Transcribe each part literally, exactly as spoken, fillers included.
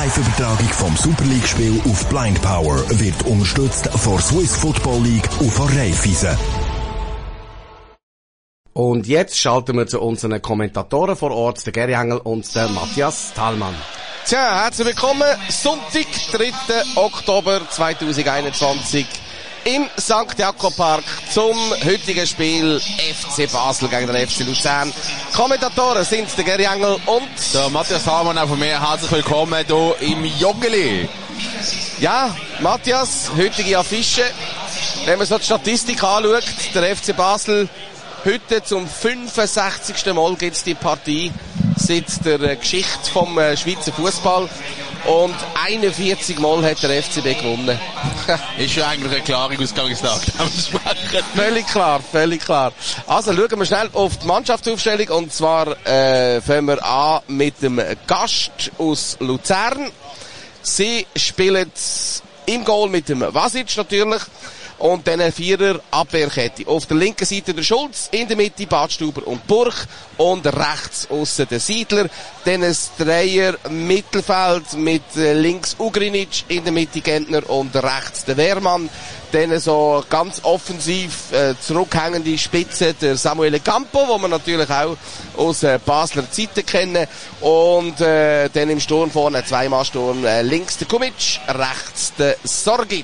Live-Übertragung vom Super League-Spiel auf Blind Power wird unterstützt von Swiss Football League und von Raiffeisen. Und jetzt schalten wir zu unseren Kommentatoren vor Ort, der Gary Engel und der Matthias Thalmann. Tja, herzlich willkommen. Sonntag, dritter Oktober zweitausendeinundzwanzig im Sankt Jakob Park zum heutigen Spiel F C Basel gegen den F C Luzern. Kommentatoren sind der Gary Engel und der Matthias Thalmann, auch von mir herzlich willkommen hier im Joggeli. Ja, Matthias, heutige Affische. Wenn man so die Statistik anschaut, der F C Basel heute zum fünfundsechzigsten Mal gibt es die Partie seit der Geschichte vom äh, Schweizer Fußball und einundvierzig Mal hat der F C B gewonnen. Ist ja eigentlich eine klare Ausgangslage. Völlig klar, völlig klar. Also schauen wir schnell auf die Mannschaftsaufstellung und zwar äh, fangen wir an mit dem Gast aus Luzern. Sie spielen im Goal mit dem Vasic natürlich. Und dann eine Vierer-Abwehrkette. Auf der linken Seite der Schulz, in der Mitte Badstuber und Burch und rechts aussen der Siedler. Dann ein Dreier-Mittelfeld mit links Ugrinic, in der Mitte Gentner und rechts der Wehrmann. Dann so ganz offensiv äh, zurückhängende Spitze der Samuele Campo, wo man natürlich auch aus äh, Basler Zeiten kennen. Und äh, dann im Sturm vorne, Zweimal-Sturm, äh, links der Kumic, rechts der Sorgic.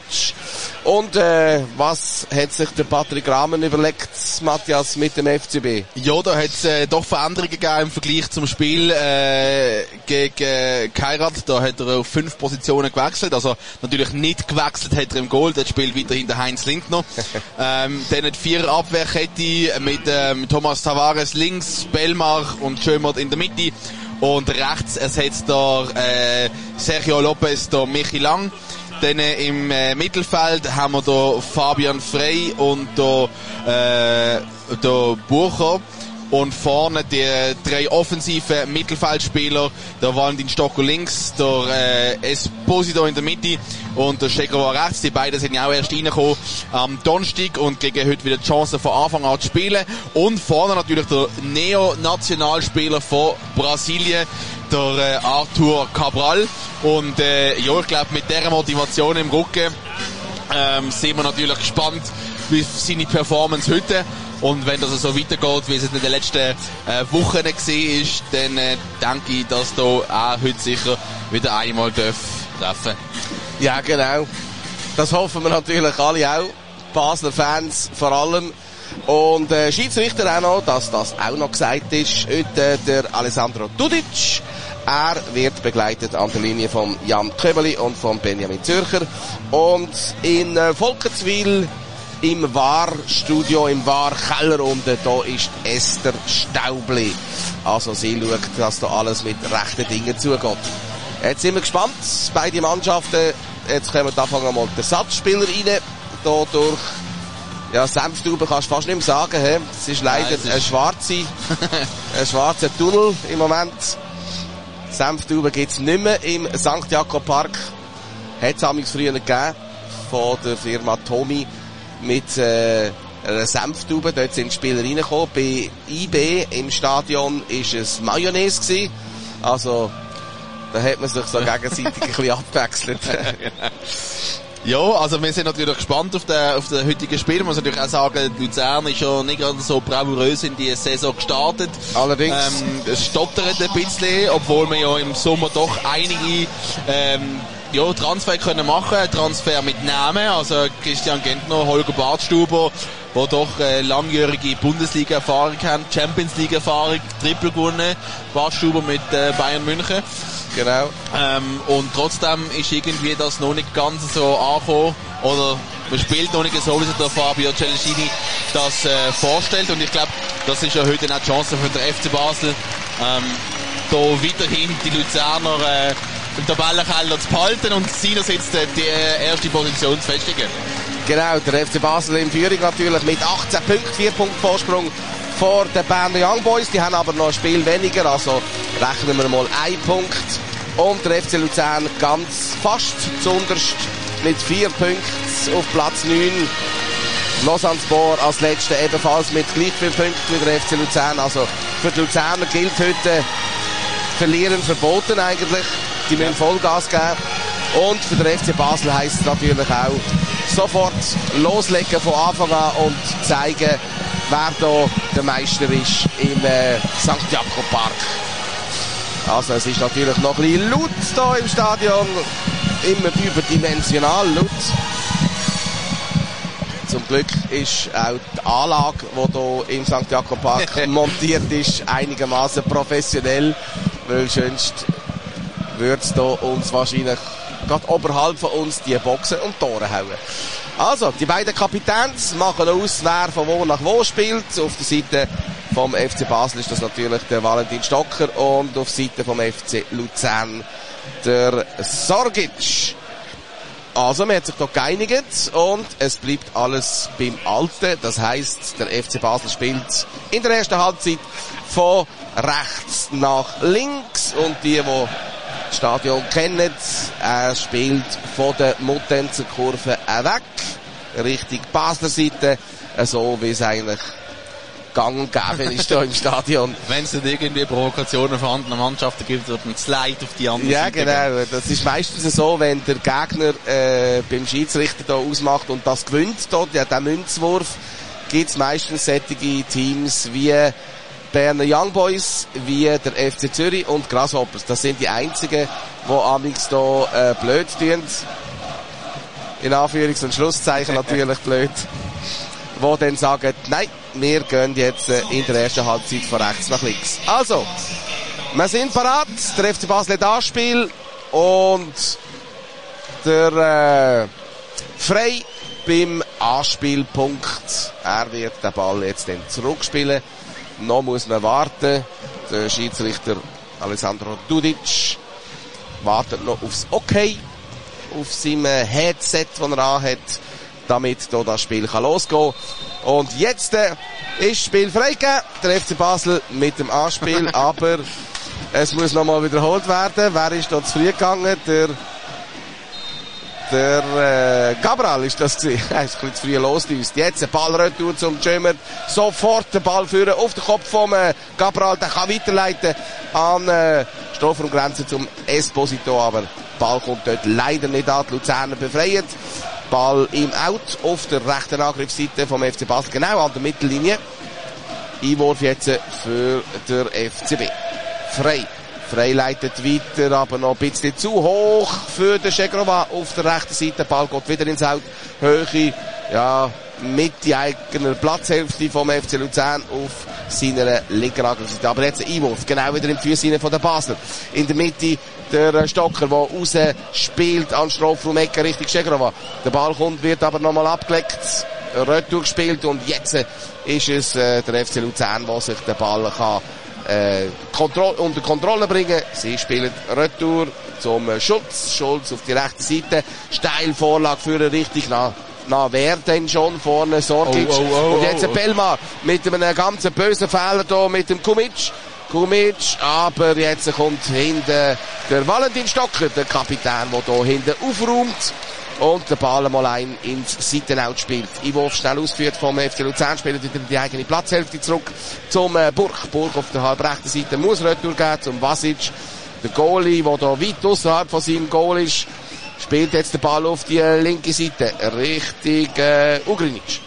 Und äh, was hat sich der Patrick Rahmen überlegt, Matthias, mit dem F C B? Ja, da hat es äh, doch Veränderungen gegeben im Vergleich zum Spiel äh, gegen äh, Kairat. Da hat er auf fünf Positionen gewechselt. Also natürlich nicht gewechselt hat er im Goal. Dort spielt weiterhin der Heinz Lindner. ähm, dann eine Vierer-Abwehrkette mit ähm, Thomas Tavares links, Belmar und Schömert in der Mitte. Und rechts ersetzt der äh, Sergio Lopez der Michi Lang. Dann äh, im äh, Mittelfeld haben wir da Fabian Frey und da äh, der Bucher. Und vorne die drei offensiven Mittelfeldspieler, der Valentin Stocco links, der äh, Esposito in der Mitte und der Chegrova rechts. Die beiden sind ja auch erst reingekommen am Donnerstag und kriegen heute wieder die Chance von Anfang an zu spielen. Und vorne natürlich der Neo-Nationalspieler von Brasilien, der äh, Arthur Cabral. Und äh, ja, ich glaube, mit dieser Motivation im Rücken ähm, sind wir natürlich gespannt, wie seine Performance heute. Und wenn das so weitergeht, wie es in den letzten äh, Wochen gesehen ist, dann äh, denke ich, dass da auch heute sicher wieder einmal darf treffen. Ja, genau. Das hoffen wir natürlich alle auch. Basler Fans vor allem. Und äh, Schiedsrichter auch noch, dass das auch noch gesagt ist. Heute der Alessandro Dudic. Er wird begleitet an der Linie von Jan Köbeli und von Benjamin Zürcher. Und in äh, Volkenswil im V A R-Studio, im V A R-Keller unten, da ist Esther Staubli. Also sie schaut, dass da alles mit rechten Dingen zugeht. Jetzt sind wir gespannt, beide Mannschaften. Jetzt kommen wir anfangen mal die Ersatzspieler rein. Da durch, ja, Senftube kannst du fast nicht mehr sagen, he? Es ist leider Nein, es ist ein schwarzer, ein schwarzer Tunnel im Moment. Senftube gibt's nicht mehr im Sankt Jakob Park. Hat es amigs früher gegeben, von der Firma Tommy. Mit äh, einer Senftube, dort sind die Spieler reingekommen. Bei I B im Stadion ist es Mayonnaise gewesen. Also, da hat man sich so gegenseitig ein bisschen abgewechselt. Ja, also wir sind natürlich gespannt auf den, auf den heutigen Spiel. Man muss natürlich auch sagen, Luzern ist ja nicht gerade so bravourös in die Saison gestartet. Allerdings. Ähm, es stottert ein bisschen, obwohl wir ja im Sommer doch einige ähm, ja, Transfer können machen, Transfer mit Namen, also Christian Gentner, Holger Badstuber, die doch äh, langjährige Bundesliga-Erfahrung haben, Champions-League-Erfahrung, Triple gewonnen, Badstuber mit äh, Bayern München. Genau. Ähm, und trotzdem ist irgendwie das noch nicht ganz so angekommen, oder man spielt noch nicht so, wie sich der Fabio Celestini das äh, vorstellt, und ich glaube, das ist ja heute auch die Chance für den F C Basel, ähm, da weiterhin die Luzerner äh, im Tabellenkeller zu behalten und seinerseits die erste Position zu festigen. Genau, der F C Basel in Führung natürlich mit achtzehn Punkten, vier Punkte Vorsprung vor den Berner Young Boys. Die haben aber noch ein Spiel weniger, also rechnen wir mal einen Punkt. Und der F C Luzern ganz fast zuunterst mit vier Punkten auf Platz neun. Lausanne Sport als Letzter ebenfalls mit gleich vielen Punkten wie der F C Luzern. Also für die Luzerner gilt heute Verlieren verboten eigentlich. die müssen Vollgas geben. Und für den F C Basel heisst es natürlich auch sofort loslegen von Anfang an und zeigen, wer da der Meister ist im äh, Sankt Jakob Park. Also es ist natürlich noch ein bisschen laut hier im Stadion, immer überdimensional laut. Zum Glück ist auch die Anlage, die hier im Sankt Jakob Park montiert ist, einigermaßen professionell, weil sonst würde es uns wahrscheinlich gerade oberhalb von uns die Boxen und Tore hauen. Also, die beiden Kapitäns machen aus, wer von wo nach wo spielt. Auf der Seite vom F C Basel ist das natürlich der Valentin Stocker und auf der Seite vom F C Luzern der Sorgic. Also, man hat sich da geeinigt und es bleibt alles beim Alten. Das heisst, der F C Basel spielt in der ersten Halbzeit von rechts nach links und die, die das Stadion kennen, er spielt von der Muttenzer Kurve weg, Richtung Basler Seite, so wie es eigentlich gang und gäbe ist hier im Stadion. Wenn es nicht irgendwie Provokationen von anderen Mannschaften gibt, wird man Slide auf die andere ja, Seite. Ja, genau. Das ist meistens so, wenn der Gegner äh, beim Schiedsrichter da ausmacht und das gewinnt, da, der, der Münzwurf, gibt es meistens solche Teams wie Berner Young Boys, wie der F C Zürich und Grasshoppers. Das sind die einzigen, die amigs da äh, blöd tun. In Anführungs- und Schlusszeichen natürlich blöd. Die dann sagen, nein, wir gehen jetzt äh, in der ersten Halbzeit von rechts nach links. Also, wir sind parat. Der F C Basel hat Anspiel und der äh, Frey beim Anspielpunkt. Er wird den Ball jetzt dann zurückspielen. Noch muss man warten. Der Schiedsrichter Alessandro Dudic wartet noch aufs Okay, auf seinem Headset, das er anhat, damit hier das Spiel kann losgehen kann. Und jetzt äh, ist das Spiel freigegeben. Der F C Basel mit dem Anspiel, aber es muss nochmal wiederholt werden. Wer ist da zu früh gegangen? Der Der äh, Cabral ist das gewesen. Er ist ein bisschen zu früh losgedüst. Jetzt ein Ballretour zum Jömer. Sofort den Ball führen auf den Kopf vom äh, Cabral. Der kann weiterleiten an äh, Strafraumgrenze zum Esposito. Aber der Ball kommt dort leider nicht an. Die Luzerner befreit. Ball im Out auf der rechten Angriffsseite vom F C Basel. Genau an der Mittellinie. Einwurf jetzt für den F C B. Frei. Frey leitet weiter, aber noch ein bisschen zu hoch für den Schegrova auf der rechten Seite. Der Ball geht wieder ins Out. Höhe, ja, mit die eigener Platzhälfte vom F C Luzern auf seiner linken Angriffsseite. Aber jetzt ein Einwurf, genau wieder im Füße von der Basler. In der Mitte der Stocker, der raus spielt an Strafraum-Ecke Richtung Schegrova. Der Ball kommt, wird aber nochmal abgelegt. Retour gespielt und jetzt ist es äh, der F C Luzern, der sich den Ball kann Äh, Kontroll- unter Kontrolle bringen. Sie spielen Retour zum äh, Schulz. Schulz auf die rechte Seite. Steil Vorlage für eine Richtung nach, nach wer denn schon vorne Sorgic. Oh, oh, oh, und jetzt ein Bellmar mit einem ganz bösen Fehler hier mit dem Kumic. Kumic, aber jetzt kommt hinten der Valentin Stocker, der Kapitän, der hier hinten aufräumt und den Ball mal ein ins Seitenout spielt. Einwurf schnell ausgeführt vom F C Luzern, spielt wieder die eigene Platzhälfte zurück zum äh, Burg. Burg auf der halbrechten Seite muss Retour geben zum Vasic. Der Goalie, der da weit außerhalb von seinem Goal ist, spielt jetzt den Ball auf die äh, linke Seite, Richtung äh, Ugrinic.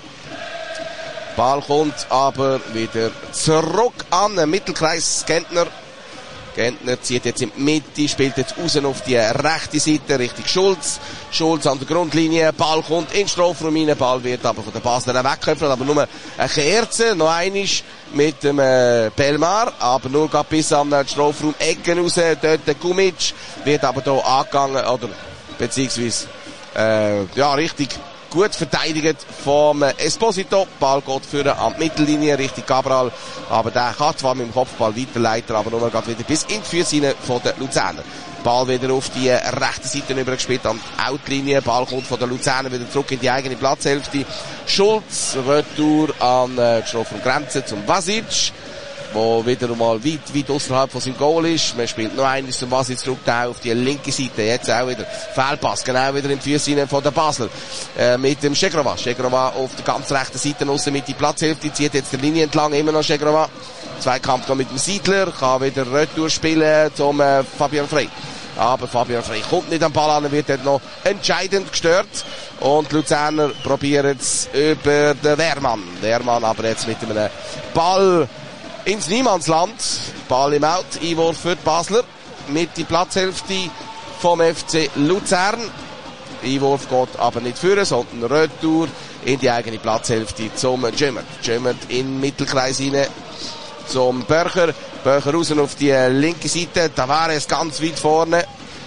Ball kommt aber wieder zurück an den Mittelkreis Gentner. Gentner zieht jetzt in die Mitte, spielt jetzt raus auf die rechte Seite, Richtung Schulz. Schulz an der Grundlinie, Ball kommt in den Strafraum rein, Ball wird aber von den Basler weggeköpft, aber nur eine Kerze, noch einisch mit dem äh, Belmar, aber nur gerade bis an den Strafraum Ecken raus, dort der Kumic, wird aber hier angegangen, oder beziehungsweise äh, ja, richtig gut verteidigt vom Esposito. Ball geht für an die Mittellinie Richtung Cabral. Aber der kann zwar mit dem Kopfball weiterleiten, aber nur gerade wieder bis in die Füße von den Luzerner. Ball wieder auf die rechte Seite übergespielt an die Outlinie. Ball kommt von den Luzerner wieder zurück in die eigene Platzhälfte. Schulz, Retour an die Strafraumgrenze zum Vasic, wo wieder mal weit, weit außerhalb von seinem Goal ist. Man spielt noch eines zum Vasic zurück, auf die linke Seite. Jetzt auch wieder Fehlpass, genau wieder im Füße von der Basel. Äh, mit dem Schegrova. Schegrova auf der ganz rechten Seite aussen mit die Platzhälfte, zieht jetzt die Linie entlang, immer noch Schegrova. Zweikampf noch mit dem Siedler, kann wieder Retour spielen zum äh, Fabian Frey. aber Fabian Frey kommt nicht am Ball an, wird dort noch entscheidend gestört. Und die Luzerner probieren es über den Wehrmann. Wehrmann aber jetzt mit einem Ball ins Niemandsland. Ball im Out, Einwurf für die Basler. Mit die Platzhälfte vom F C Luzern. Einwurf geht aber nicht führen, sondern Retour in die eigene Platzhälfte zum Jömmert. Jömmert in den Mittelkreis rein zum Börcher. Börcher raus auf die linke Seite. Tavares ganz weit vorne.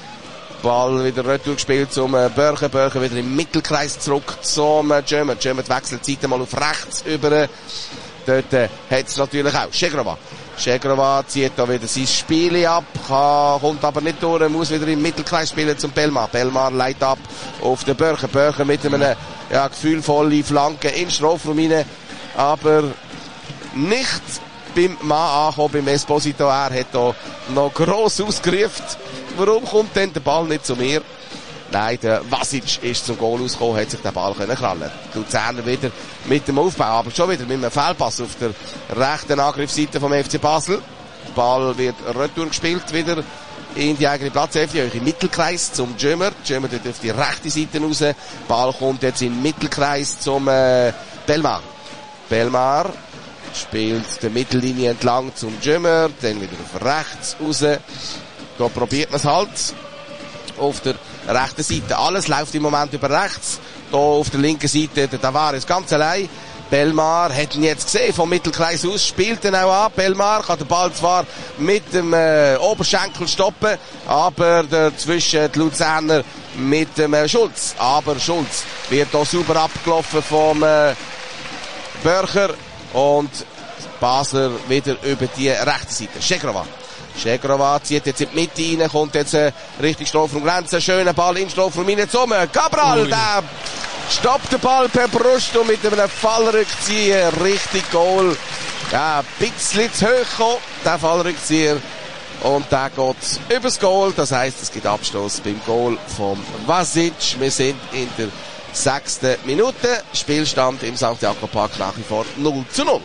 Ball wieder Retour gespielt zum Börcher. Börcher wieder im Mittelkreis zurück zum Jömmert. Jömmert wechselt die Seite mal auf rechts über. Dort äh, hat es natürlich auch Schegrova. Schegrova zieht da wieder sein Spiel ab, kann, kommt aber nicht durch, muss wieder im Mittelkreis spielen zum Belmar. Belmar leitet ab auf den Börcher. Börcher mit einem ja, gefühlvollen Flanke in den Strafraum rein, aber nicht beim Mann angekommen, beim Esposito. Er hat da noch gross ausgerufen. Warum kommt denn der Ball nicht zu mir? Nein, der Vasic ist zum Goal ausgekommen, hat sich den Ball können krallen. Die Luzerner wieder mit dem Aufbau, aber schon wieder mit einem Fehlpass auf der rechten Angriffsseite vom F C Basel. Der Ball wird retour gespielt, wieder in die eigene Platzhälfte, im Mittelkreis zum Jömer. Jömer dort auf die rechte Seite raus. Der Ball kommt jetzt in den Mittelkreis zum äh, Belmar. Belmar spielt die Mittellinie entlang zum Jömer, dann wieder auf rechts raus. Da probiert man es halt auf der rechten Seite. Alles läuft im Moment über rechts. Hier auf der linken Seite der Tavares ganz allein. Belmar hat ihn jetzt gesehen, vom Mittelkreis aus, spielt ihn auch an. Belmar kann den Ball zwar mit dem äh, Oberschenkel stoppen, aber dazwischen die Luzerner mit dem äh, Schulz. Aber Schulz wird hier sauber abgelaufen vom äh, Börcher und Basler wieder über die rechte Seite. Schegrova. Schegrova zieht jetzt in die Mitte rein, kommt jetzt äh, Richtung Strafraumgrenze. Schöner Ball in Strafraum rein zum Cabral. Der stoppt den Ball per Brust und mit einem Fallrückzieher richtig Goal. Ja, ein bisschen zu hoch gekommen, der Fallrückzieher. Und der geht übers Goal. Das heisst, es gibt Abstoß beim Goal vom Vasic. Wir sind in der sechsten Minute. Spielstand im Sankt Jakob Park nach wie vor null zu null.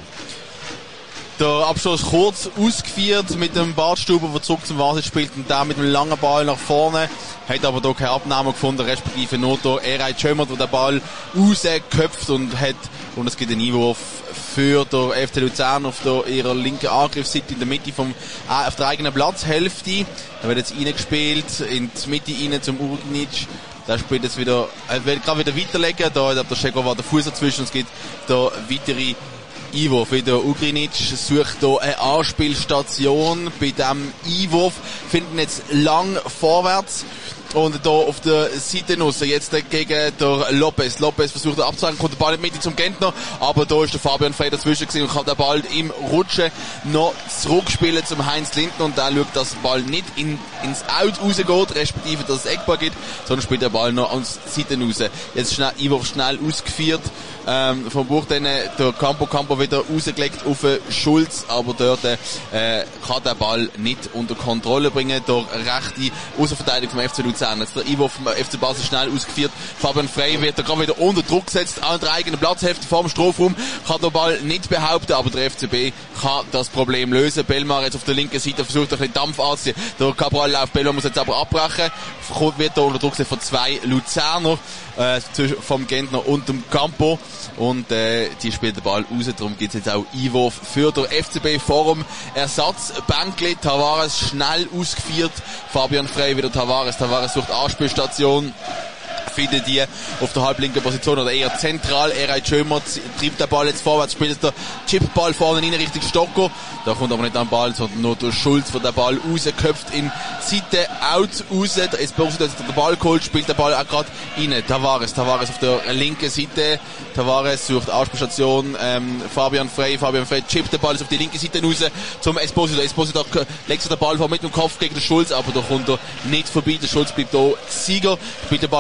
Der Abstoß kurz ausgeführt mit dem Bartstuber, der zurück zum Vasic spielt und da mit dem langen Ball nach vorne. Hat aber da keine Abnahme gefunden, respektive nur der Eray Jömmert, der den Ball rausgeköpft und hat, und es gibt einen Einwurf für der F C Luzern auf der, ihrer linken Angriffsseite in der Mitte vom, äh, auf der eigenen Platzhälfte. Er wird jetzt reingespielt, in die Mitte rein zum Urgnic. Der spielt jetzt wieder, er will gerade wieder weiterlegen, da hat der Schegrova der Fuß dazwischen, es gibt da weitere Einwurf. Wieder Ugrinic sucht hier eine Anspielstation. Bei diesem Einwurf finden jetzt lang vorwärts. Und da auf der Seite raus, jetzt gegen der Lopez. Lopez versucht er abzuhalten, kommt der Ball in die Mitte zum Gentner, aber da ist der Fabian Frey dazwischen gewesen und kann den Ball im Rutschen noch zurückspielen zum Heinz Lindner und der schaut, dass der Ball nicht in, ins Out rausgeht, respektive dass es Eckball gibt, sondern spielt der Ball noch ans Seite raus. Jetzt schnell, Einwurf schnell ausgeführt, ähm, vom Buch dann der Campo Campo wieder rausgelegt auf Schulz, aber dort äh, kann der Ball nicht unter Kontrolle bringen. Der rechte Außenverteidigung vom F C Luzern. Jetzt der Einwurf vom F C Basel schnell ausgeführt. Fabian Frey wird da gerade wieder unter Druck gesetzt an der eigenen Platzhälfte vor dem Strafraum. Kann den Ball nicht behaupten, aber der F C B kann das Problem lösen. Belmar jetzt auf der linken Seite versucht ein bisschen Dampf anzuziehen. Der Cabral läuft, Belmar muss jetzt aber abbrechen. Wird da unter Druck gesetzt von zwei Luzerner, äh, vom Gentner und dem Campo. Und äh, die spielt den Ball raus. Darum gibt es jetzt auch Einwurf für den F C B vor dem Ersatzbänkli. Tavares schnell ausgeführt. Fabian Frey wieder Tavares. Tavares sucht Anspielstation. Findet die auf der halblinken Position oder eher zentral. Eray Jömmert treibt den Ball jetzt vorwärts, spielt der Chipball vorne rein Richtung Stocko. Da kommt aber nicht an den Ball, sondern nur der Schulz, der den Ball rausköpft in Seite out raus. Der Esposito hat den Ball geholt, spielt den Ball auch gerade rein. Tavares, Tavares auf der linken Seite. Tavares sucht Anspielstation. Ähm, Fabian Frey, Fabian Frey chippt den Ball auf die linke Seite raus zum Esposito. Esposito legt sich den Ball vor mit dem Kopf gegen den Schulz, aber da kommt er nicht vorbei. Der Schulz bleibt da Sieger, spielt den Ball jetzt wieder in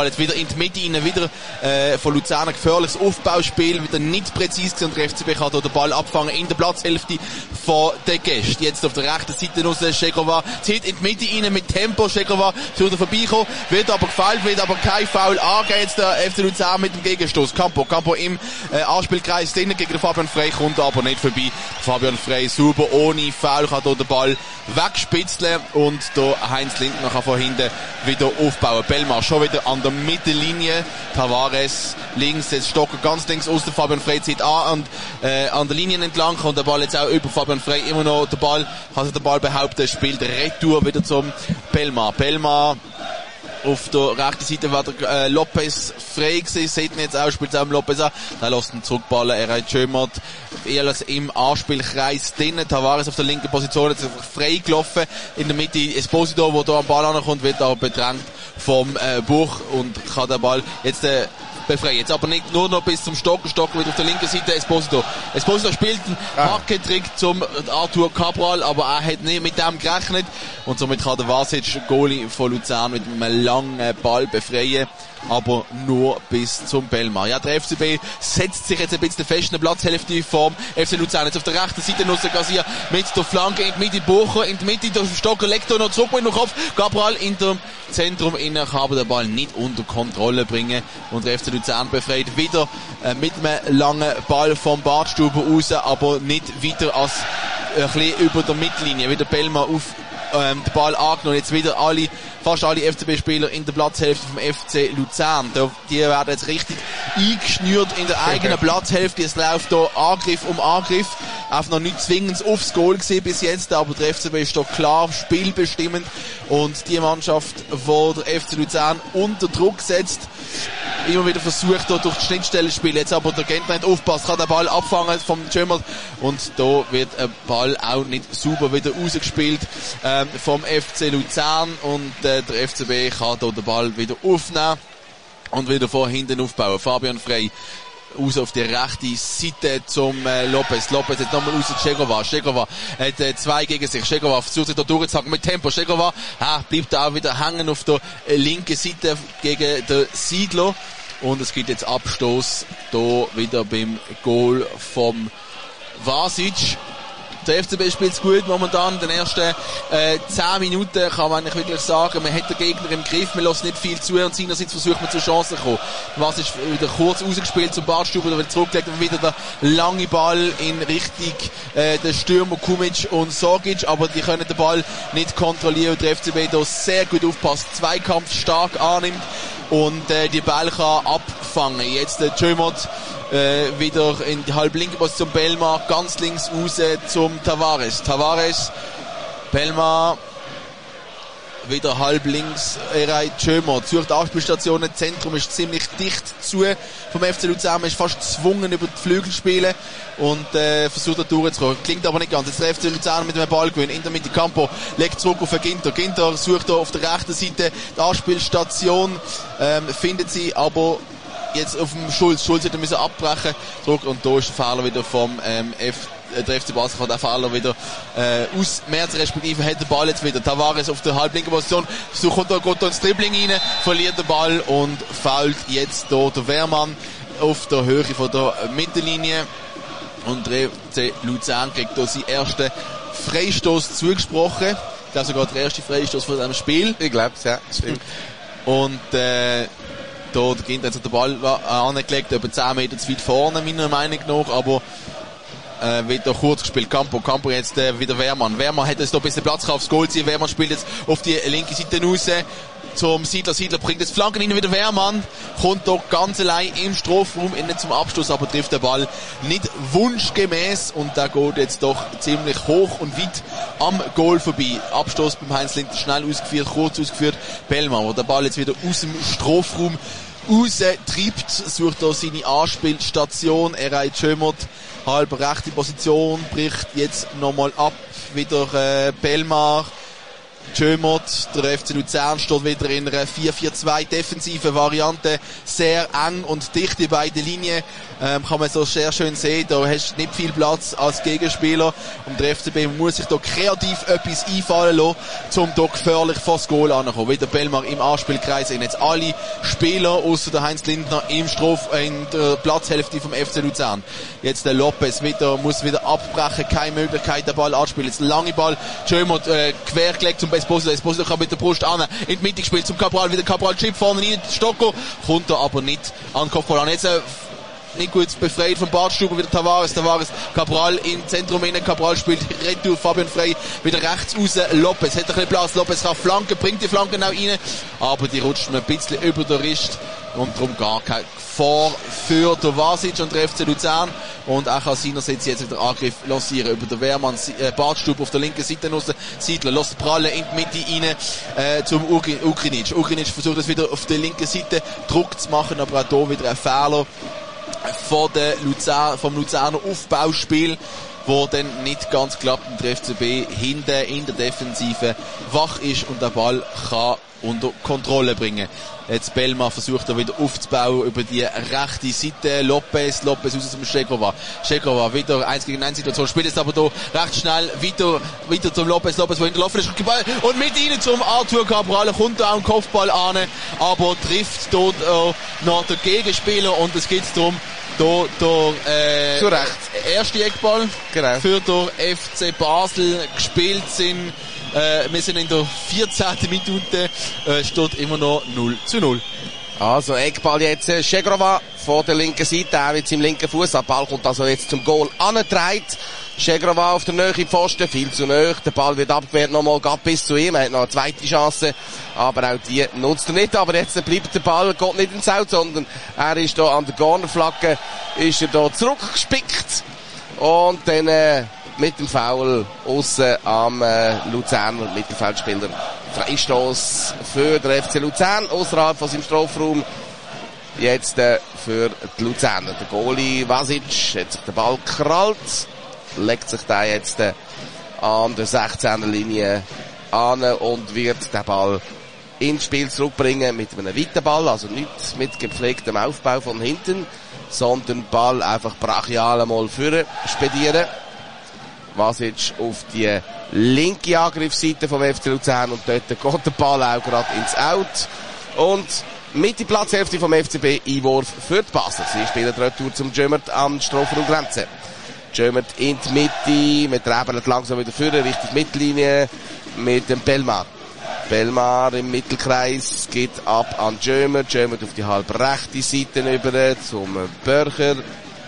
in die Mitte rein, wieder äh, von Luzern ein gefährliches Aufbauspiel, wieder nicht präzise und der F C B kann hier den Ball abfangen in der Platzhälfte von den Gästen. Jetzt auf der rechten Seite raus, Šegrova zieht in die Mitte rein mit Tempo, Šegrova würde vorbeikommen, wird aber gefällt, wird aber kein Foul angehen, jetzt der F C Luzern mit dem Gegenstoß. Campo, Campo im äh, Anspielkreis drinnen gegen den Fabian Frey, kommt aber nicht vorbei. Fabian Frey super, ohne Foul kann hier den Ball wegspitzeln und der Heinz Lindner kann von hinten wieder aufbauen. Belmar schon wieder an der Mittellinie, Tavares links, jetzt Stocker ganz links aus, der Fabian Frey zieht an und äh, an der Linie entlang, kommt der Ball jetzt auch über Fabian Frey, immer noch der Ball, kann sich der Ball behaupten, spielt Retour wieder zum Belmar. Belmar auf der rechten Seite war der äh, Lopez frei gewesen, seht ihr jetzt auch, spielt auch Lopez an, der lässt ihn zurückballen, er hat Schömert, alles im Anspielkreis drinnen, Tavares auf der linken Position, jetzt frei gelaufen, in der Mitte Esposito, wo da am Ball ankommt, wird aber bedrängt vom äh, Buch und kann den Ball jetzt äh, befreien. Jetzt aber nicht nur noch bis zum Stocken, Stocken wird auf der linken Seite Esposito. Esposito spielt einen Hackentrick zum Arthur Cabral, aber er hat nicht mit dem gerechnet und somit kann der Vasic, Goalie von Luzern, mit einem langen Ball befreien, aber nur bis zum Belmar. Ja, der F C B setzt sich jetzt ein bisschen fest in der Platzhälfte vom F C Luzern. Jetzt auf der rechten Seite Nusser Garcia mit der Flanke in die Mitte, Bucher in die Mitte, der Stocker legt er noch zurück mit dem Kopf, Cabral in dem Zentrum innen, kann aber den Ball nicht unter Kontrolle bringen und der F C Luzern befreit wieder äh, mit einem langen Ball vom Badstuber raus, aber nicht weiter als äh, ein bisschen über der Mittellinie. Wieder Belmar auf ähm, den Ball angenommen, jetzt wieder alle fast alle F C B-Spieler in der Platzhälfte vom F C Luzern. Die werden jetzt richtig eingeschnürt in der eigenen Platzhälfte. Es läuft hier Angriff um Angriff. Einfach noch nicht zwingend aufs Goal gesehen bis jetzt, aber der F C B ist doch klar spielbestimmend. Und die Mannschaft, die der F C Luzern unter Druck setzt, immer wieder versucht, hier durch die Schnittstelle zu spielen. Jetzt aber der Gentner nicht aufpasst, kann den Ball abfangen vom Schömert. Und da wird ein Ball auch nicht sauber wieder rausgespielt ähm, vom F C Luzern. Und äh, der F C B kann hier den Ball wieder aufnehmen und wieder von hinten aufbauen. Fabian Frey raus auf die rechte Seite zum äh, Lopez. Lopez jetzt nochmal raus zu Šegrova. Šegrova hat äh, zwei gegen sich. Šegrova versucht sich da durchzuhacken mit Tempo. Šegrova ah, bleibt auch wieder hängen auf der äh, linken Seite gegen den Siedler. Und es gibt jetzt Abstoß da wieder beim Goal vom Vasic. Der F C B spielt es gut momentan. In den ersten äh, zehn Minuten kann man eigentlich wirklich sagen, man hat den Gegner im Griff, man lässt nicht viel zu und seinerseits versucht man zu Chancen zu kommen. Was ist wieder kurz rausgespielt zum Badstuber, da wird zurückgelegt und wieder der lange Ball in Richtung äh, der Stürmer Kumic und Sorgic, aber die können den Ball nicht kontrollieren. Der F C B da sehr gut aufpasst, Zweikampf stark annimmt und äh, die Ball kann abfangen. Jetzt der Schömert Äh, wieder in die halblinke Position, Belmar ganz links raus zum Tavares. Tavares, Belmar wieder halb links, Eray Schömert sucht Anspielstationen, Zentrum ist ziemlich dicht zu vom F C Luzern, man ist fast gezwungen über die Flügel zu spielen und äh, versucht da durchzukommen. Klingt aber nicht ganz. Jetzt der F C Luzern mit einem Ballgewinn in der Mitte. Campo legt zurück auf den Ginter. Ginter sucht da auf der rechten Seite die Anspielstation, ähm, findet sie aber jetzt auf dem Schulz. Schulz hätte müssen abbrechen. Zurück und da ist der Fehler wieder vom ähm, F, äh, der F C Basel kann den Fehler wieder äh, ausmerzen, respektive hat den Ball jetzt wieder. Tavares auf der halblinken Position. So kommt da, geht da ins Dribbling rein, verliert den Ball und foult jetzt da der Wehrmann auf der Höhe von der Mittellinie. Und der F C Luzern kriegt da seinen ersten Freistoß zugesprochen. Ich glaube sogar der erste Freistoß von diesem Spiel. Ich glaube es, ja, stimmt. Und äh, da geht jetzt der Ball angelegt, etwa zehn Meter zu weit vorne, meiner Meinung nach, aber äh, wird da kurz gespielt. Campo, Campo jetzt äh, wieder Wehrmann. Wehrmann hat jetzt da ein bisschen Platz aufs Goal ziehen. Wehrmann spielt jetzt auf die linke Seite raus zum Siedler. Siedler bringt jetzt Flanken rein, wieder Wehrmann. Kommt da ganz allein im Strafraum innen zum Abschluss, aber trifft den Ball nicht wunschgemäß und der geht jetzt doch ziemlich hoch und weit am Goal vorbei. Abstoß beim Heinz Lindner schnell ausgeführt, kurz ausgeführt. Bellmann, wo der Ball jetzt wieder aus dem Strafraum raustreibt, sucht da seine Anspielstation. Eray Schömert, halb rechte Position, bricht jetzt nochmal ab. Wieder äh, Belmar. Schömert, der F C Luzern steht wieder in einer vier vier zwei defensive Variante, sehr eng und dicht in beiden Linien ähm, kann man so sehr schön sehen, da hast du nicht viel Platz als Gegenspieler und der F C B muss sich da kreativ etwas einfallen lassen, um da gefährlich vor das Goal anzukommen. Wieder Belmar im Anspielkreis, sind jetzt alle Spieler außer der Heinz Lindner im Straf, in der Platzhälfte vom F C Luzern. Jetzt der Lopez wieder, muss wieder abbrechen, keine Möglichkeit, den Ball anzuspielen. Jetzt lange Ball, Schömer äh, quergelegt zum Esposito, Esposito kann mit der Brust an, in die Mitte gespielt zum Cabral, wieder Cabral Chip vorne rein, Stocko, kommt er aber nicht an den Kopfball an. Jetzt äh, nicht gut befreit von Bartstuber, wieder Tavares, Tavares, Cabral im Zentrum innen, Cabral spielt Retour, Fabian Frey, wieder rechts raus, Lopez, hat ein bisschen Platz, Lopez kann flanken, bringt die Flanken auch rein, aber die rutscht mir ein bisschen über den Rist und darum gar kein Gefahr für den Vasic und der F C Luzern und auch kann seinerseits jetzt wieder Angriff lancieren über den Wehrmann, äh, Bartstuber auf der linken Seite raus, Siedler lässt prallen in die Mitte rein, äh, zum Ugrinic, Ugrinic versucht das wieder auf der linken Seite Druck zu machen, aber auch hier wieder ein Fehler von der Luzern, vom Luzerner Aufbauspiel, wo dann nicht ganz klappt und der F C B hinten in der Defensive wach ist und den Ball kann unter Kontrolle bringen. Jetzt Belmar versucht er wieder aufzubauen über die rechte Seite. Lopez, Lopez raus zum Schegrova. Schegrova wieder eins gegen eins Situation. Spielt jetzt aber da recht schnell wieder, wieder zum Lopez. Lopez, wo hinterlaufen ist. Und mit ihnen zum Arthur Cabral. Kommt da auch ein Kopfball an. Aber trifft dort äh, noch der Gegenspieler. Und es geht darum, da, da, äh, zu Recht. Erste Eckball. Genau. Für den F C Basel gespielt sind. Äh, wir sind in der vierzehnten Minute, äh, steht immer noch null zu null. Also Eckball jetzt äh, Schegrova von der linken Seite, auch mit seinem linken Fuß. Der Ball kommt also jetzt zum Goal angetragen. Schegrova auf der Nähe Pfosten, viel zu nahe. Der Ball wird abgewehrt, nochmal geht bis zu ihm. Er hat noch eine zweite Chance, aber auch die nutzt er nicht. Aber jetzt bleibt der Ball, geht nicht ins Out, sondern er ist da an der Cornerflagge, ist er da zurückgespickt. Und dann äh, mit dem Foul aussen am äh, Luzerner Mittelfeldspieler. Freistoß für den F C Luzern außerhalb von seinem Strafraum. Jetzt äh, für die Luzerner. Der Goalie Vasic hat sich den Ball gekrallt, legt sich da jetzt äh, an der sechzehner Linie an und wird den Ball ins Spiel zurückbringen mit einem weiten Ball, also nicht mit gepflegtem Aufbau von hinten, sondern Ball einfach brachial einmal vorne spedieren. Vasic auf die linke Angriffsseite vom F C Luzern und dort geht der Ball auch gerade ins Out. Und mit der Platzhälfte vom F C B Einwurf für die Basel. Sie spielen die Retour zum Jömert an die Strafraumgrenze. Jömert in die Mitte, mit der Eberle langsam wieder vorne, Richtung Mittellinie, mit dem Belmar. Belmar im Mittelkreis geht ab an Jömert. Jömert auf die halb rechte Seite über zum Börcher.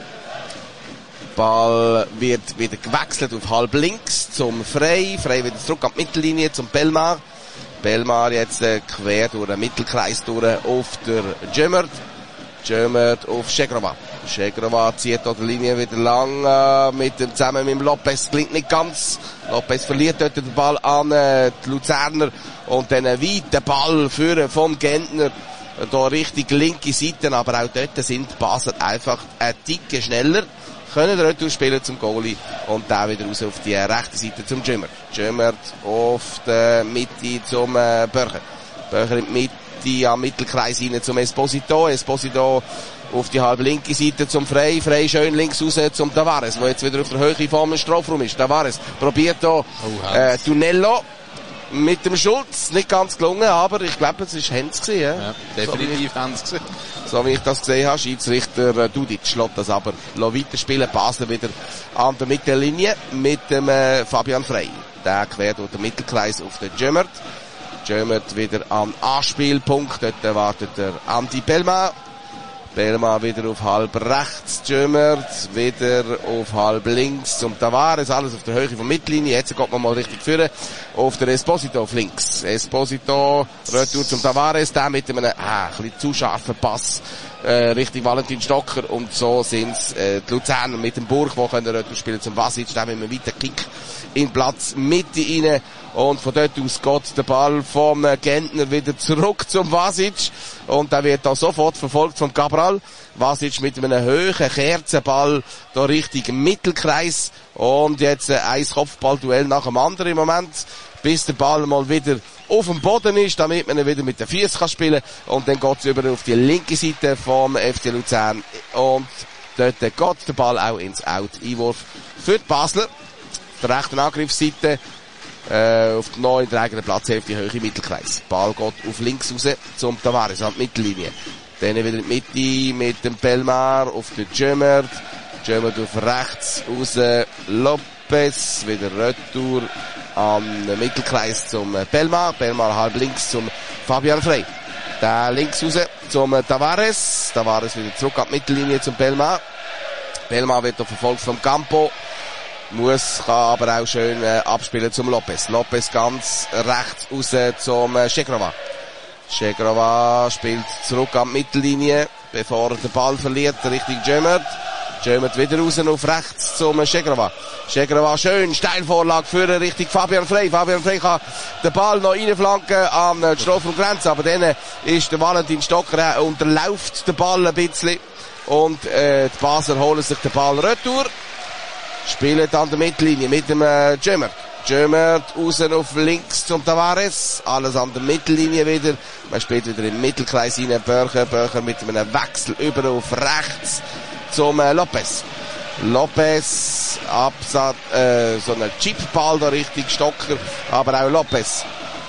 Ball wird wieder gewechselt auf halb links zum Frey. Frey wieder zurück an die Mittellinie zum Belmar. Belmar jetzt äh, quer durch den Mittelkreis durch auf der Jömert. Jömert auf Schegrova. Schegrova zieht da die Linie wieder lang äh, mit dem, zusammen mit dem Lopez. Klingt nicht ganz. Lopez verliert dort den Ball an äh, die Luzerner. Und dann ein weiter Ball führen vom Gentner. Da richtig linke Seite. Aber auch dort sind die Basel einfach ein Ticken schneller. Können Retour spielen zum Goalie und dann wieder raus auf die rechte Seite zum Jömert. Jömert auf der Mitte zum äh, Börcher. Börcher in die Mitte am Mittelkreis rein zum Esposito. Esposito auf die halb linke Seite zum Frey. Frey schön links raus zum Tavares, der jetzt wieder auf der Höhe vom Strafraum ist. Tavares probiert hier oh, äh, Tunello mit dem Schulz. Nicht ganz gelungen, aber ich glaube, es war Hens gewesen. Ja, ja definitiv so Hens gewesen. So wie ich das gesehen habe, Schiedsrichter äh, Dudic lässt das aber weiterspielen. Basel wieder an der Mittellinie mit dem äh, Fabian Frey. Der quer durch den Mittelkreis auf den Jömert. Jömert wieder am Anspielpunkt. Dort wartet der Andi Belmar. Belmar wieder auf halb rechts, Jömert wieder auf halb links zum Tavares, alles auf der Höhe von Mittellinie. Jetzt geht man mal richtig führen auf der Esposito auf links. Esposito, Retour zum Tavares, der mit einem ah, ein bisschen zu scharfen Pass äh, Richtung Valentin Stocker. Und so sind's äh, die Luzerner mit dem Burg, die können Retour spielen zum Vasic, der mit einem weiten Kick in Platz Mitte rein. Und von dort aus geht der Ball vom Gentner wieder zurück zum Vasic. Und der wird da sofort verfolgt vom Cabral. Vasic mit einem hohen Kerzenball da Richtung Mittelkreis. Und jetzt ein Kopfballduell nach dem anderen im Moment. Bis der Ball mal wieder auf dem Boden ist, damit man ihn wieder mit den Füßen spielen kann. Und dann geht's über auf die linke Seite vom F C Luzern. Und Dort geht der Ball auch ins Out. Einwurf für die Basler. Auf der rechten Angriffsseite, äh, auf der neuen, der eigenen Platzhälfte, hohe Mittelkreis. Ball geht auf links raus zum Tavares an die Mittellinie. Dann wieder in die Mitte mit dem Belmar auf den Jömert. Jömert auf rechts raus, Lopez, wieder Retour am Mittelkreis zum Belmar. Belmar halb links zum Fabian Frey. Der links raus zum Tavares. Tavares wieder zurück an die Mittellinie zum Belmar. Belmar wird verfolgt vom Campo. Muss, kann aber auch schön äh, abspielen zum Lopez. Lopez ganz rechts raus zum äh, Shegrova. Shegrova spielt zurück an die Mittellinie, bevor er den Ball verliert, Richtung Jömert. Jömert wieder raus auf rechts zum Shegrova. Shegrova schön, Steilvorlage für Richtung Fabian Frey. Fabian Frey kann den Ball noch reinflanken an die Strafraumgrenze, aber dann ist der Valentin Stocker, er unterläuft den Ball ein bisschen und äh, die Basler holen sich den Ball retour. Spielt an der Mittellinie mit dem äh, Jömert. Jömert raus auf links zum Tavares. Alles an der Mittellinie wieder. Man spielt wieder im Mittelkreis rein. Börcher, Börcher mit einem Wechsel über auf rechts zum äh, Lopez. Lopez, Absatz, äh, so ein Chipball da richtig Stocker. Aber auch Lopez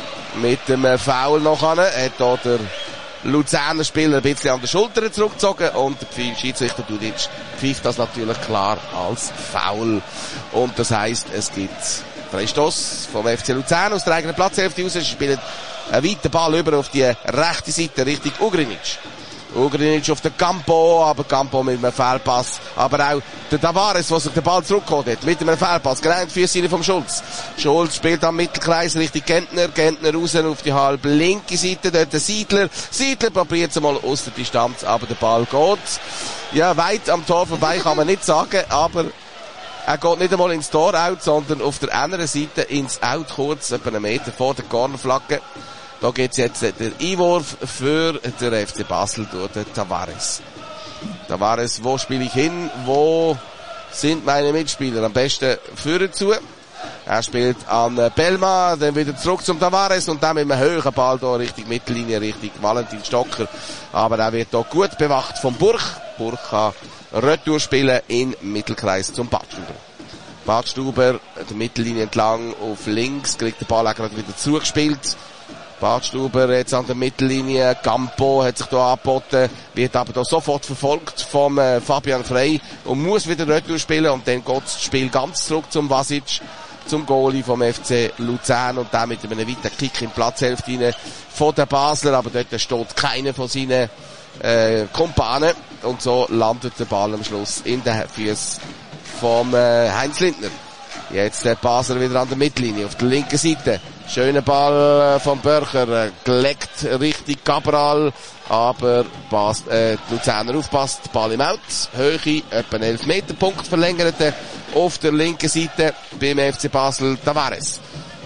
mit dem äh, Foul noch an. Hat da der Luzerner Spieler ein bisschen an der Schulter zurückgezogen und der Schiedsrichter Dudic pfeift das natürlich klar als Foul. Und das heisst, es gibt Freistoß vom F C Luzern aus der eigenen Platzhälfte raus. Sie spielen einen weiten Ball über auf die rechte Seite Richtung Ugrinic. Ugrinic auf den Campo, aber Campo mit einem Fehlpass. Aber auch der Tavares, der sich den Ball zurückgeholt hat, mit einem Fehlpass. Genau die Füße vom Schulz. Schulz spielt am Mittelkreis Richtung Gentner. Gentner raus auf die halb linke Seite. Dort der Siedler. Siedler probiert es mal aus der Distanz, aber der Ball geht. Ja, weit am Tor vorbei kann man nicht sagen, aber er geht nicht einmal ins Tor out, sondern auf der anderen Seite ins Out, kurz etwa einen Meter vor der Cornerflagge. Da geht's jetzt der Einwurf für den F C Basel durch den Tavares. Tavares, wo spiele ich hin? Wo sind meine Mitspieler? Am besten führen zu. Er spielt an Belma, dann wieder zurück zum Tavares und dann mit einem höheren Ball da Richtung Mittellinie, Richtung Valentin Stocker. Aber er wird da gut bewacht vom Burch. Burch kann Retour spielen in Mittelkreis zum Badstuber. Badstuber, der Mittellinie entlang auf links, kriegt der Ball auch gerade wieder zugespielt. Badstuber jetzt an der Mittellinie, Campo hat sich da angeboten, wird aber da sofort verfolgt vom äh, Fabian Frey und muss wieder Retour spielen und dann geht das Spiel ganz zurück zum Vasic, zum Goalie vom F C Luzern und dann mit einem weiteren Kick in die Platzhälfte rein von der Basler, aber dort steht keiner von seinen äh, Kumpanen und so landet der Ball am Schluss in den Füßen vom äh, Heinz Lindner. Jetzt der Basler wieder an der Mittellinie auf der linken Seite. Schöner Ball vom Börcher, äh, geleckt Richtung Cabral, aber Bas, äh, die Luzerner aufpasst, Ball im Out, Höhe, etwa einen elf Meter Punkt verlängerte auf der linken Seite beim F C Basel Tavares.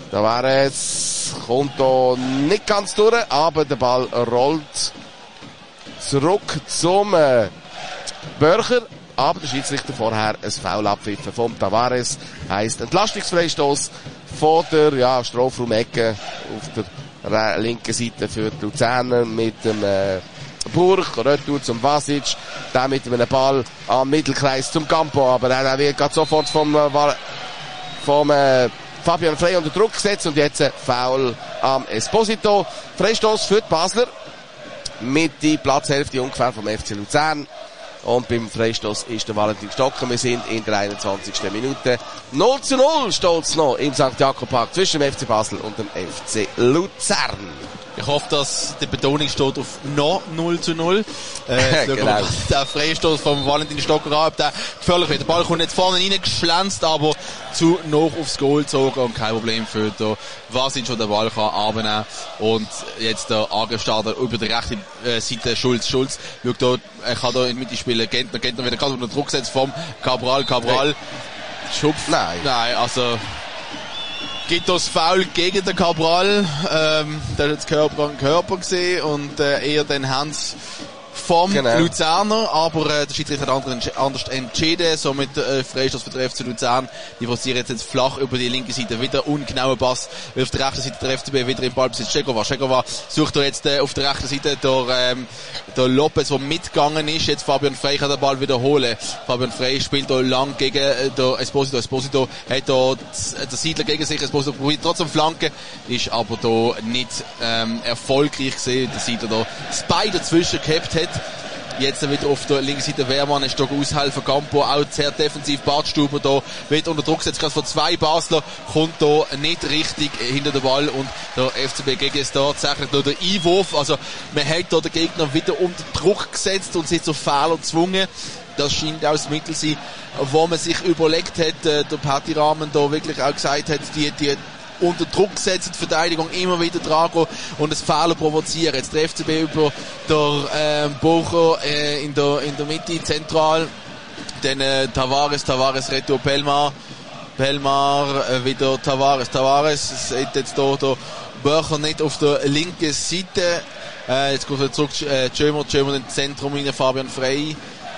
Tavares kommt da nicht ganz durch, aber der Ball rollt zurück zum äh, Börcher. Aber der Schiedsrichter vorher ein Foul abpfiffen vom Tavares. Heisst Entlastungsfreistoß von der ja, Strafraumecke auf der linken Seite für die Luzerner mit dem äh, Burch, Retour zum Vasic, dann mit einem Ball am Mittelkreis zum Campo. Aber er wird gerade sofort vom, äh, vom äh, Fabian Frey unter Druck gesetzt und jetzt äh, Foul am Esposito. Freistoß für die Basler mit die Platzhälfte ungefähr vom F C Luzern. Und beim Freistoß ist der Valentin Stocker. Wir sind in der einundzwanzigsten Minute. null zu null steht es noch im Sankt Jakob Park zwischen dem F C Basel und dem F C Luzern. Ich hoffe, dass die Betonung steht auf noch null zu null. Äh, genau. Der Freistoß vom Valentin Stocker an, ob der gefährlich wird. Der Ball kommt nicht vorne reingeschlänzt, aber zu noch aufs Goal gezogen und kein Problem für den Vasic, der den Ball kann abnehmen. Und jetzt der Angriffsstarter über die rechte äh, Seite, Schulz. Schulz schaut da, er kann da in die Mitte spielen. Gentner, Gentner wieder gerade unter Druck gesetzt vom Cabral. Cabral schupft. Nein. Nein, also gibt das Foul gegen den Cabral, ähm, der hat jetzt Körper an Körper gesehen und äh, eher den Hans vom genau. Luzerner, aber äh, der Schiedsrichter hat anders, anders entschieden, somit äh, Freistoß für den F C Luzern. Die forcieren jetzt, jetzt flach über die linke Seite, wieder ungenauer Pass, auf der rechten Seite der F C B wieder im Ballbesitz. Schegova, Schegova sucht er jetzt äh, auf der rechten Seite der, ähm, der Lopez, der mitgegangen ist, jetzt Fabian Frey kann den Ball wiederholen. Fabian Frey spielt da lang gegen äh, der Esposito, Esposito hat da der Siedler gegen sich, Esposito probiert trotzdem Flanke, ist aber da nicht ähm, erfolgreich gesehen, der Siedler da das Bein dazwischen gehabt hat. Jetzt wieder auf der linken Seite Wehrmann, ist da aushelfen, Campo auch sehr defensiv, Bartstuber da wird unter Druck gesetzt, gerade von zwei Basler, kommt da nicht richtig hinter den Ball und der F C B gegen es da tatsächlich nur der Einwurf, also man hat da den Gegner wieder unter Druck gesetzt und sich zu Fehler gezwungen. Das scheint auch das Mittel sein, wo man sich überlegt hat, der Patti Rahmen da wirklich auch gesagt hat, die, die unter Druck setzen, die Verteidigung immer wieder dran gehen und das Fehler provozieren. Jetzt der F C B über der äh, Bocher äh, in der in der Mitte zentral, dann äh, Tavares, Tavares Retour Pelmar, Pelmar äh, wieder Tavares, Tavares, es ist jetzt da der Bocher nicht auf der linken Seite, äh, jetzt kommt er zurück, äh, Tschömer, Tschömer im Zentrum in Fabian Frey.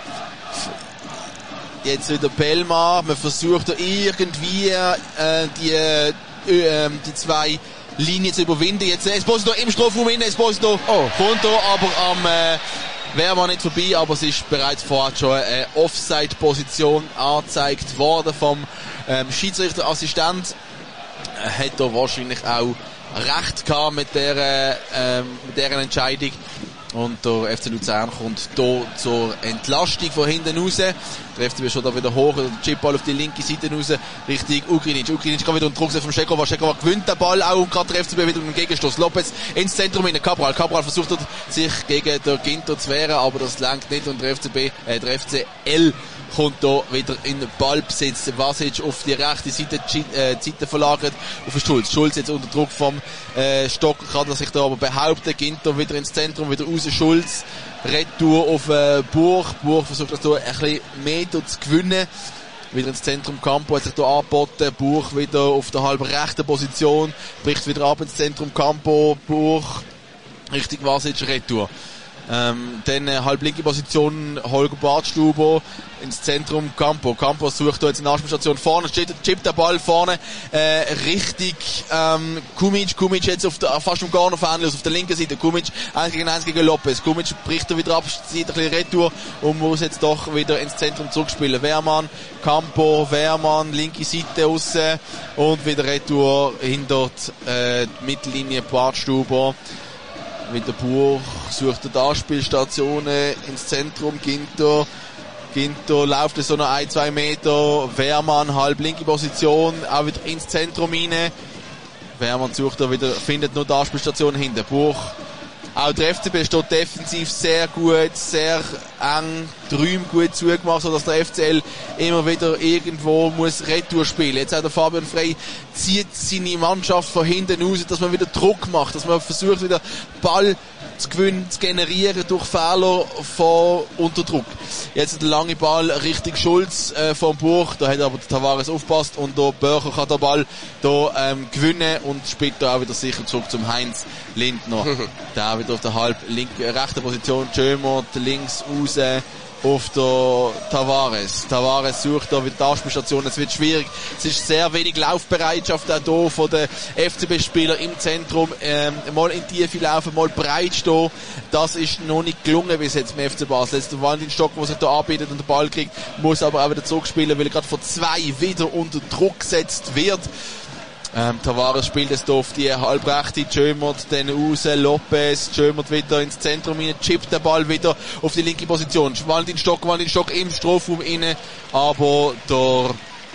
Jetzt wieder Pelmar, man versucht da irgendwie äh, die äh, die zwei Linien zu überwinden. Jetzt Esposito im Strafraum innen, Esposito oh. kommt da aber am äh, Wehrmann nicht vorbei, aber es ist bereits vorher schon eine Offside-Position angezeigt worden vom ähm, Schiedsrichterassistent. Er hat da wahrscheinlich auch recht gehabt mit der, äh, mit deren Entscheidung. Und der F C Luzern kommt hier zur Entlastung von hinten raus. Der F C B schon da wieder hoch, der Chipball auf die linke Seite raus, Richtung Ugrinic. Ugrinic kann wieder unter Druck vom Schekova. Schekova gewinnt den Ball auch und gerade der F C B wieder mit dem Gegenstoß. Lopez ins Zentrum in Cabral. Cabral versucht sich gegen den Ginter zu wehren, aber das lenkt nicht und der F C B, äh, der F C L kommt da wieder in den Ballbesitz. Vasic auf die rechte Seite, äh, die Seite verlagert auf den Schulz. Schulz jetzt unter Druck vom äh, Stocker, kann er sich da aber behaupten. Ginter wieder ins Zentrum, wieder raus. Schulz, Retour auf äh, Buch. Buch versucht das da ein bisschen Meter zu gewinnen. Wieder ins Zentrum Campo, hat sich da angeboten. Buch wieder auf der halben rechten Position. Bricht wieder ab ins Zentrum Campo. Buch, richtig Vasic, Retour. Ähm, dann äh, halblinke Position Holger Bartstuber ins Zentrum Campo. Campo sucht da jetzt eine Anspielstation vorne, chippt der Ball vorne äh, richtig ähm, Kumic. Kumic jetzt auf der, fast um Corner-Fan, auf der linken Seite. Kumic eins gegen eins gegen Lopez. Kumic bricht er wieder ab, zieht ein bisschen Retour und muss jetzt doch wieder ins Zentrum zurückspielen. Wehrmann, Campo, Wehrmann, linke Seite raus und wieder Retour hinter die äh, Mittellinie Bartstuber. Mit der Buch sucht er die Anspielstationen ins Zentrum. Ginter, Ginter läuft so noch ein, zwei Meter. Wehrmann, halb linke Position, auch wieder ins Zentrum rein. Wehrmann sucht er wieder, findet nur die Anspielstation hinter. Buch. Auch der F C B steht defensiv sehr gut, sehr eng, Träume gut zugemacht, sodass der F C L immer wieder irgendwo muss Retour spielen. Jetzt auch der Fabian Frey zieht seine Mannschaft von hinten raus, dass man wieder Druck macht, dass man versucht wieder Ball zu gewinnen, zu generieren durch Fehler von Unterdruck. Jetzt der lange Ball Richtung Schulz äh, vom Buch, da hat aber der Tavares aufgepasst und der Börcher kann den Ball da ähm, gewinnen und spielt da auch wieder sicher zurück zum Heinz Lindner. Der wieder auf der halb linken, rechten Position, Schömer links raus auf der Tavares. Tavares sucht da wieder die Anspielstation, es wird schwierig. Es ist sehr wenig Laufbereitschaft auch hier von den F C B-Spielern im Zentrum. Ähm, mal in die Tiefe laufen, mal breit stehen. Das ist noch nicht gelungen bis jetzt im F C Basel. Jetzt der Valentin Stock, der sich da anbietet und den Ball kriegt, muss aber auch wieder zurückspielen, weil er gerade von zwei wieder unter Druck gesetzt wird. Ähm, Tavares spielt es da auf die halbrechte, Tschömert dann raus, Lopez, Tschömert wieder ins Zentrum rein, chippt den Ball wieder auf die linke Position. Valentin Stock, Valentin Stock im Strafraum rein, aber der,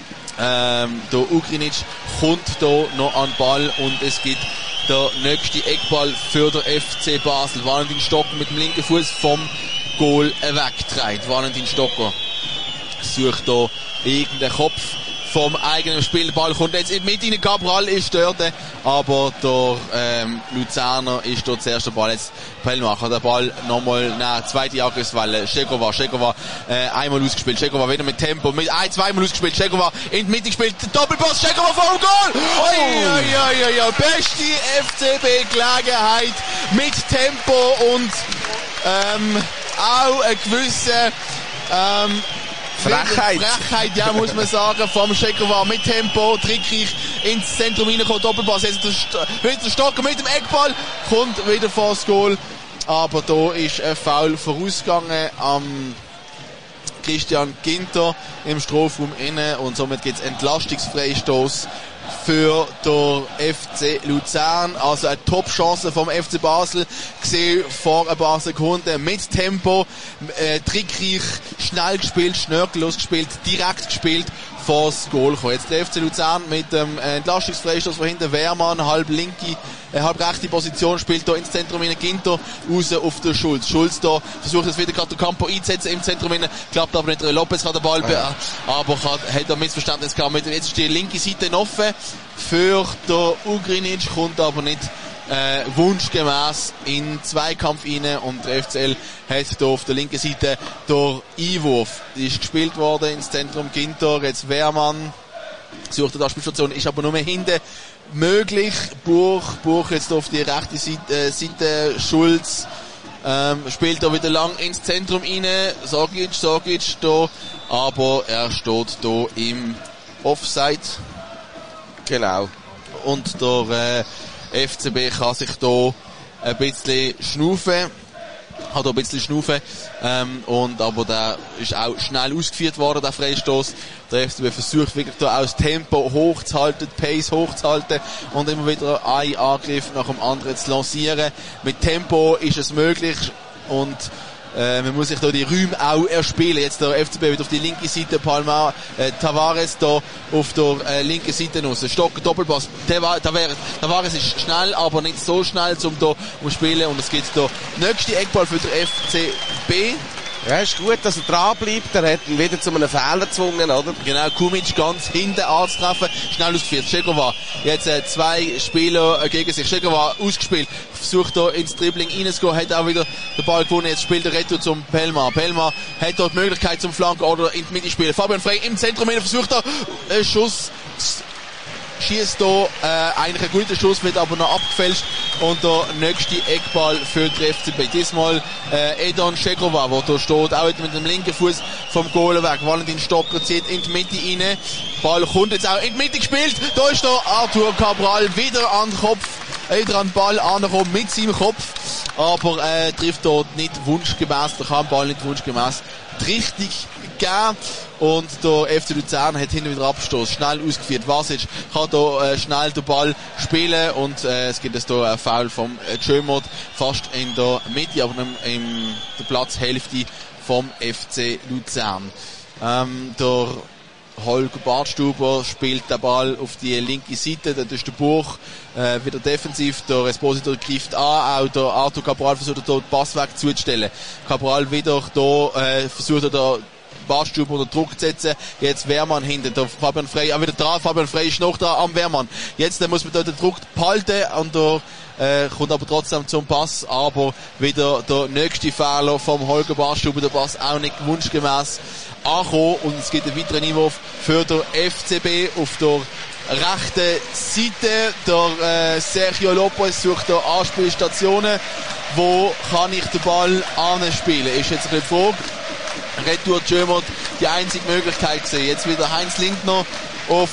ähm, der Ugrinic kommt da noch an den Ball und es gibt der nächste Eckball für den F C Basel. Valentin Stock mit dem linken Fuß vom Goal wegtreibt. Valentin Stocker sucht da irgendeinen Kopf vom eigenen Spielball, kommt jetzt mit in den Cabral, ist dort, aber der ähm, Luzerner ist dort zuerst der Ball. Jetzt Pellmacher, der Ball nochmal nach zweite Angriffswelle. Schekova, Schekova äh, einmal ausgespielt, Schekova wieder mit Tempo, mit ein, zweimal ausgespielt, Schekova in die Mitte gespielt, Doppelpass, Schekova vor dem Goal! Oh. Ja, ja, ja, ja, beste F C B-Gelegenheit mit Tempo und ähm, auch eine gewisse ähm, Frechheit. Frechheit, ja, muss man sagen, vom Schekowa mit Tempo, trickreich ins Zentrum reinkommt, Doppelpass, jetzt der St- wieder der Stocker mit dem Eckball, kommt wieder vor das Goal, aber da ist ein Foul vorausgegangen am Christian Ginter im Strafraum innen und somit gibt es Entlastungsfreistoß für der F C Luzern. Also eine Top-Chance vom F C Basel gesehen vor ein paar Sekunden mit Tempo, äh, trickreich, schnell gespielt, schnörkellos gespielt, direkt gespielt, vor das Goal kommen. Jetzt der F C Luzern mit dem äh, Entlastungsfreistoß von hinten, Wehrmann, halb linke, äh, halb rechte Position, spielt da ins Zentrum rein, Ginter raus auf den Schulz. Schulz da versucht jetzt wieder gerade den Campo einzusetzen im Zentrum rein, klappt aber nicht. Lopez kann den Ball, ja. aber hat, hat ein Missverständnis gehabt. Mit, jetzt ist die linke Seite offen für den Ugrinic, kommt aber nicht äh, wunschgemäß in Zweikampf rein und der F C L hat hier auf der linken Seite der Einwurf. Die ist gespielt worden ins Zentrum Ginter, jetzt Wehrmann sucht die Spielstation, ist aber nur mehr hinten möglich. Buch, Buch jetzt auf die rechte Seite, äh, Seite Schulz ähm, spielt da wieder lang ins Zentrum rein, Sagic, Sagic da, aber er steht da im Offside. Genau. Und der äh, F C B kann sich da ein bisschen schnaufen, hat da ein bisschen schnaufen, ähm, und, aber der ist auch schnell ausgeführt worden, der Freistoß. Der F C B versucht wirklich da auch das Tempo hochzuhalten, die Pace hochzuhalten und immer wieder einen Angriff nach dem anderen zu lancieren. Mit Tempo ist es möglich und Äh, man muss sich da die Räume auch erspielen. Jetzt der F C B wird auf die linke Seite, Palma, äh, Tavares da auf der äh, linken Seite raus. Stocker, Doppelpass. Tavares, Tavares ist schnell, aber nicht so schnell zum da umspielen. Und es gibt da nächste Eckball für den F C B. Ja, ist gut, dass er dran bleibt. Er hat ihn wieder zu einem Fehler gezwungen, oder? Genau, Kumic ganz hinten anzutreffen. Schnell ausgeführt. Schegowa. Jetzt äh, zwei Spieler äh, gegen sich. Schegowa ausgespielt. Versucht da ins Dribbling reinzugehen. Hat auch wieder den Ball gewonnen. Jetzt spielt der Retour zum Pelma. Pelma hat dort die Möglichkeit zum Flanken oder in die Mitte spielen. Fabian Frey im Zentrum hinein. Versucht da einen Schuss. Schießt da äh, eigentlich ein guter Schuss, wird aber noch abgefälscht und der nächste Eckball für den F C B. Diesmal äh, Edon Schegrova, der da steht, auch mit dem linken Fuß vom Goal weg. Valentin Stocker zieht in die Mitte rein. Ball kommt jetzt auch in die Mitte gespielt. Da ist der Arthur Cabral wieder an den Kopf, wieder an den Ball angekommen mit seinem Kopf, aber äh, trifft dort nicht wunschgemäß, der kann den Ball nicht wunschgemäß richtig gegeben. Und der F C Luzern hat hinten wieder Abstoß, schnell ausgeführt. Vasic kann da äh, schnell den Ball spielen und äh, es gibt jetzt hier einen Foul vom äh, Tschömert, fast in der Mitte, aber in, in der Platzhälfte vom F C Luzern. Ähm, der Holger Bartstuber spielt den Ball auf die linke Seite, dort ist der Buch äh, wieder defensiv, der Esposito greift an, auch der Arthur Cabral versucht hier den Pass weg zuzustellen. Cabral wieder da, äh, versucht er da Bartstuber unter Druck zu setzen. Jetzt Wehrmann hinten, der Fabian Frey, auch wieder dran, Fabian Frey ist noch da am Wehrmann. Jetzt, dann muss man da den Druck behalten und der äh, kommt aber trotzdem zum Pass, aber wieder der nächste Fehler vom Holger Bartstuber, der Pass auch nicht wunschgemäß angekommen und es gibt einen weiteren Einwurf für den F C B auf der rechten Seite. Der äh, Sergio Lopez sucht da Anspielstationen. Wo kann ich den Ball anspielen? Ist jetzt eine Frage. Retour Tschömert die einzige Möglichkeit gesehen. Jetzt wieder Heinz Lindner oft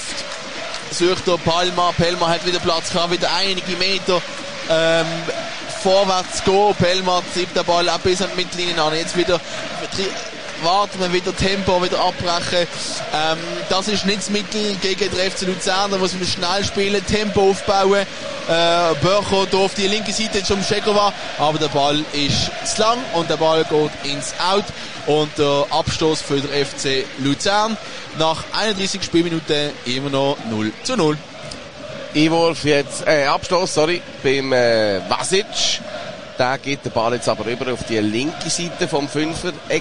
sucht der Palma. Pelma hat wieder Platz, kann wieder einige Meter ähm, vorwärts gehen. Pelma zieht den Ball auch bis an die Mittellinie an. Jetzt wieder warten wir wieder Tempo, wieder abbrechen. Ähm, das ist nicht das Mittel gegen den F C Luzern. Da muss man schnell spielen, Tempo aufbauen. Äh, Börcho hier auf die linke Seite zum Schegrova, aber der Ball ist zu lang und der Ball geht ins Out. Und der Abstoß für den F C Luzern. Nach einunddreißig Spielminuten immer noch null zu null. Einwurf jetzt, äh, Abstoß, sorry, beim äh, Vasic. Der geht den Ball jetzt aber rüber auf die linke Seite vom Fünfer-Eck.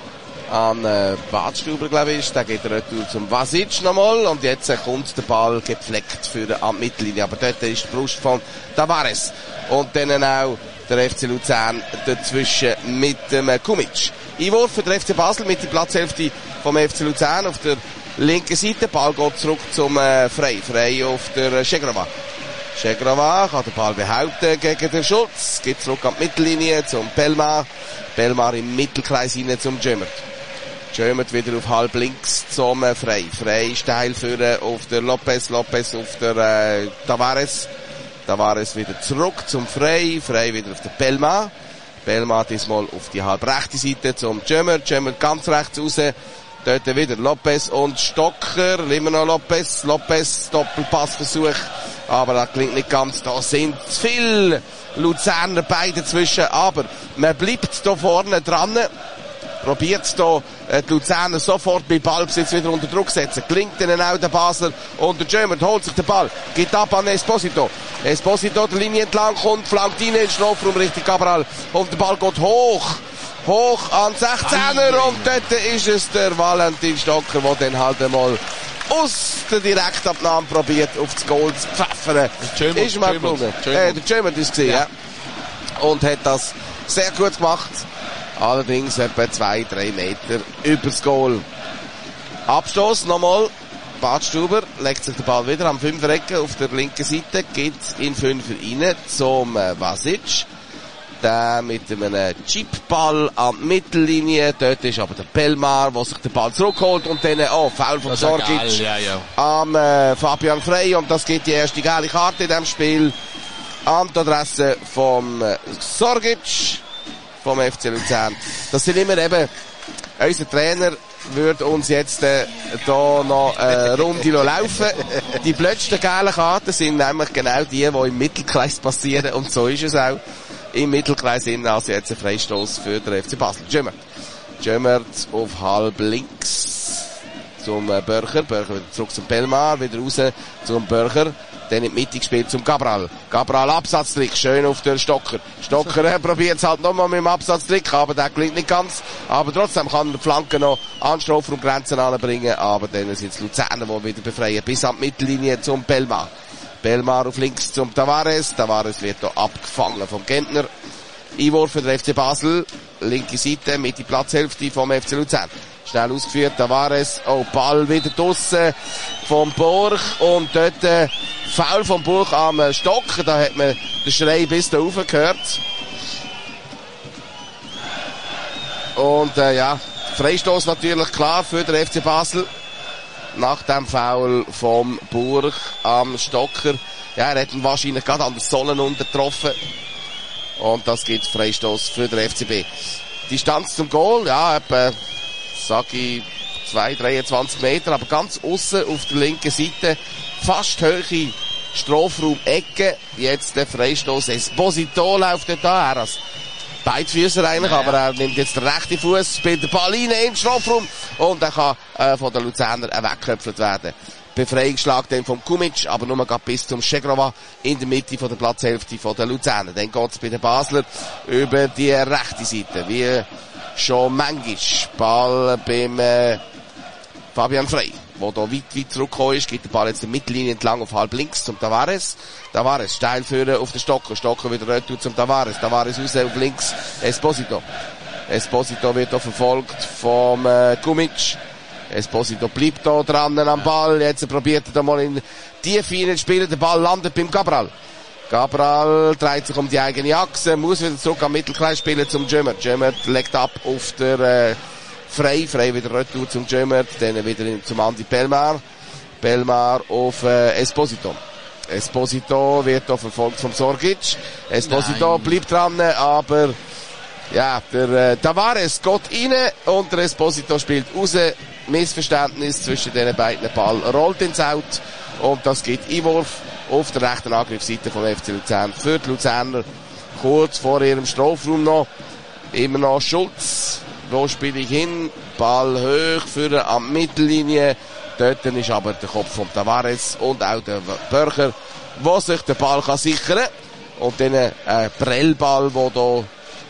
An äh, Badstuber, glaube ich, da geht der Retour zum Vasic nochmal und jetzt äh, kommt der Ball gepflegt für an die Mittellinie, aber dort ist die Brust von Tavares und dann auch der F C Luzern dazwischen mit dem äh, Kumic. Einwurf für den F C Basel mit der Platzhälfte vom F C Luzern auf der linken Seite, Ball geht zurück zum äh, Frey, Frey auf der äh, Schegrova. Schegrava kann den Ball behaupten gegen den Schulz. Geht zurück an die Mittellinie zum Pelmar. Pelmar im Mittelkreis hinein zum Jömert. Jömert wieder auf halb links zum äh, Frey. Frey steil führen auf der Lopez. Lopez auf der äh, Tavares. Tavares wieder zurück zum Frey. Frey wieder auf der Pelmar. Pelmar diesmal auf die halb rechte Seite zum Jömert. Jömert ganz rechts raus. Dort wieder Lopez und Stocker. Immer noch Lopez. Lopez Doppelpassversuch. Aber das klingt nicht ganz. Da sind zu viele Luzerner beide dazwischen. Aber man bleibt da vorne dran. Probiert da äh, die Luzerner sofort bei Ballbesitz wieder unter Druck setzen. Klingt ihnen auch der Basler. Und der Jömert holt sich den Ball. Geht ab an Esposito. Esposito der Linie entlang kommt. Flankt rein in den Strafraum Richtung Cabral. Und der Ball geht hoch. Hoch an sechzehner. Und dort ist es der Valentin Stocker, der dann halt einmal aus der Direktabnahme probiert, auf das Goal zu pfeffern. Ist mal gelungen. Äh, der Jömert ist gesehen, ja. ja. Und hat das sehr gut gemacht. Allerdings etwa zwei, drei Meter übers Goal. Abstoß nochmal. Badstuber legt sich den Ball wieder am Fünferecken auf der linken Seite, geht in Fünfer rein zum äh, Vasic. Der mit einem Chipball an die Mittellinie. Dort ist aber der Pelmar, der sich den Ball zurückholt und dann, oh, Foul von Sorgic ja, ja. am äh, Fabian Frey. Und das gibt die erste gelbe Karte in diesem Spiel an die Adresse vom äh, Sorgic, vom F C Luzern. Das sind immer eben, unser Trainer würde uns jetzt äh, da noch eine Runde laufen. Die blödsten gelben Karten sind nämlich genau die, die im Mittelkreis passieren. Und so ist es auch. Im Mittelkreis innen, also jetzt ein Freistoß für den F C Basel. Jömert. Jömert auf halb links zum äh, Börcher. Börcher wieder zurück zum Pelmar, wieder raus zum Börcher. Dann in die Mitte gespielt zum Cabral. Cabral Absatztrick, schön auf der Stocker. Stocker äh, probiert es halt nochmal mit dem Absatztrick, aber der klingt nicht ganz. Aber trotzdem kann er die Flanke noch an Strafraumgrenzen anbringen. Aber dann sind es Luzerner, die wieder befreien. Bis an die Mittellinie zum Pelmar. Pelmar auf links zum Tavares. Tavares wird hier abgefangen vom Gentner. Einwurf für den F C Basel. Linke Seite, Mitte Platzhälfte vom F C Luzern. Schnell ausgeführt, Tavares. Oh, Ball wieder draussen vom Burg. Und dort äh, Foul vom Burg am Stock. Da hat man den Schrei bis da rauf gehört. Und äh, ja, Freistoß natürlich klar für den F C Basel. Nach dem Foul vom Burg am Stocker. Ja, er hat ihn wahrscheinlich gerade an der Sohlen untertroffen. Und das gibt Freistoß für den F C B. Distanz zum Goal, ja, etwa, sag ich, zwei, dreiundzwanzig Meter, aber ganz aussen auf der linken Seite. Fast hohe Strafraum-Ecke. Jetzt der Freistoß. Esposito läuft dort da. Er als Beidfüßer eigentlich, ja, aber er nimmt jetzt den rechten Fuß, spielt den Ball rein in den Strafraum und er kann äh, von den Luzerner weggeköpft werden. Befreiungsschlag dann vom Kumic, aber nur gerade bis zum Schegrova in der Mitte von der Platzhälfte von den Luzerner. Dann geht's bei den Basler über die rechte Seite, wie schon manchmal. Ball beim äh, Fabian Frey, der da weit, weit zurückgekommen ist, geht der Ball jetzt die Mittellinie entlang auf halb links zum Tavares. Tavares steil führen auf den Stocker. Stocker wieder retour zum Tavares. Tavares raus auf links. Esposito. Esposito wird da verfolgt vom äh, Kumic. Esposito bleibt da dran am Ball. Jetzt probiert er da mal in die Tiefe spielen. Der Ball landet beim Cabral. Cabral dreht sich um die eigene Achse, muss wieder zurück am Mittelkreis spielen zum Jömert. Jömert legt ab auf der äh, Frey. Frey wieder retour zum Jömert. Dann wieder zum Andi Pelmar. Pelmar auf äh, Esposito. Esposito wird da verfolgt vom Sorgic. Esposito Nein. bleibt dran, aber ja, der äh, Tavares geht rein und der Esposito spielt raus. Missverständnis zwischen den beiden. Ball rollt ins Out und das gibt Einwurf auf der rechten Angriffsseite vom F C Luzern für die Luzerner. Kurz vor ihrem Strafraum noch. Immer noch Schulz. Wo spiele ich hin? Ball hoch für an Mittellinie. Dort ist aber der Kopf von Tavares und auch der Börcher, der sich den Ball kann sichern kann. Und dann ein Prellball, der hier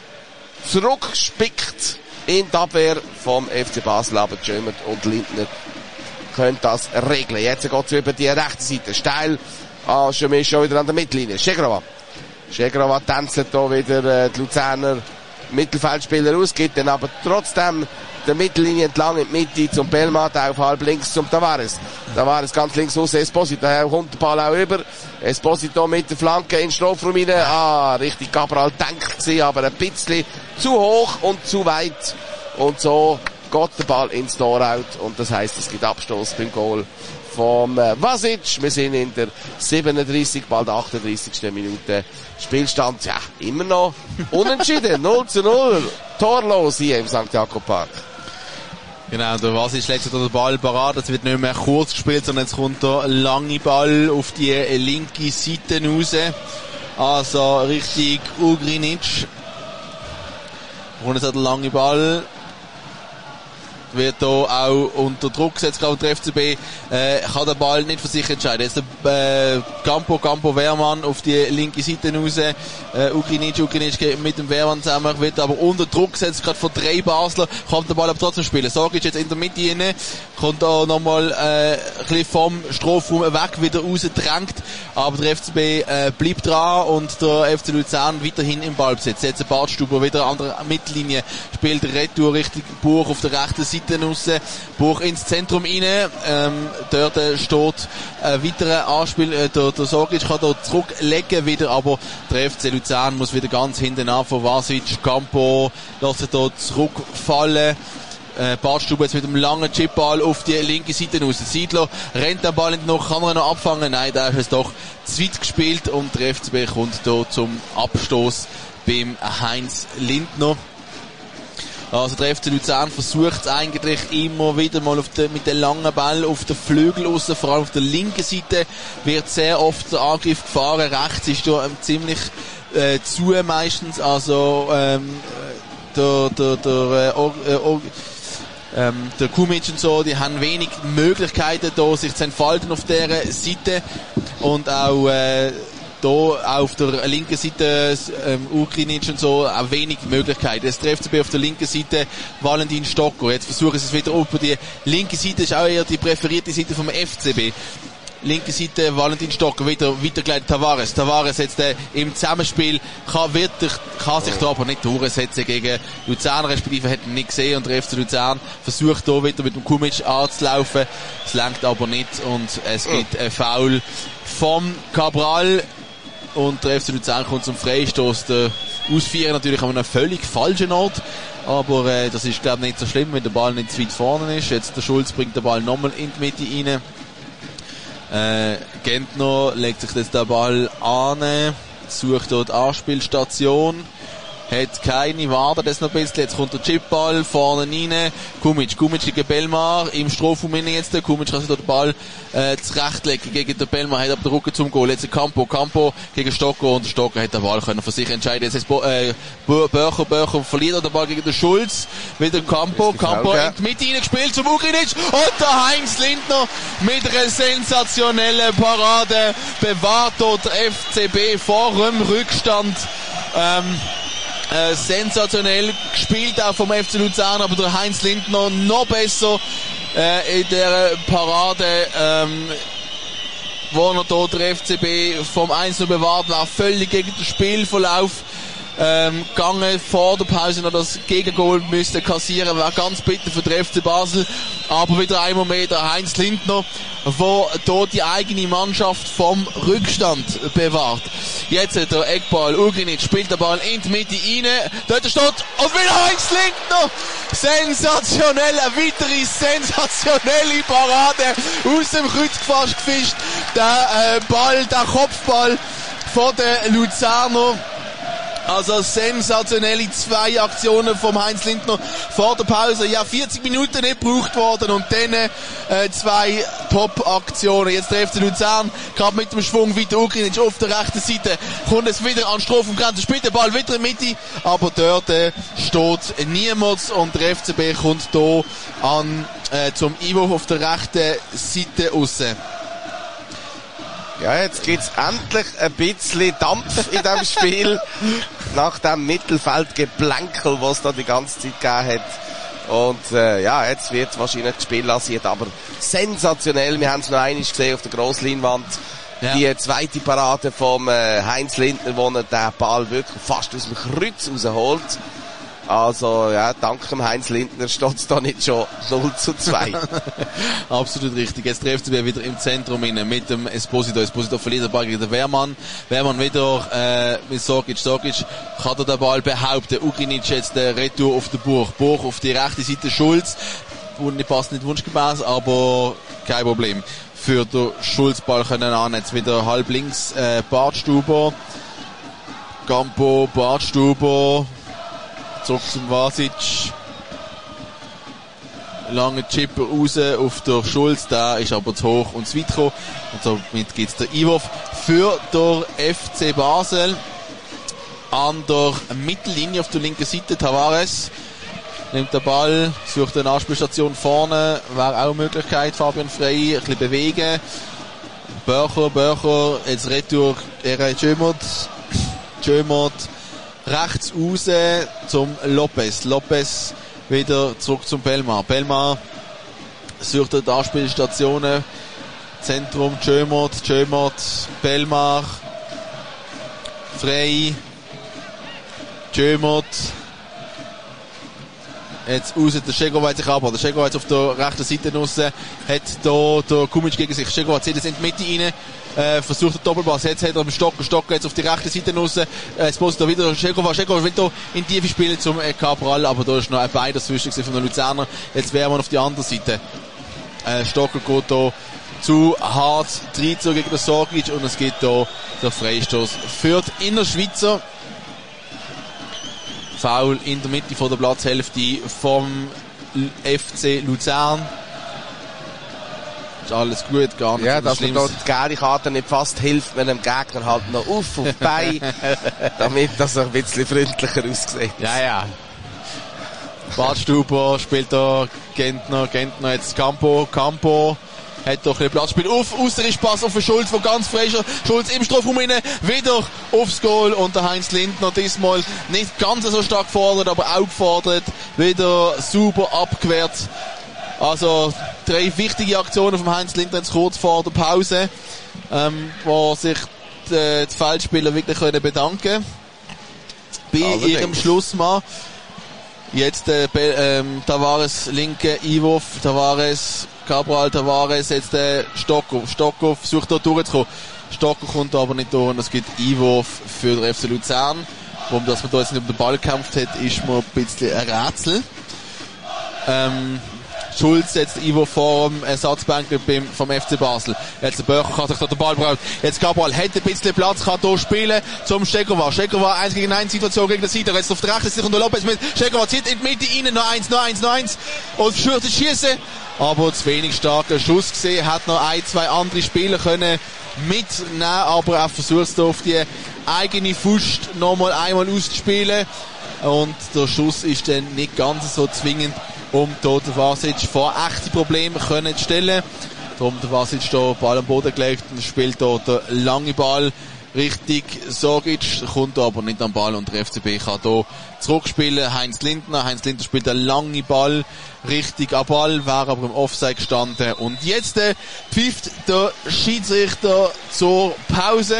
zurückspickt in die Abwehr vom F C Basel. Aber Jömert und Lindner können das regeln. Jetzt geht es über die rechte Seite. Steil. Ah, schon wieder an der Mittellinie. Schegrava. Schegrava tänzelt hier wieder äh, die Luzerner Mittelfeldspieler aus, gibt dann aber trotzdem der Mittellinie entlang in die Mitte zum Belmat, auf halb links zum Tavares. Tavares ganz links raus, Esposito, daher kommt der Ball auch über. Esposito mit der Flanke in den Strafraum rein. Ah, richtig Cabral denkt sie, aber ein bisschen zu hoch und zu weit. Und so geht der Ball ins Tor-out und das heisst, es gibt Abstoß beim Goal vom äh, Vasic. Wir sind in der siebenunddreißig, bald achtunddreißigsten Minute. Spielstand, ja, immer noch unentschieden. null zu null. Torlos hier im Sankt Jakob Park. Genau, der Vasic schlägt der Ball parat. Es wird nicht mehr kurz gespielt, sondern jetzt kommt der lange Ball auf die linke Seite raus. Also richtig Ugrinic. Und jetzt hat der lange Ball. Wird hier auch unter Druck gesetzt, gerade der F C B, äh, kann der Ball nicht für sich entscheiden. Jetzt der, äh, Campo, Campo Wehrmann auf die linke Seite raus, äh, Ugrinic, Ugrinic geht mit dem Wehrmann zusammen, wird aber unter Druck gesetzt, gerade von drei Basler, kann der Ball aber trotzdem spielen. Sorgic jetzt in der Mitte rein, kommt da nochmal, äh, ein bisschen vom Strafraum weg, wieder rausgedrängt, aber der F C B, äh, bleibt dran und der F C Luzern weiterhin im Ballbesitz. Jetzt der Bartstuber wieder an der Mittellinie, spielt Retour Richtung Buch auf der rechten Seite raus, Buch ins Zentrum rein, ähm, dort äh, steht ein weiterer Anspiel, äh, der, der Sorgic kann da zurücklegen wieder, aber der F C Luzern muss wieder ganz hinten an von Vasic, Campo, lässt sich da zurückfallen. Äh, Bartstube jetzt mit einem langen Chipball auf die linke Seite raus. Siedler rennt den Ball noch, kann er noch abfangen? Nein, da ist es doch zu weit gespielt und der F C B kommt da zum Abstoß beim Heinz Lindner. Also der F C Luzern versucht es eigentlich immer wieder mal auf der, mit den langen Ball auf den Flügel raus, vor allem auf der linken Seite wird sehr oft der Angriff gefahren, rechts ist da ähm, ziemlich äh, zu meistens, also ähm, der, der, der, äh, äh, ähm, der Kumic und so, die haben wenig Möglichkeiten da, sich zu entfalten auf dieser Seite und auch äh, da auf der linken Seite ähm, Ugrinic und so auch wenig Möglichkeiten. Es trifft sich auf der linken Seite Valentin Stocker. Jetzt versuchen sie es wieder auf die linke Seite, ist auch eher die präferierte Seite vom F C B. Linke Seite Valentin Stocker, wieder weitergeleitet Tavares. Tavares jetzt äh, im Zusammenspiel kann, wird, kann sich da aber nicht durchsetzen gegen Luzern, respektive hat ihn nicht gesehen und der F C Luzern versucht da wieder mit dem Kumic anzulaufen. Es langt aber nicht und es gibt ein Foul vom Cabral. Und der F C Luzern kommt zum Freistoß. Der Ausführer natürlich an einem völlig falschen Ort. Aber äh, das ist, glaube ich, nicht so schlimm, wenn der Ball nicht zu weit vorne ist. Jetzt der Schulz bringt den Ball nochmal in die Mitte rein. Äh, Gentner legt sich jetzt den Ball an, sucht dort Anspielstation. Hat keine, wartet das noch ein bisschen. Jetzt kommt der Chipball vorne rein. Kumic, Kumic gegen Belmar. Im Strafraum jetzt. Kumic kann sich dort den Ball äh, zurechtlegen gegen den Belmar. Hat aber den Rücken zum Goal. Jetzt der Campo. Campo gegen Stocker. Und der Stocker hat den Ball können für sich entscheiden. Jetzt ist Bo- äh, Börcher. Börcher verliert den Ball gegen den Schulz. Wieder Campo. Campo in die Mitte reingespielt zum Ugrinic. Und der Heinz Lindner mit einer sensationellen Parade bewahrt dort der F C B vor dem Rückstand. Ähm, Äh, sensationell gespielt auch vom F C Luzern, aber der Heinz Lindner noch besser äh, in der Parade, ähm, wo er dort der F C B vom eins null bewahrt war, völlig gegen den Spielverlauf ähm, gegangen, vor der Pause noch das Gegengol müsste kassieren, war ganz bitter für den F C Basel, aber wieder einmal mehr der Heinz Lindner, wo dort die eigene Mannschaft vom Rückstand bewahrt. Jetzt der Eckball, Ugrinic spielt den Ball in die Mitte rein, dort steht und wieder Heinz Lindner, sensationell, eine weitere sensationelle Parade aus dem Kreuz fast gefischt, der äh, Ball, der Kopfball von den Luzerner. Also sensationelle zwei Aktionen vom Heinz Lindner vor der Pause. Ja, vierzig Minuten nicht gebraucht worden und dann äh, zwei Top-Aktionen. Jetzt der F C Luzern, gerade mit dem Schwung weiter Ugrinic auf der rechten Seite. Kommt es wieder an Strafraumgrenze, spielt der Ball wieder in die Mitte, aber dort äh, steht niemand und der F C B kommt hier an äh, zum Einwurf auf der rechten Seite raus. Ja, jetzt gibt's endlich ein bisschen Dampf in diesem Spiel. Nach dem Mittelfeldgeplänkel, was es da die ganze Zeit gegeben hat. Und äh, ja, jetzt wird wahrscheinlich das Spiel lassiert, aber sensationell. Wir haben es noch einmal gesehen auf der Grossleinwand. Ja. Die zweite Parade vom äh, Heinz Lindner, wo er den Ball wirklich fast aus dem Kreuz rausholt. Also, ja, dank dem Heinz Lindner steht es da nicht schon null zu zwei. Absolut richtig. Jetzt trifft sie wieder im Zentrum rein mit dem Esposito. Esposito verliert den Ball gegen den Wehrmann. Wehrmann wieder, äh, mit Sorgic. Sorgic kann er den Ball behaupten. Ugrinic jetzt der Retour auf den Buch. Buch auf die rechte Seite. Schulz. Nicht passt nicht wunschgemäß, aber kein Problem. Für den Schulzball können an. Jetzt wieder halb links, äh, Bartstuber. Campo, Bartstuber. Zurück zum Vasic. Lange Chipper raus auf der Schulz. Der ist aber zu hoch und zu weit gekommen. Und somit gibt's den Einwurf für den F C Basel. An der Mittellinie auf der linken Seite Tavares. Nimmt den Ball, sucht eine Anspielstation vorne. Wäre auch eine Möglichkeit. Fabian Frey, ein bisschen bewegen. Börcher, Börcher. Jetzt Retour, Eray Jömert. Jömert. Rechts raus zum Lopez. Lopez wieder zurück zum Belmar. Belmar sucht die Anspielstationen. Zentrum Jömert, Jömert, Belmar. Frey. Jömert. Jetzt raus der Šegovac sich ab. Der Šegovac auf der rechten Seite raus. Hat hier der Kumic gegen sich. Šegovac zieht es in die Mitte rein. Äh, versucht den Doppelpass. Jetzt hat er mit Stocker. Stocker jetzt auf die rechte Seite raus. Äh, jetzt muss da wieder Šegovac. Šegovac will hier in die Tiefe spielen zum äh, Cabral. Aber da ist noch ein Bein dazwischen von den Luzerner. Jetzt wäre man auf die andere Seite. Äh, Stocker geht hier zu hart reinzu gegen den Sorgic. Und es geht hier der Freistoß für die Innerschweizer. Foul in der Mitte von der Platzhälfte vom F C Luzern. Ist alles gut, gar nicht. Ja, dass man dort die gelbe Karte nicht fast hilft, wenn dem Gegner halt noch auf und bei, damit das ein bisschen freundlicher aussieht. Ja, ja. Badstuber spielt da Gentner, Gentner jetzt Campo, Campo. Hat doch ein Platzspiel auf, Ausrichtpass auf den Schulz, wo ganz frei ist. Schulz im Strafraum rein, wieder aufs Goal und der Heinz Lindner diesmal nicht ganz so stark gefordert, aber auch gefordert, wieder super abgewehrt. Also drei wichtige Aktionen vom Heinz Lindner jetzt kurz vor der Pause, ähm, wo sich die, die Feldspieler wirklich können bedanken bei Allerdings. ihrem Schlussmann. Jetzt äh, ähm, Tavares linke Einwurf, Tavares Cabral, Tavares, jetzt der Stockhoff. Stockhoff versucht dort durchzukommen. Stockhoff kommt aber nicht durch und es gibt Einwurf für den F C Luzern. Warum dass man da jetzt nicht um den Ball gekämpft hat, ist mir ein bisschen ein Rätsel. Ähm, Schulz jetzt Einwurf vor dem Ersatzbänkel beim, vom F C Basel. Jetzt der Börcher kann sich da den Ball brauchen. Jetzt Cabral hat ein bisschen Platz, kann hier spielen zum Šegovac. Šegovac eins gegen eins Situation gegen den Seiter. Jetzt auf der rechten Seite und der Lopez mit Šegovac zieht in die Mitte rein. Noch eins, noch eins, noch eins. Und schürft das Schießen. Aber zu wenig starker Schuss gesehen. Hat noch ein, zwei andere Spieler können mitnehmen. Aber er versucht es auf die eigene Faust nochmal einmal auszuspielen. Und der Schuss ist dann nicht ganz so zwingend, um hier den Vasic vor echte Probleme können zu stellen. Darum der Vasic hier Ball am Boden gelegt und spielt hier den langen Ball richtig. Sorgic kommt aber nicht am Ball und der F C B kann hier zurückspielen. Heinz Lindner. Heinz Lindner spielt einen langen Ball richtig am Ball, wäre aber im Offside gestanden. Und jetzt äh, pfeift der Schiedsrichter zur Pause.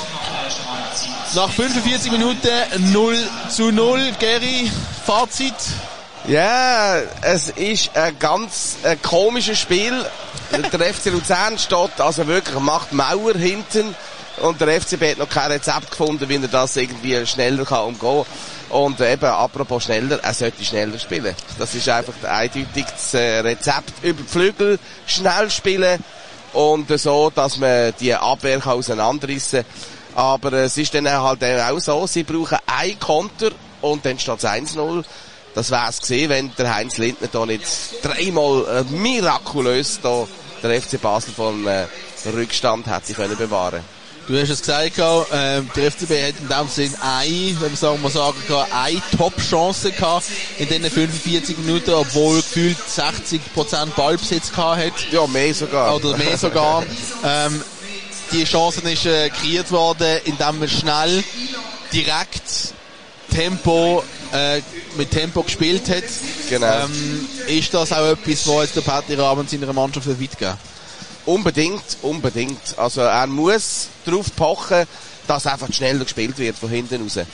Nach fünfundvierzig Minuten null zu null. Geri, Fazit? Ja, es ist ein ganz ein komisches Spiel. Der F C Luzern steht also wirklich, macht Mauer hinten und der F C B hat noch kein Rezept gefunden, wie er das irgendwie schneller kann umgehen. Und eben, apropos schneller, er sollte schneller spielen. Das ist einfach eindeutig das Rezept. Über die Flügel schnell spielen und so, dass man die Abwehr kann auseinanderreissen kann. Aber es ist dann halt auch so, sie brauchen einen Konter und dann steht es eins null. Das wäre es gewesen, wenn der Heinz Lindner da nicht dreimal äh, mirakulös da der F C Basel vom äh, Rückstand hat sich können bewahren. Du hast es gesagt, äh, der F C B hat in dem Sinn eine, wenn man sagen, man sagen kann, eine Top-Chance gehabt in diesen fünfundvierzig Minuten, obwohl gefühlt sechzig Prozent Ballbesitz gehabt hat. Ja, mehr sogar. Oder mehr sogar. ähm, die Chance ist äh, kreiert worden, indem man schnell, direkt, Tempo, äh, mit Tempo gespielt hat. Genau. Ähm, ist das auch etwas, was jetzt der Patty Raben seiner Mannschaft weit geben? Unbedingt, unbedingt. Also er muss darauf pochen, dass einfach schneller gespielt wird von hinten raus.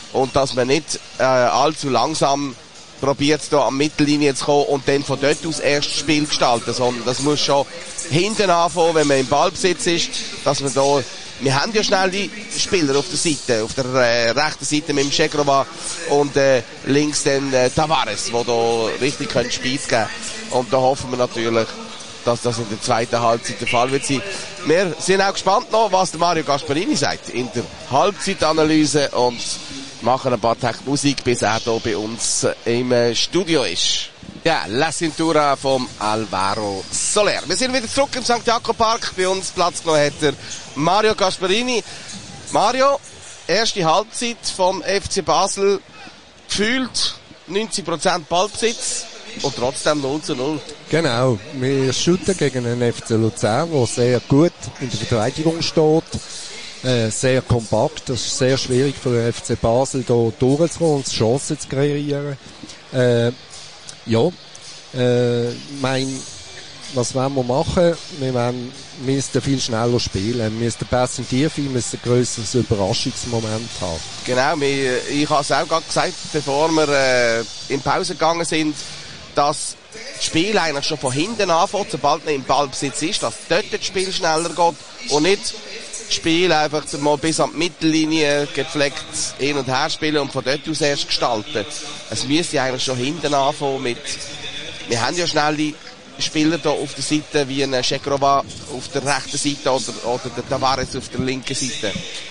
und dass man nicht äh, allzu langsam probiert, da am Mittellinie zu kommen und dann von dort aus erst das Spiel gestalten, sondern das muss schon hinten anfangen, wenn man im Ballbesitz ist, dass man da, wir haben ja schnell die Spieler auf der Seite, auf der äh, rechten Seite mit dem Shegrova und äh, links dann äh, Tavares, wo da richtig können Spitz geben. Und da hoffen wir natürlich, dass das in der zweiten Halbzeit der Fall wird sein. Wir sind auch gespannt noch, was der Mario Gasparini sagt in der Halbzeitanalyse und machen ein paar Tage Musik, bis er hier bei uns im Studio ist. Ja, La Cintura vom Alvaro Soler. Wir sind wieder zurück im Sankt Jakob Park. Bei uns Platz genommen hat der Mario Gasparini. Mario, erste Halbzeit vom F C Basel, gefühlt neunzig Prozent Ballbesitz und trotzdem null zu null. Genau, wir shooten gegen den F C Luzern, der sehr gut in der Verteidigung steht. Äh, sehr kompakt, das ist sehr schwierig für den F C Basel hier durchzukommen und Chancen zu kreieren. Äh, ja, äh, mein, was wollen wir machen? Wir wollen, müssen viel schneller spielen, wir müssen besser in die Tiefe, wir müssen ein grösseres Überraschungsmoment haben. Genau, wir, ich habe es auch gerade gesagt, bevor wir äh, in Pause gegangen sind, dass das Spiel eigentlich schon von hinten anfängt, sobald man im Ballbesitz ist, dass dort das Spiel schneller geht und nicht das Spiel einfach mal bis an die Mittellinie gepflegt hin und her spielen und von dort aus erst gestalten. Es müsste eigentlich schon hinten anfangen mit, wir haben ja schnell die Spieler da auf der Seite, wie ein Shegrova auf der rechten Seite oder, oder der Tavares auf der linken Seite.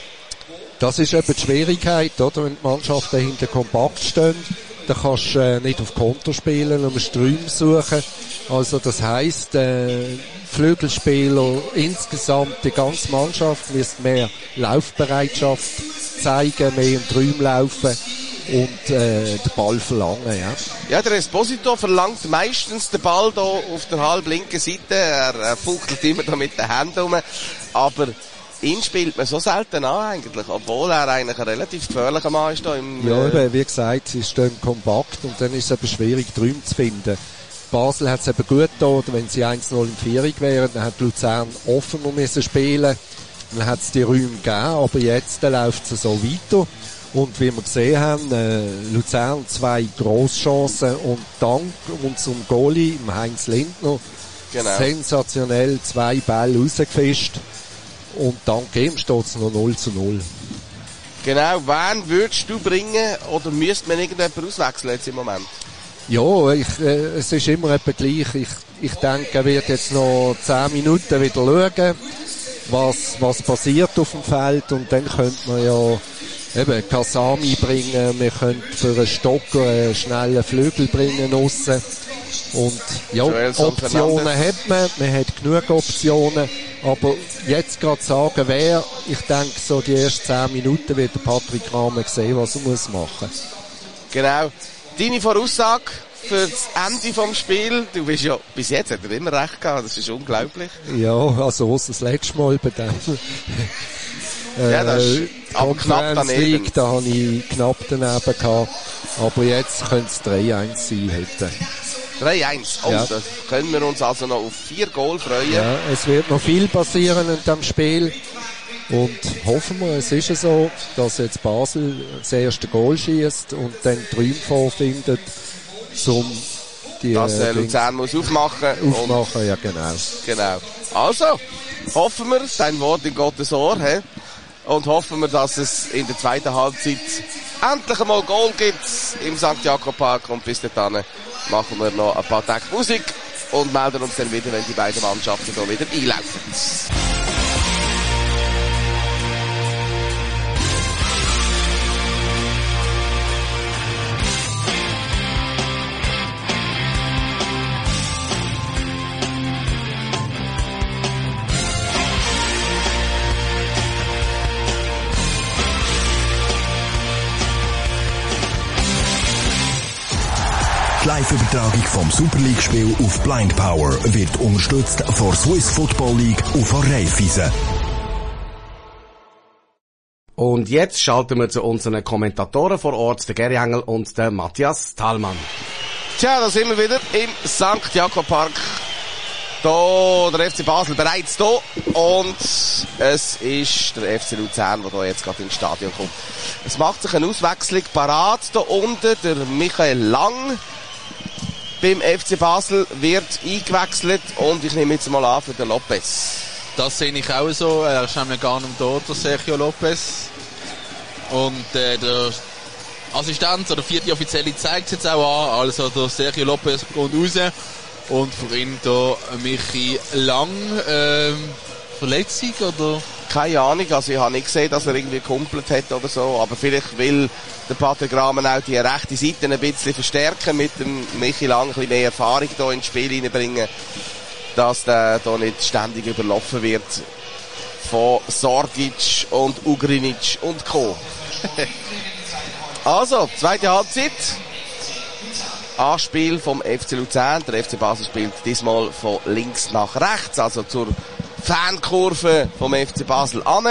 Das ist eben die Schwierigkeit, oder? Wenn die Mannschaften hinten kompakt stehen, dann kannst du äh, nicht auf Konter spielen und musst Räume suchen. Also das heisst, äh, Flügelspieler insgesamt, die ganze Mannschaft müsste mehr Laufbereitschaft zeigen, mehr in die Räume laufen und äh, den Ball verlangen. Ja. Ja, der Esposito verlangt meistens den Ball da auf der halb linken Seite. Er, er fuchtelt immer da mit den Händen rum. Aber ihn spielt man so selten an eigentlich, obwohl er eigentlich ein relativ gefährlicher Mann ist da im... Ja, äh, wie gesagt, sie stehen kompakt und dann ist es eben schwierig, die Räume zu finden. Basel hat es eben gut getan, wenn sie eins null in Führung wären, dann hat Luzern offener müssen spielen, dann hat es die Räume gegeben, aber jetzt läuft es so weiter. Und wie wir gesehen haben, äh, Luzern zwei Grosschancen und dank unserem Goalie, Heinz Lindner, genau. sensationell zwei Bälle rausgefischt. Und dank ihm steht es noch null zu null. Genau, wen würdest du bringen oder müsste man irgendjemand auswechseln jetzt im Moment? Ja, ich, äh, es ist immer etwa gleich. Ich, ich denke, er wird jetzt noch zehn Minuten wieder schauen, was, was passiert auf dem Feld. Und dann könnte man ja eben Kasami bringen, wir könnten für einen Stocker einen schnellen Flügel bringen aussen. Und ja, Optionen hat man, man hat genug Optionen. Aber jetzt gerade sagen, wer, ich denke, so die ersten zehn Minuten wird der Patrick Rahmen sehen, was er muss machen. Genau. Deine Voraussage für das Ende vom Spiel, du bist ja, bis jetzt hat er immer recht gehabt, das ist unglaublich. Ja, also was das letzte Mal bei dem. äh, ja, das ist aber knapp daneben. League, da habe ich knapp daneben gehabt. Aber jetzt könnte es drei eins sein hätte. drei eins, oh, ja. Da können wir uns also noch auf vier Goal freuen. Ja, es wird noch viel passieren in diesem Spiel. Und hoffen wir, es ist so, dass jetzt Basel das erste Goal schießt und dann die Räume vorfindet, um die... Dass äh, Luzern muss aufmachen. Aufmachen, und, ja genau. Genau. Also, hoffen wir, dein Wort in Gottes Ohr, he? Und hoffen wir, dass es in der zweiten Halbzeit endlich einmal Goal gibt im Sankt Jakob Park und bis dahin machen wir noch ein paar Tage Musik und melden uns dann wieder, wenn die beiden Mannschaften hier wieder einlaufen. Die Live-Übertragung vom Super League-Spiel auf Blind Power wird unterstützt von Swiss Football League und von Raiffeisen. Und jetzt schalten wir zu unseren Kommentatoren vor Ort, der Gary Engel und der Matthias Thalmann. Tja, da sind wir wieder im Sankt Jakob Park. Da, der F C Basel bereits da. Und es ist der F C Luzern, der da jetzt gerade ins Stadion kommt. Es macht sich eine Auswechslung parat. Da unten der Michael Lang beim F C Basel wird eingewechselt. Und ich nehme jetzt mal an für den Lopez. Das sehe ich auch so. Er ist nämlich gar nicht da, der Sergio Lopez. Und äh, der Assistent oder vierte Offizielle zeigt es jetzt auch an. Also der Sergio Lopez kommt raus. Und für ihn da Michi Lang. Ähm, Verletzung oder? Keine Ahnung, also ich habe nicht gesehen, dass er irgendwie gekumpelt hat oder so. Aber vielleicht will der Patrick Rahmen auch die rechte Seite ein bisschen verstärken, mit dem Michi Lang ein bisschen mehr Erfahrung hier ins Spiel reinbringen, dass der da nicht ständig überlaufen wird von Sorgic und Ugrinic und Co. Also, zweite Halbzeit. Anspiel vom F C Luzern. Der F C Basel spielt diesmal von links nach rechts, also zur Fankurve vom F C Basel an.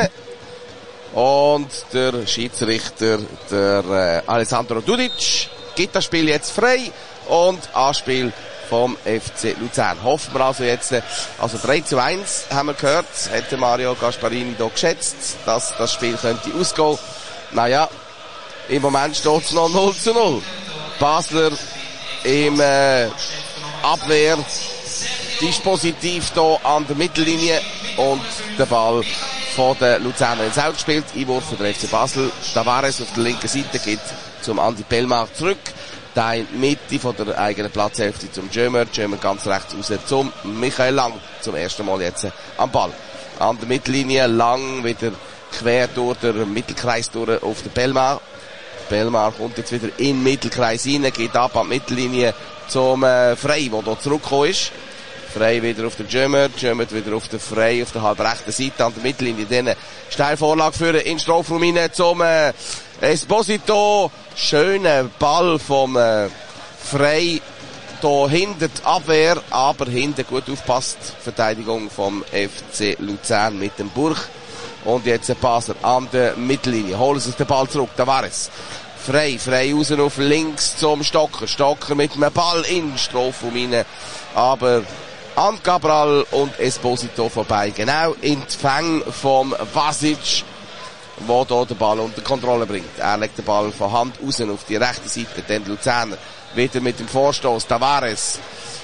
Und der Schiedsrichter, der äh, Alessandro Dudic, gibt das Spiel jetzt frei. Und Anspiel vom F C Luzern. Hoffen wir also jetzt, also drei zu eins haben wir gehört, hätte Mario Gasparini da geschätzt, dass das Spiel könnte ausgehen. Naja, im Moment steht es noch null zu null. Basler im äh, Abwehr dispositiv da an der Mittellinie und der Ball von den Luzerner ins Out gespielt. Einwurf für den F C Basel. Tavares auf der linken Seite geht zum Andi Pellmar zurück. Da in die Mitte von der eigenen Platzhälfte zum Jömer. Jömer ganz rechts raus zum Michael Lang. Zum ersten Mal jetzt am Ball. An der Mittellinie Lang wieder quer durch den Mittelkreis durch auf den Pellmar. Pellmar kommt jetzt wieder in den Mittelkreis rein, geht ab an die Mittellinie zum äh, Frey, der hier zurückgekommen ist. Frey wieder auf den Jömer, Jömer wieder auf den Frey, auf der halb rechten Seite an der Mittellinie. Dann Steilvorlage führen in den Strafraum rein zum äh, Esposito. Schöner Ball vom äh, Frey. Da hinter die Abwehr, aber hinten gut aufpasst. Verteidigung vom F C Luzern mit dem Burg. Und jetzt ein Basler an der Mittellinie. Holen sich den Ball zurück. Da war es. Frey, Frey raus auf links zum Stocker. Stocker mit einem Ball in den Strafraum rein. Aber an Cabral und Esposito vorbei. Genau in die Fänge vom Vasic, der hier den Ball unter Kontrolle bringt. Er legt den Ball von Hand raus auf die rechte Seite. Dann Luzerner wieder mit dem Vorstoß. Tavares.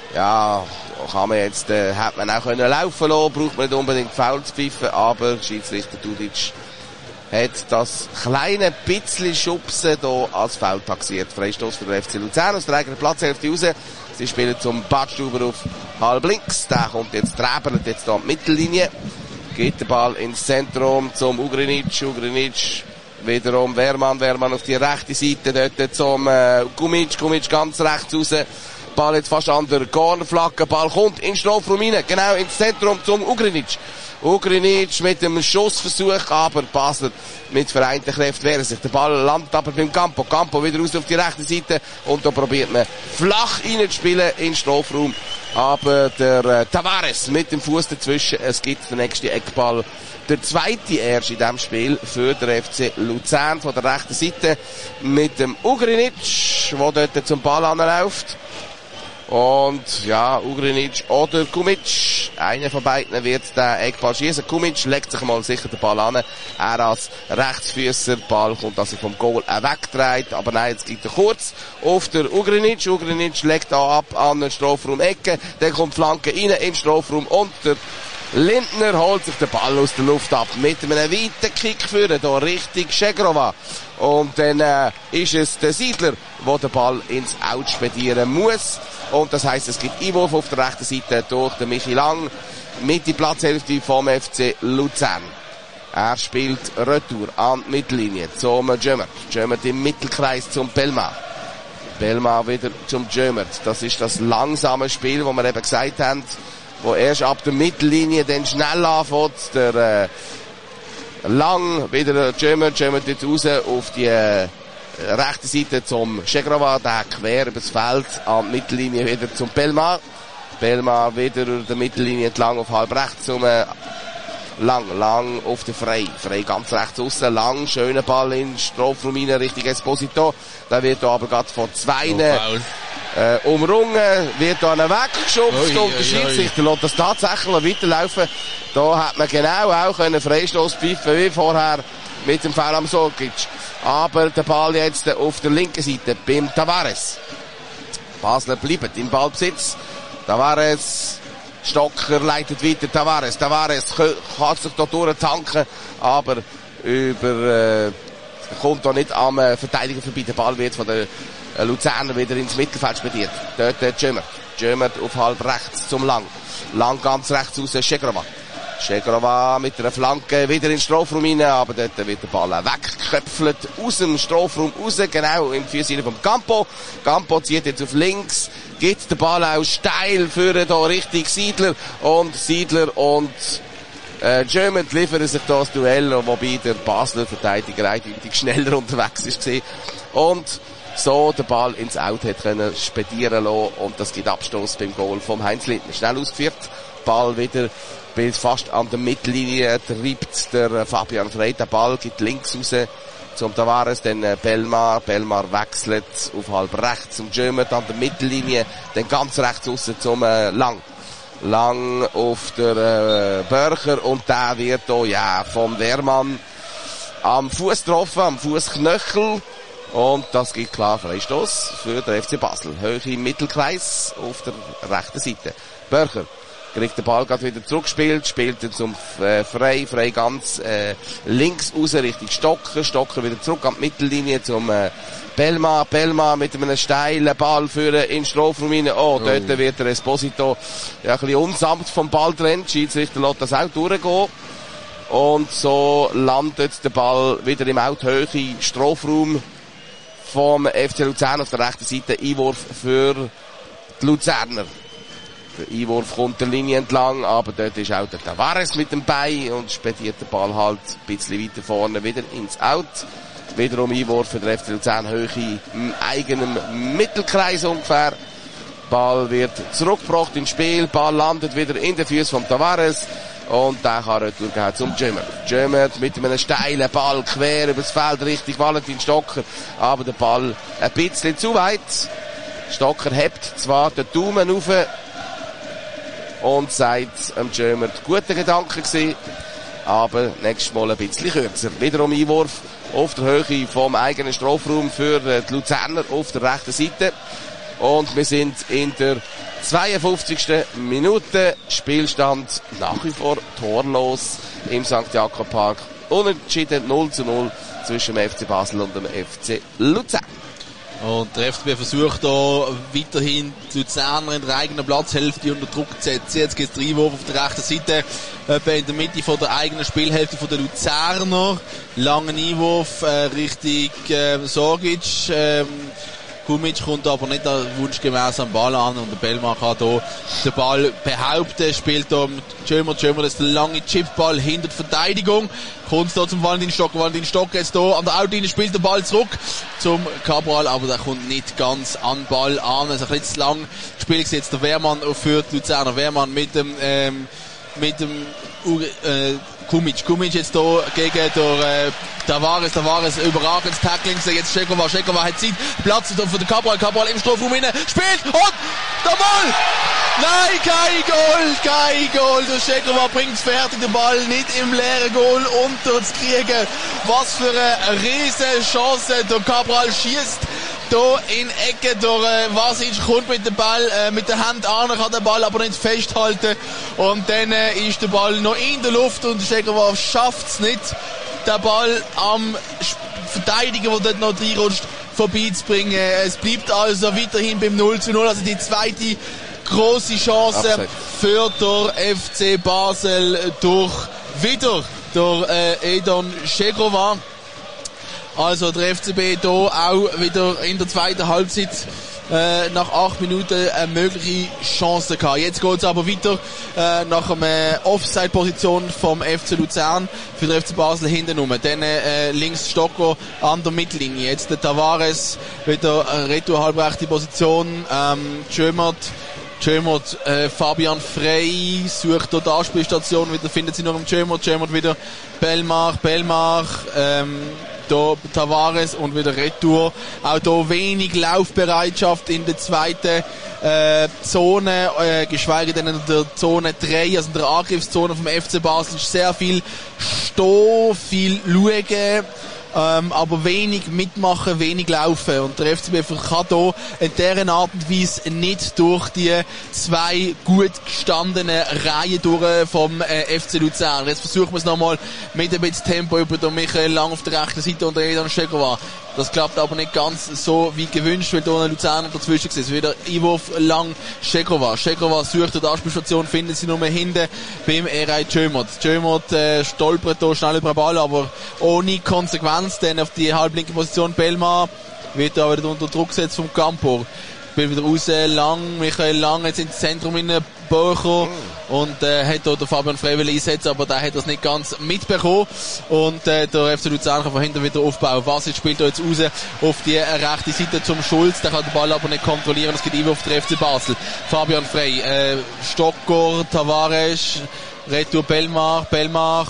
Ja, kann man jetzt, äh, hätte man auch können laufen lassen, braucht man nicht unbedingt Foul zu pfeifen, aber Schiedsrichter Dudic hat das kleine bisschen Schubsen hier als Foul taxiert. Freistoß für den F C Luzern aus der eigenen Platzhälfte raus. Sie spielen zum Badstuber auf halb links. Der kommt jetzt, träbelt jetzt hier an die Mittellinie. Geht der Ball ins Zentrum zum Ugrinic. Ugrinic wiederum Wehrmann. Wehrmann auf die rechte Seite. Dort zum äh, Gumic. Gumic ganz rechts raus. Ball jetzt fast an der Cornerflagge. Ball kommt in den Strafraum rein. Genau ins Zentrum zum Ugrinic. Ugrinic mit dem Schussversuch, aber Basler mit vereinten Kräften wehren sich. Der Ball landet aber beim Campo. Campo wieder raus auf die rechte Seite und da probiert man flach reinzuspielen in den Strafraum. Aber der äh, Tavares mit dem Fuß dazwischen. Es gibt den nächsten Eckball. Der zweite erst in diesem Spiel für den F C Luzern von der rechten Seite mit dem Ugrinic, der dort zum Ball anläuft. Und ja, Ugrinic oder Kumic, einer von beiden wird den Eckball schießen. Kumic legt sich mal sicher den Ball an. Er als Rechtsfüßer, Ball kommt also vom Goal weggetragen. Aber nein, jetzt geht er kurz auf der Ugrinic. Ugrinic legt da ab an den Strafraum-Ecke. Dann kommt Flanke rein in den Strafraum und der Lindner holt sich den Ball aus der Luft ab mit einem weiten Kick führen, da Richtung Schegrova. Und dann äh, ist es der Siedler, der den Ball ins Out spedieren muss. Und das heisst, es gibt Einwurf auf der rechten Seite durch den Michi Lang mit die Platzhälfte vom F C Luzern. Er spielt Retour an die Mittellinie zum Jömert. Jömert im Mittelkreis zum Pellmar. Pellmar wieder zum Jömert. Das ist das langsame Spiel, wo wir eben gesagt haben, wo erst ab der Mittellinie dann schnell anfängt. Der äh, Lang wieder der Jömert. Jömert jetzt raus auf die äh, rechte Seite zum Schegrova, der quer übers Feld an die Mittellinie wieder zum Pellmar. Pellmar wieder über die Mittellinie entlang auf halb rechts zum äh, Lang, Lang auf den Frey. Frey ganz rechts aussen, Lang, schöner Ball in den Strafraum rein, Richtung Esposito. Da wird da aber gerade von zwei, oh, äh, umrungen, wird da weggeschubst und der Schiedsrichter lässt das tatsächlich weiterlaufen. Da hat man genau auch einen Freistoß pfeifen wie vorher mit dem Foul am Sorgic. Aber der Ball jetzt auf der linken Seite beim Tavares. Basler bleibt im Ballbesitz. Tavares, Stocker leitet weiter, Tavares. Tavares kann sich da durchtanken, aber über, äh, kommt da nicht am äh, Verteidiger vorbei. Der Ball wird von der äh, Luzerner wieder ins Mittelfeld spediert. Dort äh, Jömert. Jömert auf halb rechts zum Lang. Lang ganz rechts raus, Schegrova. Schegrova mit einer Flanke wieder in den Strafraum rein, aber dort wird der Ball weggeköpfelt aus dem Strafraum raus, genau im Füßchen vom Campo. Campo zieht jetzt auf links, gibt den Ball auch steil für da Richtung Siedler und Siedler und äh, German liefern sich da das Duell, wobei der Basler Verteidiger eindeutig schneller unterwegs ist gewesen. Und so den Ball ins Out hat können spedieren lassen und das gibt Abstoß beim Goal vom Heinz Lindner. Schnell ausgeführt, Ball wieder bis fast an der Mittellinie treibt der Fabian Frey. Der Ball geht links raus zum Tavares, dann Belmar. Belmar wechselt auf halb rechts zum Jömert an der Mittellinie, dann ganz rechts raus zum äh, Lang. Lang auf der äh, Börcher und der wird hier, ja, vom Wehrmann am Fuß getroffen, am Fußknöchel. Und das gibt klar Freistoß für den F C Basel. Höhe im Mittelkreis auf der rechten Seite. Börcher kriegt den Ball gerade wieder zurückgespielt, spielt ihn zum äh, Frey, Frey ganz äh, links raus Richtung Stocker, Stocker wieder zurück an die Mittellinie zum äh, Belma, Belma mit einem steilen Ball führen in den Strafraum rein. Oh, oh, dort wird der Esposito ja, ein bisschen unsanft vom Ball trennt, Schiedsrichter lässt das auch durchgehen. Und so landet der Ball wieder im Outhöhe, Strafraum vom F C Luzern auf der rechten Seite, Einwurf für die Luzerner. Der Einwurf kommt der Linie entlang, aber dort ist auch der Tavares mit dem Bein und spediert den Ball halt ein bisschen weiter vorne wieder ins Out. Wiederum Einwurf für den F C Luzern, Höhe im eigenen Mittelkreis ungefähr. Ball wird zurückgebracht ins Spiel, Ball landet wieder in den Füßen von Tavares und der kann retour gehen zum Jömert. Jömert mit einem steilen Ball quer übers Feld Richtung Valentin Stocker, aber der Ball ein bisschen zu weit. Stocker hebt zwar den Daumen rauf und sagt am Jömert, guter Gedanke gewesen, aber nächstes Mal ein bisschen kürzer. Wiederum Einwurf auf der Höhe vom eigenen Strafraum für die Luzerner auf der rechten Seite. Und wir sind in der zweiundfünfzigsten Minute. Spielstand nach wie vor torlos im Sankt Jakob Park. Unentschieden null zu null zwischen dem F C Basel und dem F C Luzern. Und der F C B versucht da weiterhin die Luzerner in der eigenen Platzhälfte unter Druck zu setzen. Jetzt gibt es Einwurf auf der rechten Seite, etwa in der Mitte von der eigenen Spielhälfte von der Luzerner. Langen Einwurf äh, Richtung äh, Sorgic. Ähm, Kumic kommt aber nicht wunschgemäß am Ball an und der Belmar kann hier den Ball behaupten, spielt hier mit Jömer, Jömer, das ist der lange Chipball hinter der Verteidigung, kommt hier zum Valentin Stocker, Valentin Stocker jetzt hier an der Outlinie, spielt den Ball zurück zum Cabral, aber der kommt nicht ganz an den Ball an, also ein bisschen zu lang gespielt jetzt der Wehrmann für die Luzerner, Wehrmann mit dem, ähm, mit dem, äh, Kumic, Kumic jetzt hier gegen der äh, Tavares, Tavares überragendes Tackling, jetzt Schegrova, Schegrova hat Zeit, Platz für den Cabral, Cabral im Strafraum rein, spielt und der Ball! Nein, kein Goal, kein Goal, der Schegrova bringt's fertig, den Ball nicht im leeren Goal unterzukriegen. Was für eine riesen Chance, der Cabral schießt da in Ecke, der äh, Vasic kommt mit dem Ball, äh, mit der Hand an, kann den Ball aber nicht festhalten und dann äh, ist der Ball noch in der Luft und Schegrova schafft's nicht, den Ball am Verteidiger, der dort noch reinrutscht, vorbeizubringen. Es bleibt also weiterhin beim null zu null, also die zweite grosse Chance Abseits. Für der F C Basel durch wieder der äh, Edon Schegrova. Also der F C B hier auch wieder in der zweiten Halbzeit äh, nach acht Minuten eine mögliche Chance gehabt. Jetzt geht es aber weiter äh, nach einer Offside-Position vom F C Luzern für den F C Basel hinten rum. Dann äh, links Stocker an der Mittellinie. Jetzt der Tavares wieder äh, retour halbrechte Position. Ähm, Jömert Jömert, äh, Fabian Frey sucht dort die Anspielstation, wieder findet sie noch im Jömert, Jömert wieder Belmar, Belmar, ähm, da Tavares und wieder Retour. Auch da wenig Laufbereitschaft in der zweiten äh, Zone, äh, geschweige denn in der Zone drei, also in der Angriffszone vom F C Basel, ist sehr viel Stehen, viel Schauen, ähm, aber wenig mitmachen, wenig laufen. Und der F C B kann hier in dieser Art und Weise nicht durch die zwei gut gestandenen Reihen durch vom äh, F C Luzern. Jetzt versuchen wir es nochmal mit ein bisschen Tempo über den Michael Lang auf der rechten Seite und der Edan Stegowa. Das klappt aber nicht ganz so wie gewünscht, weil hier ein Luzerner dazwischen ist. Es wieder Einwurf Lang Stegowa. Stegowa sucht die Anspielstation, findet sie nur hinten beim Eray Jömert. Jömert äh, stolpert hier schnell über den Ball, aber ohne Konsequenz, denn auf die halblinke Position Belmar wird da wieder unter Druck gesetzt vom Campo. Spielt wieder raus, Lang, Michael Lang jetzt ins Zentrum in den Böcher und äh, hat dort Fabian Frey einsetzen, aber der hat das nicht ganz mitbekommen und äh, der F C Luzern kann von hinten wieder aufbauen. Vasic spielt da jetzt raus auf die äh, rechte Seite zum Schulz, der kann den Ball aber nicht kontrollieren, es geht immer auf den F C Basel. Fabian Frey, äh, Stocker, Tavares, Retour Belmar, Belmar,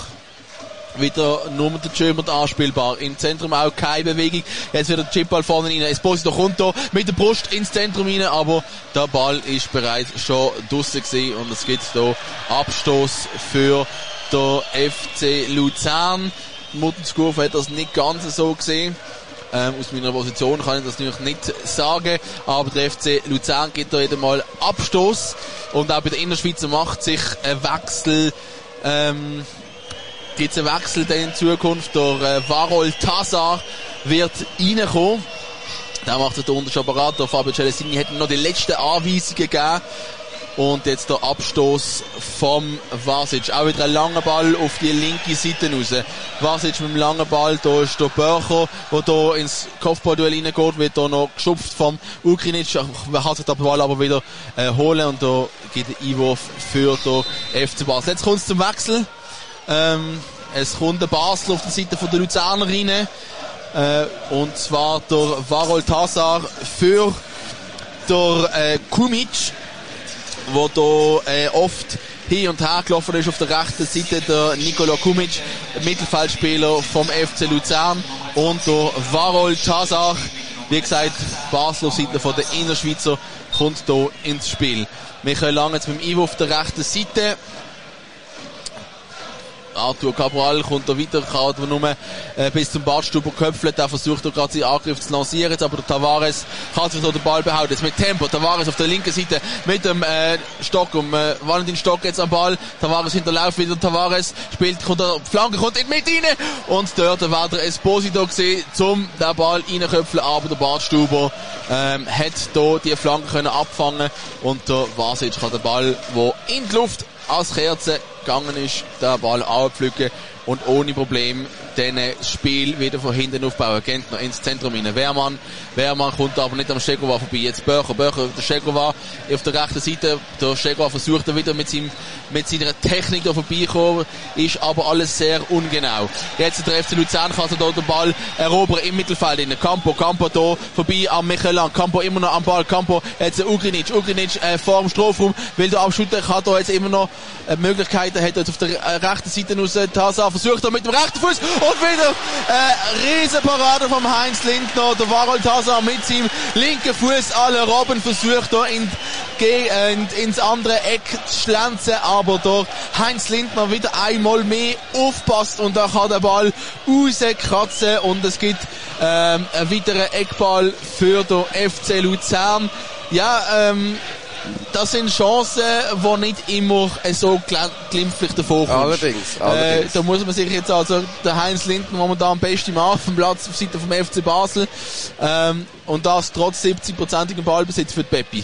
wieder nur mit der Jömert anspielbar. Im Zentrum auch keine Bewegung. Jetzt wieder der Chipball vorne rein. Esposito kommt da mit der Brust ins Zentrum rein, aber der Ball ist bereits schon draussen gewesen und es gibt hier Abstoß für den F C Luzern. Muttenskurve hat das nicht ganz so gesehen. Ähm, aus meiner Position kann ich das natürlich nicht sagen, aber der F C Luzern gibt da wieder mal Abstoß und auch bei der Innerschweizer macht sich ein Wechsel, ähm, gibt es einen Wechsel in Zukunft. Der äh, Varol Tazar wird reinkommen. Der macht den Unterschied parat. Der Fabio Celestini hat noch die letzten Anweisungen gegeben. Und jetzt der Abstoß vom Vasic. Auch wieder ein langer Ball auf die linke Seite raus. Vasic mit dem langen Ball. Da ist der Börcher, der hier ins Kopfballduell reingeht. Wird hier noch geschupft vom Ukrinic. Hat sich den Ball aber wieder äh, holen. Und da gibt es einen Einwurf für den F C Basel. Jetzt kommt es zum Wechsel. Ähm, es kommt der Basel auf der Seite von der Luzerner rein, äh, und zwar der Varol Tazar für der äh, Kumic, wo da äh, oft hin und her gelaufen ist auf der rechten Seite, der Nikola Kumic, Mittelfeldspieler vom F C Luzern, und der Varol Tazar, wie gesagt, Basel auf Seite von der Innerschweizer, kommt da ins Spiel. Michael Lang jetzt mit dem Einwurf auf der rechten Seite. Arthur Cabral kommt da weiter, kann aber nur äh, bis zum Badstuber köpfeln. Der versucht da gerade seinen Angriff zu lancieren, aber der Tavares kann sich da den Ball behalten. Jetzt mit Tempo, Tavares auf der linken Seite mit dem äh, Stock, um äh, Valentin Stock jetzt am Ball. Tavares hinterläuft wieder, Tavares spielt, kommt da, Flanke kommt in die Mitte rein und dort war der Esposito gesehen, zum den Ball reinköpfeln, aber der Badstuber ähm, hat da die Flanke können abfangen und der Vasic kann den Ball, wo in die Luft als Kerze gegangen ist, den Ball abpflücken und ohne Problem dann das Spiel wieder von hinten aufbauen. Geht noch ins Zentrum rein. Wehrmann, Wehrmann kommt aber nicht am Stegowa vorbei. Jetzt Böcher, Böcher, der Stegowa auf der rechten Seite. Der Stegowa versucht er wieder mit seinem, mit seiner Technik da vorbeikommen, ist aber alles sehr ungenau. Jetzt der F C Luzern kann da den Ball erobern im Mittelfeld. In Campo, Campo da vorbei am Michael Lang. Campo immer noch am Ball. Campo jetzt Ugrinic, Ugrinic äh, vor dem Strafraum, will da abschütten, kann da jetzt immer noch äh, Möglichkeiten, hat jetzt auf der äh, rechten Seite raus. Tazar versucht er mit dem rechten Fuß und wieder äh, Riesenparade vom Heinz Lindner. Der Varol Tazar mit seinem linken Fuß alle Robben versucht da in, äh, ins andere Eck zu schlänzen, aber der Heinz Lindner wieder einmal mehr aufpasst und da kann der Ball rauskratzen und es gibt ähm, einen weiteren Eckball für den F C Luzern. Ja, ähm, das sind Chancen, die nicht immer so glimpflich davor kommen. Allerdings, allerdings. Äh, da muss man sich jetzt also, der Heinz Lindner momentan am besten Mann auf dem Platz auf Seite vom F C Basel, ähm, und das trotz siebzig-prozentigem Ballbesitz für die Peppi.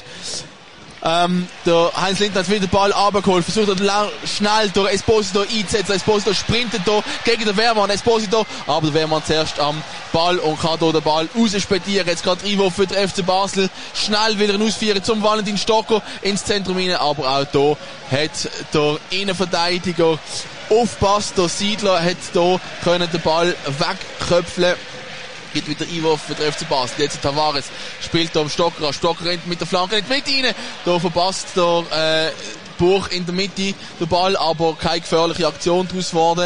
Ähm, der Heinz Lindner hat wieder den Ball runtergeholt, versucht er lang, schnell durch Esposito einzusetzen. Esposito sprintet da gegen den Wehrmann, Esposito, aber der Wehrmann zuerst am Ball und kann hier den Ball rausspedieren. Jetzt gerade Einwurf für den F C Basel, schnell will er ausführen zum Valentin Stocker ins Zentrum rein, aber auch hier hat der Innenverteidiger aufpasst, der Siedler hat hier können den Ball wegköpfeln. Gibt wieder Einwurf für den F C Basel. Jetzt Tavares spielt da am Stocker. Stocker rennt mit der Flanke in die Mitte rein. Da verpasst der äh, Buch in der Mitte den Ball, aber keine gefährliche Aktion daraus geworden.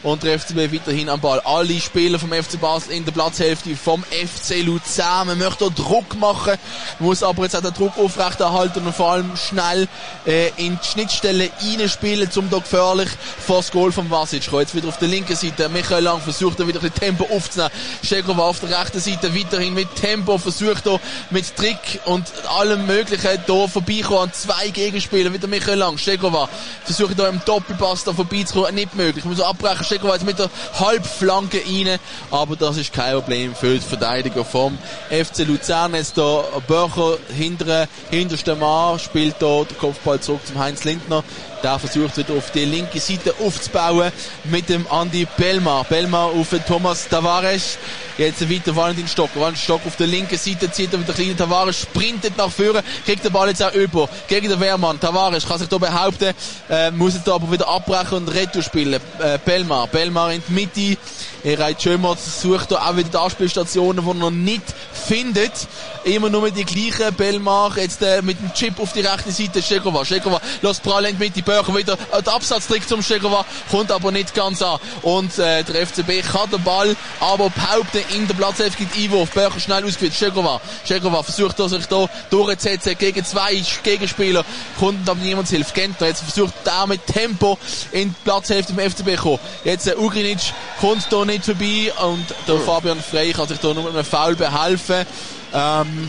und der F C B weiterhin am Ball. Alle Spieler vom F C Basel in der Platzhälfte vom F C Luzern. Man möchte Druck machen, muss aber jetzt auch den Druck aufrechterhalten und vor allem schnell äh, in die Schnittstelle reinspielen, um da gefährlich vor das Goal vom Vasic. Jetzt wieder auf der linken Seite. Michael Lang versucht da wieder ein bisschen Tempo aufzunehmen. Steger war auf der rechten Seite weiterhin mit Tempo, versucht da mit Trick und allem Möglichen da vorbeikommen an zwei Gegenspieler. Wieder Michael Lang. Steger war versucht da im Doppelpass da vorbeizukommen. Nicht möglich. Ich muss so abbrechen. Steger war jetzt mit der Halbflanke rein. Aber das ist kein Problem für die Verteidiger vom F C Luzern. Jetzt da Börcher hinter, hintersten Mann, spielt da der Kopfball zurück zum Heinz Lindner. Der versucht wieder auf die linke Seite aufzubauen mit dem Andi Belmar. Belmar auf Thomas Tavares. Jetzt weiter Valentin Stock. Valentin Stock auf der linken Seite zieht er mit der kleinen Tavares, sprintet nach vorne, kriegt den Ball jetzt auch über gegen den Wehrmann. Tavares kann sich da behaupten, äh, muss jetzt aber wieder abbrechen und Retour spielen. Äh, Belmar. Belmar in die Mitte. Ereit Schömer sucht da auch wieder die Anspielstationen, die er noch nicht findet. Immer nur mit die gleichen. Belmar jetzt äh, mit dem Chip auf die rechte Seite. Stegova. Stegova lässt prall in die Mitte. Börcher wieder äh, der Absatztrick zum Stegova, kommt aber nicht ganz an. Und äh, der F C B kann den Ball aber behaupten in der Platzhälfte gibt Einwurf. Börcher schnell ausgeführt. Stegova. Stegova versucht er sich da durchzusetzen gegen zwei Gegenspieler. Kommt aber niemand zu Hilfe. Gentner jetzt versucht da mit Tempo in die Platzhälfte im F C B kommen. Jetzt äh, Ugrinic kommt da nicht vorbei und der Fabian Frey kann sich da nur mit einem Foul behelfen. Ähm,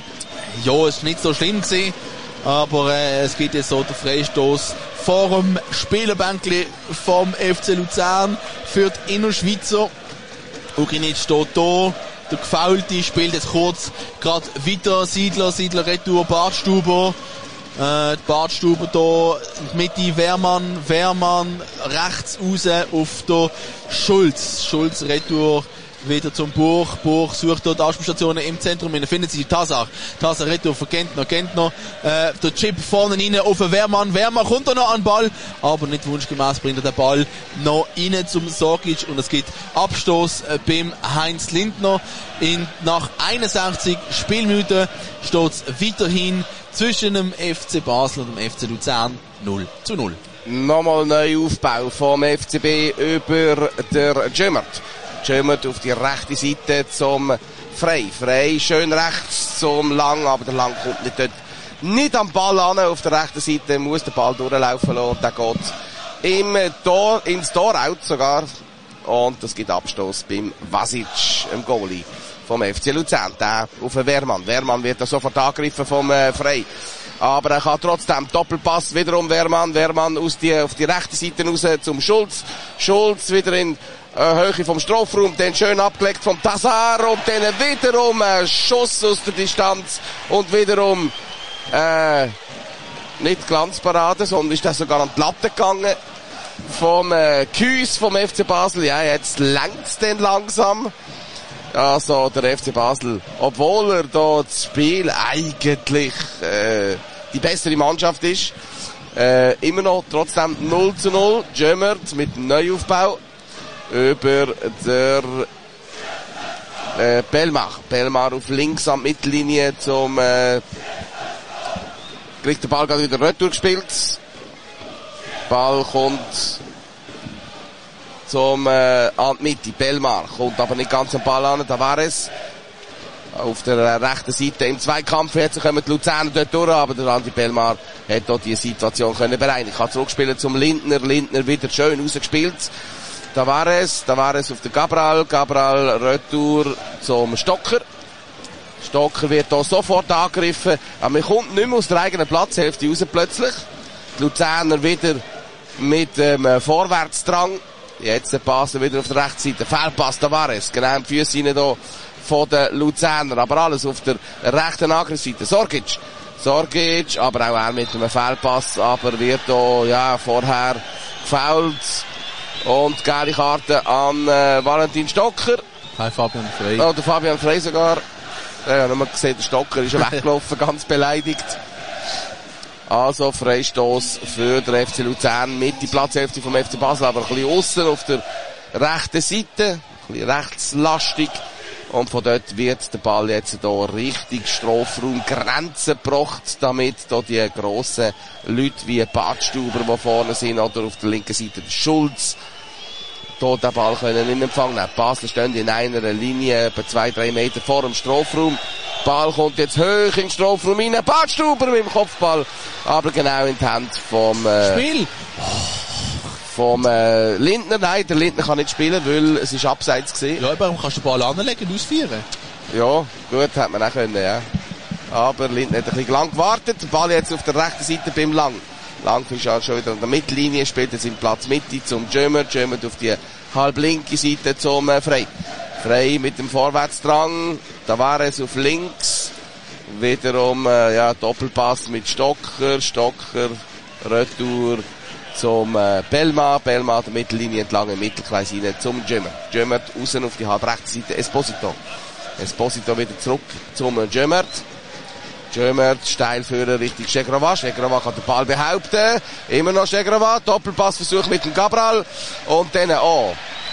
ja, es ist nicht so schlimm gewesen, aber äh, es gibt jetzt so den Freistoß vor dem Spielerbänkli vom F C Luzern für die Innerschweizer. Ugrinic steht da, der Gefaulte spielt jetzt kurz gerade weiter, Siedler, Siedler Retour, Bartstuber. Äh, Bartstuber da mit die Wehrmann, Wehrmann rechts raus auf der Schulz. Schulz Retour wieder zum Buch. Buch sucht dort Anspielstationen im Zentrum. Da findet sich Tazar. Tazar Retour für Gentner. Gentner, äh, der Chip vorne rein auf den Wehrmann. Wehrmann kommt da noch an den Ball, aber nicht wunschgemäß bringt er den Ball noch rein zum Sorgic und es gibt Abstoß äh, beim Heinz Lindner. In, nach einundsechzig Spielminuten steht es weiterhin zwischen dem F C Basel und dem F C Luzern null zu null. Nochmal Neuaufbau vom F C B über der Jömert. Jömert auf die rechte Seite zum Frey. Frey schön rechts zum Lang, aber der Lang kommt nicht dort, nicht am Ball an. Auf der rechten Seite muss der Ball durchlaufen lassen. Der geht im Tor, ins Tor out sogar. Und es gibt Abstoß beim Vasic, im Goalie vom F C Luzern. Der auf den Wehrmann. Wehrmann wird da sofort angegriffen vom äh, Frey. Aber er kann trotzdem Doppelpass wiederum Wehrmann. Wehrmann aus die, auf die rechte Seite raus zum Schulz. Schulz wieder in äh, Höhe vom Strafraum. Dann schön abgelegt vom Tazar. Und dann wiederum ein Schuss aus der Distanz. Und wiederum äh, nicht Glanzparade, sondern ist das sogar an die Latte gegangen. Vom äh, Küss vom F C Basel. Ja, jetzt längt's denn langsam. Also der F C Basel, obwohl er da das Spiel eigentlich äh, die bessere Mannschaft ist, äh, immer noch trotzdem null zu null. Jömert mit dem Neuaufbau über der äh, Belmar. Belmar auf links am Mittellinie zum äh, kriegt der Ball gerade wieder retour gespielt. Ball kommt zum äh, an die Mitte. Belmar kommt aber nicht ganz am Ball an. Tavares auf der äh, rechten Seite im Zweikampf. Jetzt kommen die Luzerner dort durch, aber der Andi Belmar hat dort die Situation können bereinigen. Kann zurückspielen zum Lindner. Lindner wieder schön rausgespielt. Tavares, Tavares auf den Cabral. Cabral retour zum Stocker. Stocker wird hier sofort angegriffen. Aber man kommt nicht mehr aus der eigenen Platzhälfte raus plötzlich. Die Luzerner wieder mit dem ähm, Vorwärtsdrang. Jetzt der Pass wieder auf der rechten Seite. Fehlpass Tavares. Genau im Füsse rein hier von den Luzerner. Aber alles auf der rechten Angriffsseite. Sorgic. Sorgic, aber auch er mit einem Fehlpass. Aber wird hier, ja, vorher gefoult. Und gelbe Karte an äh, Valentin Stocker. Hi, Fabian Frey. Oh, der Fabian Frey sogar. Ja, ja, nochmal gesehen, der Stocker ist weggelaufen, ganz beleidigt. Also Freistoß für den F C Luzern mit die Platzhälfte vom F C Basel, aber ein bisschen aussen auf der rechten Seite, ein bisschen rechtslastig. Und von dort wird der Ball jetzt hier richtig Strafraumgrenzen gebracht, damit hier die grossen Leute wie Badstuber, die vorne sind, oder auf der linken Seite der Schulz, dort den Ball können in Empfang nehmen. Basel stehen in einer Linie etwa zwei, drei Meter vor dem Strafraum. Ball kommt jetzt hoch in den Strafraum rein. Badstuber mit dem Kopfball, aber genau in die Hand vom äh, Spiel! vom äh, Lindner. Nein, der Lindner kann nicht spielen, weil es ist abseits gewesen. Ja, warum kannst du den Ball anlegen und ausführen? Ja, gut, hätte man auch können, ja. Aber Lindner hat ein bisschen lang gewartet. Der Ball jetzt auf der rechten Seite beim Lang. Lang ist ja schon wieder an der Mittellinie, spielt jetzt im Platz Mitte zum Jömer. Jömer auf die halb linke Seite zum äh, Frey. Frey mit dem Vorwärtsdrang. Da war es auf links. Wiederum, äh, ja, Doppelpass mit Stocker. Stocker, Retour zum äh, Belma. Belma der Mittellinie entlang im Mittelkreis rein zum Jömer. Jömer außen auf die halb rechte Seite. Esposito. Esposito wieder zurück zum äh, Jömer. Jömert, Steilführer Richtung Schegrova. Schegrova kann den Ball behaupten. Immer noch Schegrova. Doppelpassversuch mit dem Cabral. Und dann, oh.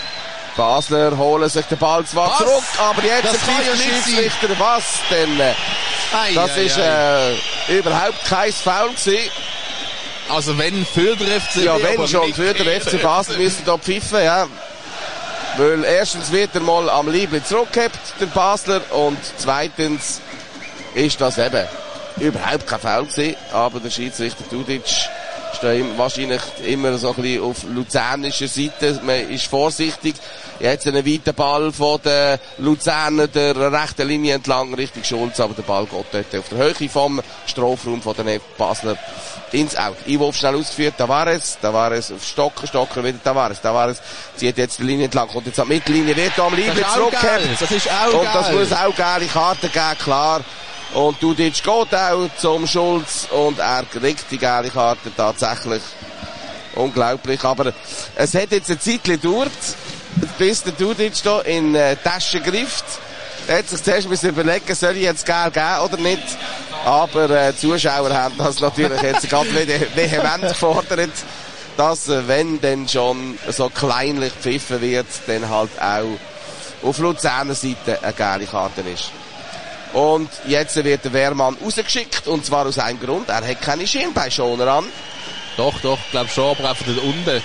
Basler holen sich den Ball zwar was? zurück, aber jetzt das ein ja Schiedsrichter. Was denn? Ei, das ei, ist ei. Äh, überhaupt kein Foul gewesen. Also wenn für der F C B... Ja, wenn schon. Für den F C Basel müssen da pfiffen, ja. Weil erstens wird er mal am Liebling zurückgehabt, der Basler. Und zweitens ist das eben überhaupt kein Foul gewesen, aber der Schiedsrichter Dudic steht wahrscheinlich immer so ein bisschen auf luzernischer Seite. Man ist vorsichtig. Jetzt einen weiten Ball von den Luzerner der rechten Linie entlang Richtung Schulz, aber der Ball geht dort auf der Höhe vom Strafraum von den Basler ins Auge. Einwurf schnell ausgeführt, Tavares, Tavares auf Stocker, Stocker wieder Tavares, Tavares zieht jetzt die Linie entlang, kommt jetzt an die Mittellinie, wird da am Liebling zurückgehabt. Das ist auch Und geil. das muss auch geile Karten geben, klar. Und Dudic geht auch zum Schulz und er kriegt die geile Karte tatsächlich. Unglaublich, aber es hat jetzt eine Zeit gedauert, bis der Dudic da in äh, die Tasche greift. Er hat sich zuerst müssen überlegen, soll ich jetzt Geld geben oder nicht. Aber äh, die Zuschauer haben das natürlich jetzt ganz vehement gefordert, dass, äh, wenn denn schon so kleinlich gepfiffen wird, dann halt auch auf Luzerner Seite eine geile Karte ist. Und jetzt wird der Wehrmann rausgeschickt, und zwar aus einem Grund, er hat keine Schienbeinschoner an. Doch, doch, glaub schon, aber einfach dort unten.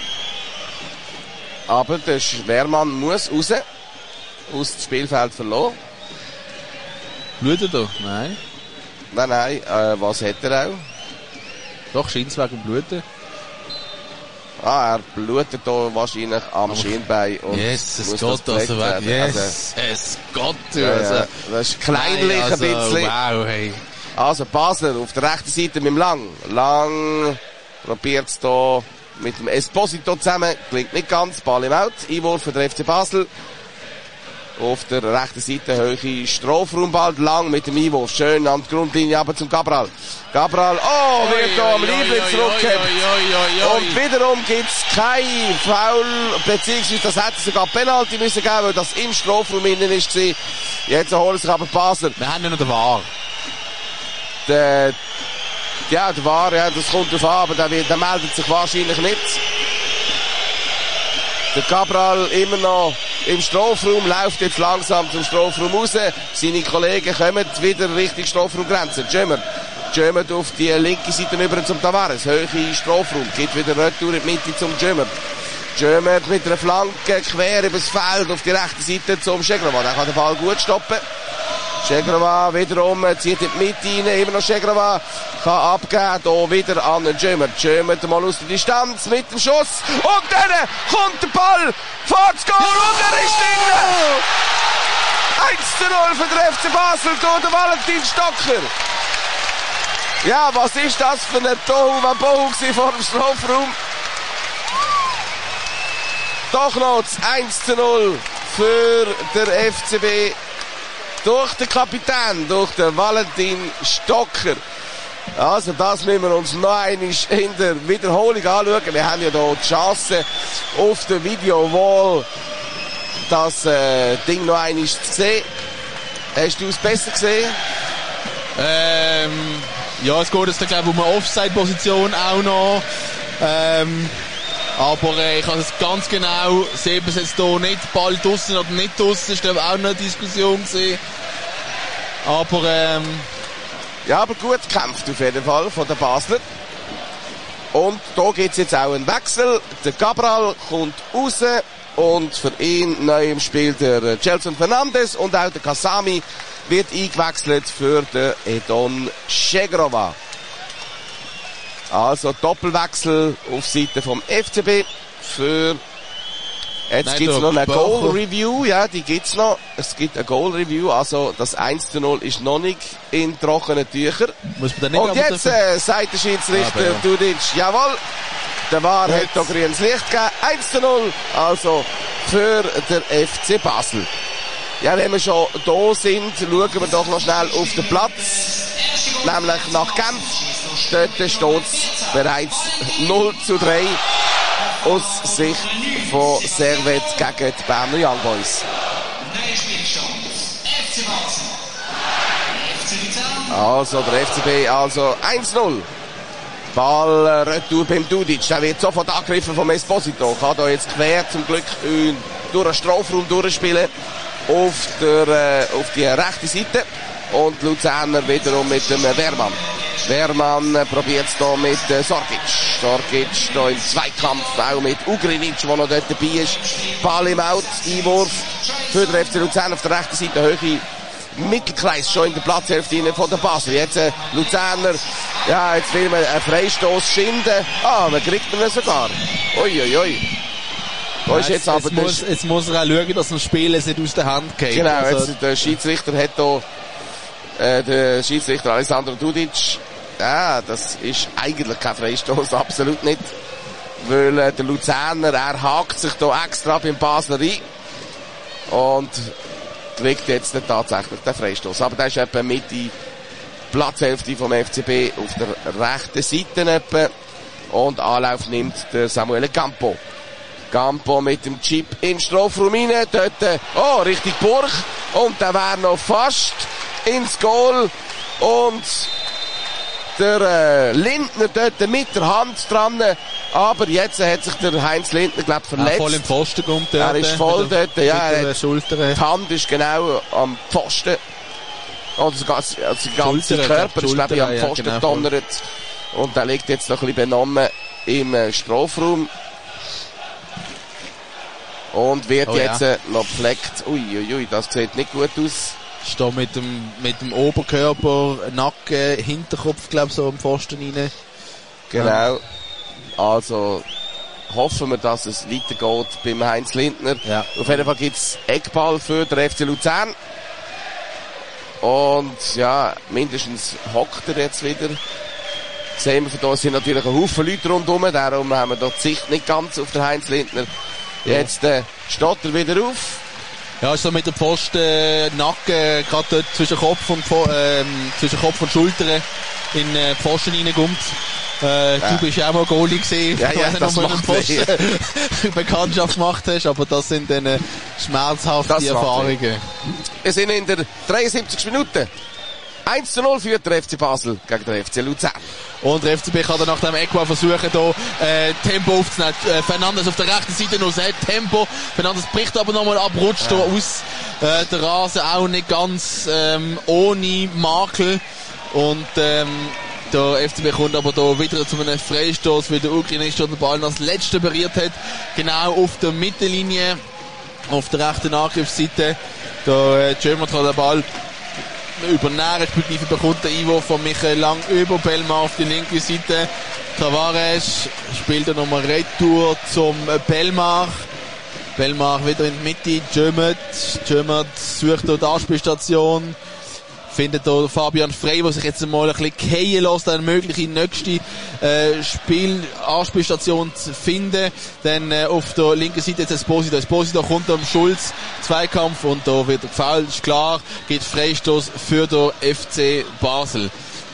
Aber der Wehrmann muss raus, aus dem Spielfeld verloren. Blutet er? Nein. Nein, nein, äh, was hat er auch? Doch, scheint's wegen Bluten. Ah, er blutet da wahrscheinlich am aber Schienbein. Und yes, es muss geht das also weg. werden. Yes, Also, es geht. ja, Also. ja, das ist kleinlich Nein, also, ein bisschen. Wow, hey. Also Basler auf der rechten Seite mit dem Lang. Lang probiert es da mit dem Esposito zusammen. Klingt nicht ganz. Ball im Out. Einwurf für den F C Basel. Auf der rechten Seite höhere Strafraumball. Lang mit dem Einwurf. Schön an die Grundlinie aber zum Cabral. Cabral, oh, wird da am Liebling zurückgehabt. Und wiederum gibt's kein Foul, beziehungsweise das hätte sogar Penalty müssen geben, weil das im Strafraum innen ist gewesen. Jetzt holen sich aber Basler. Wir haben ja noch den V A R. Der, ja, der V A R, ja, das kommt drauf an, aber der, der meldet sich wahrscheinlich nicht. Der Cabral immer noch im Strafraum, läuft jetzt langsam zum Strafraum raus. Seine Kollegen kommen wieder Richtung Strafraumgrenze. Jömer. Jömer auf die linke Seite über zum Tavares. Höhe Strafraum. Geht wieder Retour in die Mitte zum Jömer. Jömer mit einer Flanke quer übers Feld auf die rechte Seite zum Schegrova. Der kann den Ball gut stoppen. Schegrova wiederum zieht in die Mitte rein. Immer noch Schegrova kann abgeben. Hier wieder an den Jömer. Jömer mal aus der Distanz mit dem Schuss. Und dann kommt der Ball vor das Goal und er ist drin. eins zu null für den F C Basel durch den Valentin Stocker. Ja, was ist das für ein Tohu-Wabohu vor dem Strafraum? Doch noch das eins zu null für den F C B. Durch den Kapitän, durch den Valentin Stocker. Also das müssen wir uns noch einmal in der Wiederholung anschauen. Wir haben ja hier die Chance auf der Video-Wall, das äh, Ding noch einmal zu sehen. Hast du es besser gesehen? Ähm, ja, es geht jetzt, glaube ich, um eine Offside-Position auch noch. Ähm, aber äh, ich habe es ganz genau, sehen wir es jetzt hier nicht, Ball draussen oder nicht draussen, ist glaube ich auch noch eine Diskussion gewesen. Aber ähm, ja, aber gut gekämpft auf jeden Fall von den Basler. Und da gibt's jetzt auch einen Wechsel. Der Cabral kommt raus und für ihn neu im Spiel der Gelson Fernandes und auch der Kasami wird eingewechselt für den Edon Shegrova. Also Doppelwechsel auf Seite vom F C B für jetzt Nein, gibt's noch eine Bauch. Goal-Review, ja, die gibt's noch. Es gibt eine Goal-Review, also das eins zu null ist noch nicht in trockenen Tüchern. Muss man dann nicht Und aber jetzt dürfen- äh, sagt der Schiedsrichter Aber ja. Dudic, jawohl, der V A R hat Jetzt. da grünes Licht gegeben, eins zu null, also für den F C Basel. Ja, wenn wir schon da sind, schauen wir doch noch schnell auf den Platz, nämlich nach Genf. Dort steht's bereits null zu drei aus Sicht von Servet gegen die Berner Young Boys. Also der F C B, also eins zu null. Ball äh, retour beim Dudic. Der wird sofort angegriffen vom Esposito. Kann da jetzt quer zum Glück äh, durch den Strafraum durchspielen auf der äh, auf die rechte Seite. Und Luzerner wiederum mit dem äh, Wehrmann. Wehrmann äh, probiert es da mit äh, Sorgic. Sorgic da im Zweikampf, auch mit Ugrinic, der noch dort dabei ist. Ball im Out, Einwurf für den F C Luzern auf der rechten Seite, Höhe. Mittelkreis schon in der Platzhälfte von der Basel. Jetzt äh, Luzerner, ja, jetzt will man einen Freistoß schinden. Ah, man kriegt ihn sogar. Uiuiui. Ui, ui. Da ist jetzt Jetzt, aber jetzt, muss, der, jetzt muss er auch schauen, dass ein Spiel es nicht aus der Hand geht. genau, Also, jetzt, der Schiedsrichter hat da, äh, der Schiedsrichter Alessandro Dudic, ja, das ist eigentlich kein Freistoß, absolut nicht. Weil äh, der Luzerner, er hakt sich da extra beim Basler rein. Und kriegt jetzt nicht tatsächlich den Freistoß. Aber der ist etwa mit die Platzhälfte vom F C B auf der rechten Seite etwa. Und Anlauf nimmt der Samuele Campo. Campo mit dem Chip in den Strafraum rein. Dort, äh, oh, richtig Burg. Und der wäre noch fast ins Goal. Und der äh, Lindner dort mit der Hand dran. Aber jetzt hat sich der Heinz Lindner, glaub ich, verletzt. auch voll im Pfosten kommt der. Er ist voll dort, ja. Mit er der hat- Schulter. Die Hand ist genau am Pfosten. Oder sogar also der ganze Schulter, Körper ist, glaube ich, am ja, Pfosten genau, gedonnert. Und der liegt jetzt noch ein bisschen benommen im äh, Strafraum. Und wird Oh, jetzt ja. äh, noch gepflegt. Uiuiui, ui, das sieht nicht gut aus. Steht mit dem, mit dem Oberkörper, Nacken, Hinterkopf, glaube ich, so am Pfosten rein. Genau. Also hoffen wir, dass es weitergeht beim Heinz Lindner. Ja. Auf jeden Fall gibt's Eckball für den F C Luzern. Und ja, mindestens hockt er jetzt wieder. Sehen wir von da sind natürlich ein Haufen Leute rundherum, darum haben wir da die Sicht nicht ganz auf den Heinz Lindner. Jetzt äh, steht er wieder auf. Ja, ist so mit dem Pfosten, äh, Nacken, gerade dort zwischen Kopf und, Pfo- ähm, zwischen Kopf und Schulter in äh, Pfosten reinkommt. Äh, Ja. Du bist ja auch mal Goalie gewesen, Ja, ja, wenn du das noch mit dem macht Pfosten Bekanntschaft gemacht hast, aber das sind dann äh, schmerzhafte Das macht Erfahrungen. Wir sind in der dreiundsiebzigsten Minute. eins zu null führt der F C Basel gegen den F C Luzern. Und der F C B kann dann nach dem Eckball versuchen, hier äh, Tempo aufzunehmen. Äh, Fernandes auf der rechten Seite noch sehr Tempo. Fernandes bricht aber nochmal ab, rutscht ja. da aus. Äh, der Rasen auch nicht ganz ähm, ohne Makel. Und ähm, der F C B kommt aber da wieder zu einem Freistoß, weil der Ukrainisch den Ball als letzter berührt hat. Genau auf der Mittellinie, auf der rechten Angriffsseite. Der äh, German hat den Ball übernehmen, respektive bekommt der Einwurf von Michael Lang über Belmar auf die linke Seite. Tavares spielt er nochmal Retour zum Belmar. Belmar wieder in die Mitte, Jömet. Jömet sucht dort die Anspielstation. Findet da Fabian Frey, der sich jetzt einmal ein bisschen fallen lässt, eine mögliche nächste äh, Spiel Anspielstation zu finden. Dann äh, auf der linken Seite jetzt Esposito. Esposito kommt am Schulz, Zweikampf und da wird er gefoult, ist klar, geht Freistoß für den F C Basel.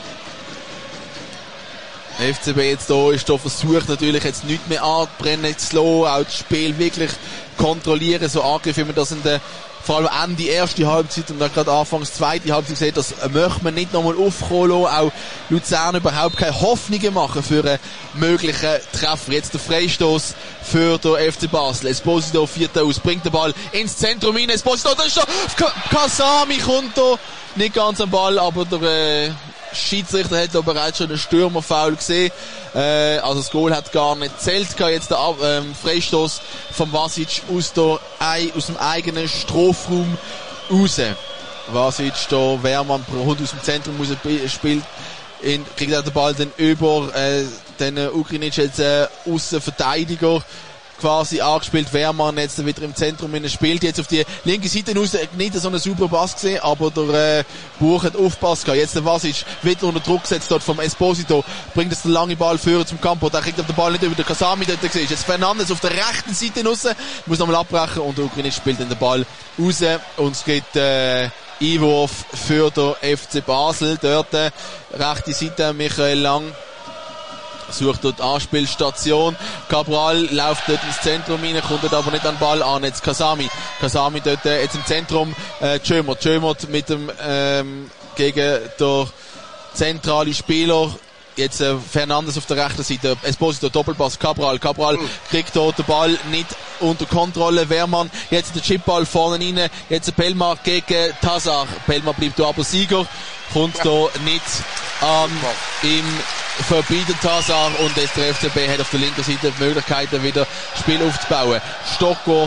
Der F C B jetzt da ist da versucht natürlich jetzt nichts mehr anzubrennen zu lassen, auch das Spiel wirklich kontrollieren, so angriff, wie man das in der vor allem Ende erste Halbzeit und dann gerade Anfangs zweite Halbzeit gesehen, das möchte man nicht nochmal aufkommen lassen. Auch Luzern überhaupt keine Hoffnungen machen für einen möglichen Treffer. Jetzt der Freistoß für den F C Basel. Esposito führt aus, bringt den Ball ins Zentrum rein. Esposito, da ist schon Kasami kommt da nicht ganz am Ball, aber der äh, Schiedsrichter hat da bereits schon einen Stürmerfoul gesehen. Äh, also das Goal hat gar nicht gezählt. Jetzt der ähm, Freistoß von Vasic aus, der, aus dem eigenen Strafraum raus. Vasic, da Wehrmann kommt aus dem Zentrum, muss er spielt, in, kriegt er den Ball dann über äh, den Ugrinic, jetzt äh, Aussenverteidiger quasi angespielt. Wehrmann jetzt wieder im Zentrum spielt jetzt auf die linke Seite raus, nicht so einen super Pass gesehen, aber der äh, Buch hat aufgepasst gehabt. Jetzt der Vasic wieder unter Druck gesetzt dort vom Esposito, bringt jetzt den langen Ball führen zum Campo, da kriegt er den Ball nicht über den Kasami dort gesehen. Jetzt Fernandes auf der rechten Seite raus, muss nochmal abbrechen und der Ugrinic spielt dann den Ball raus und es geht äh, Einwurf für den F C Basel. Dort äh, rechte Seite Michael Lang sucht dort Anspielstation. Cabral läuft dort ins Zentrum rein, kommt dort aber nicht an den Ball an. Jetzt Kasami. Kasami dort äh, jetzt im Zentrum. Äh, Tschömert. Tschömert mit dem ähm, gegen der zentrale Spieler. Jetzt äh, Fernandes auf der rechten Seite. Esposito, Doppelpass, Cabral. Cabral mhm. kriegt dort den Ball nicht unter Kontrolle. Wehrmann, jetzt der Chipball vorne rein. Jetzt Pelma gegen Tazar. Pelma bleibt da aber Sieger. Kommt da nicht ähm, im vorbei der Tazar und jetzt der F C B hat auf der linken Seite die Möglichkeiten, wieder Spiel aufzubauen. Stocko,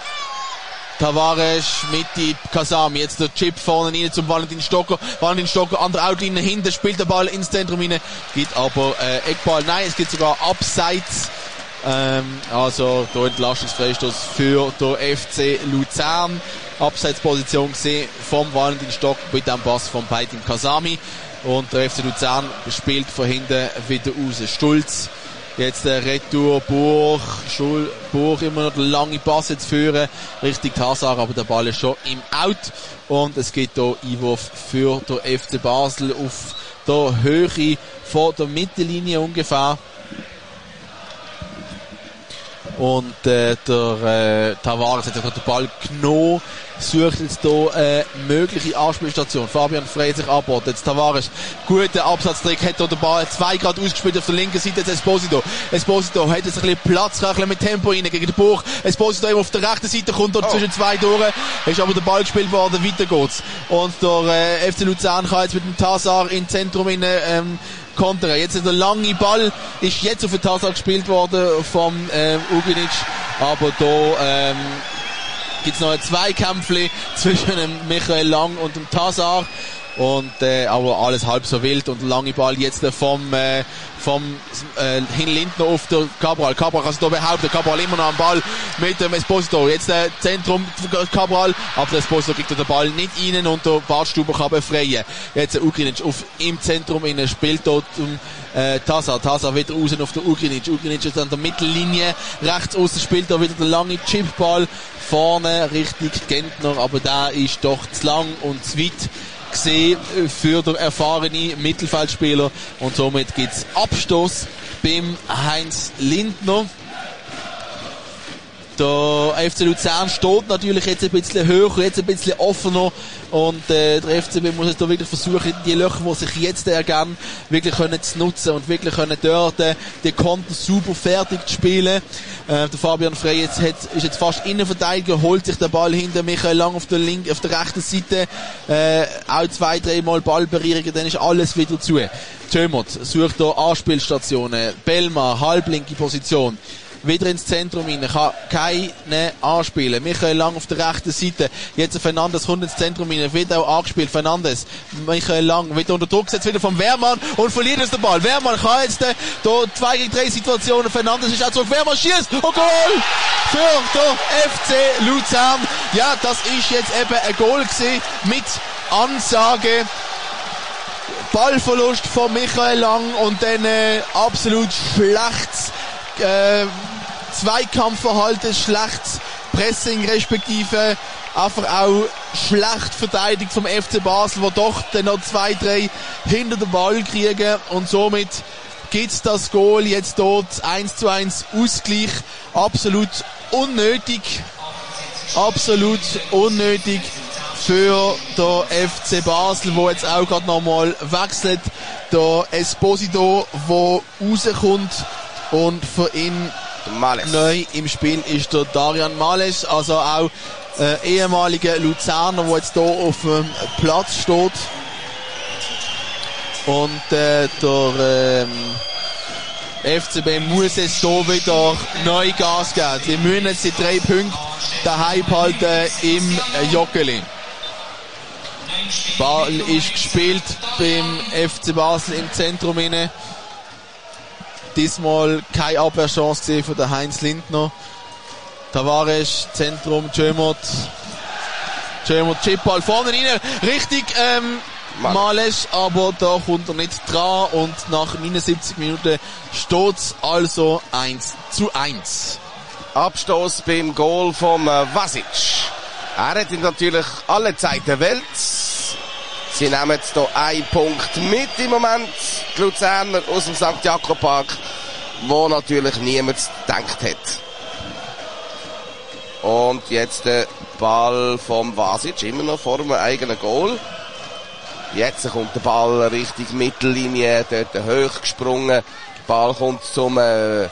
Tavares, Mitte, Kasami, jetzt der Chip vorne rein zum Valentin Stocko. Valentin Stocko an der Outline hinten, spielt der Ball ins Zentrum rein, gibt aber äh, Eckball, nein, es gibt sogar Abseits. Ähm, also der Entlastungsfreistoß für den F C Luzern. Abseitsposition gesehen vom Valentin Stocko mit dem Pass von Peitin Kasami. Und der F C Luzern spielt von hinten wieder raus. Stulz, jetzt der Retour, Buch, Schul, Buch immer noch lange Pass jetzt führen, richtig Hazard, aber der Ball ist schon im Out. Und es geht hier Einwurf für den F C Basel auf der Höhe vor der Mittellinie ungefähr. Und äh, der äh, Tavares hat ja den Ball genommen, sucht jetzt hier eine mögliche Anspielstation. Fabian Frey sich abbaut. Jetzt Tavares, guter Absatztrick, hat hier den Ball zwei Grad ausgespielt auf der linken Seite. Jetzt Esposito. Esposito hat jetzt ein bisschen Platz, ein bisschen mit Tempo rein gegen den Buch. Esposito eben auf der rechten Seite, kommt dort oh. zwischen zwei Toren. Ist aber der Ball gespielt worden, weiter geht's. Und der äh, F C Luzern kann jetzt mit dem Tazar ins Zentrum rein, ähm, kontern. Jetzt ist der lange Ball, ist jetzt auf den Tazar gespielt worden vom ähm, Ugrinic, aber da ähm, gibt's noch ein Zweikämpfle zwischen dem Michael Lang und dem Tazar. Und äh, aber alles halb so wild und lange Ball jetzt äh, vom äh, vom äh, Hinlindner auf der Cabral. Cabral kann sich da behaupten. Cabral immer noch am Ball mit dem Esposito. Jetzt äh, Zentrum Cabral, aber der Esposito kriegt den Ball nicht rein und der Bartstuber kann befreien. Jetzt der Ugrinic auf im Zentrum innen spielt dort um äh, Tazar. Tazar wieder raus auf der Ugrinic. Ugrinic ist an der Mittellinie rechts außen, spielt da wieder der lange Chipball vorne Richtung Gentner, aber der ist doch zu lang und zu weit gesehen für den erfahrenen Mittelfeldspieler und somit gibt's Abstoß beim Heinz Lindner. Der F C Luzern steht natürlich jetzt ein bisschen höher, jetzt ein bisschen offener und äh, der F C B muss jetzt da wirklich versuchen, die Löcher, die sich jetzt ergeben, wirklich können zu nutzen und wirklich können dort äh, die Konten super fertig zu spielen. Äh, der Fabian Frey jetzt hat, ist jetzt fast Innenverteidiger, holt sich den Ball hinter Michael Lang auf der linken, auf der rechten Seite, äh, auch zwei, dreimal Ballberührungen, dann ist alles wieder zu. Tschömert sucht da Anspielstationen, Belmar, halblinke Position. Wieder ins Zentrum rein, kann keine anspielen. Michael Lang auf der rechten Seite. Jetzt Fernandes kommt ins Zentrum rein, wird auch angespielt. Fernandes, Michael Lang wird unter Druck gesetzt wieder vom Wehrmann und verliert jetzt den Ball. Wehrmann kann jetzt äh, da zwei gegen drei Situationen. Fernandes ist auch zurück. Wehrmann schießt und Goal für den F C Luzern. Ja, das ist jetzt eben ein Goal gewesen mit Ansage. Ballverlust von Michael Lang und dann äh, absolut schlechtes Äh, Zweikampfverhalten, schlechtes Pressing respektive einfach auch schlecht verteidigt vom F C Basel, wo doch dann noch zwei, drei hinter den Ball kriegen und somit gibt's das Goal jetzt dort eins zu eins Ausgleich. Absolut unnötig, absolut unnötig für den F C Basel, wo jetzt auch gerade nochmal wechselt. Der Esposito, wo rauskommt. Und für ihn Males. Neu im Spiel ist der Darian Males, also auch äh, ehemaliger Luzerner, der jetzt hier auf dem Platz steht. Und äh, der ähm, F C B muss jetzt hier wieder neu Gas geben. Sie müssen jetzt die drei Punkte daheim halten im äh, Joggeli. Ball ist gespielt beim F C Basel im Zentrum inne. Diesmal keine Abwehrchance von der Heinz Lindner. Tavares, Zentrum, Jömert. Jömert, Chipball vorne rein. Richtig, ähm, Males, aber da kommt er nicht dran und nach neunundsiebzig Minuten steht's also eins zu eins. Abstoß beim Goal vom äh, Vasic. Er hat natürlich alle Zeit der Welt. Sie nehmen jetzt hier einen Punkt mit im Moment. Die Luzerner aus dem Sankt Jakob Park, wo natürlich niemand gedacht hat. Und jetzt der Ball vom Vasic, immer noch vor dem eigenen Goal. Jetzt kommt der Ball Richtung Mittellinie, dort hoch gesprungen. Der Ball kommt zum, äh,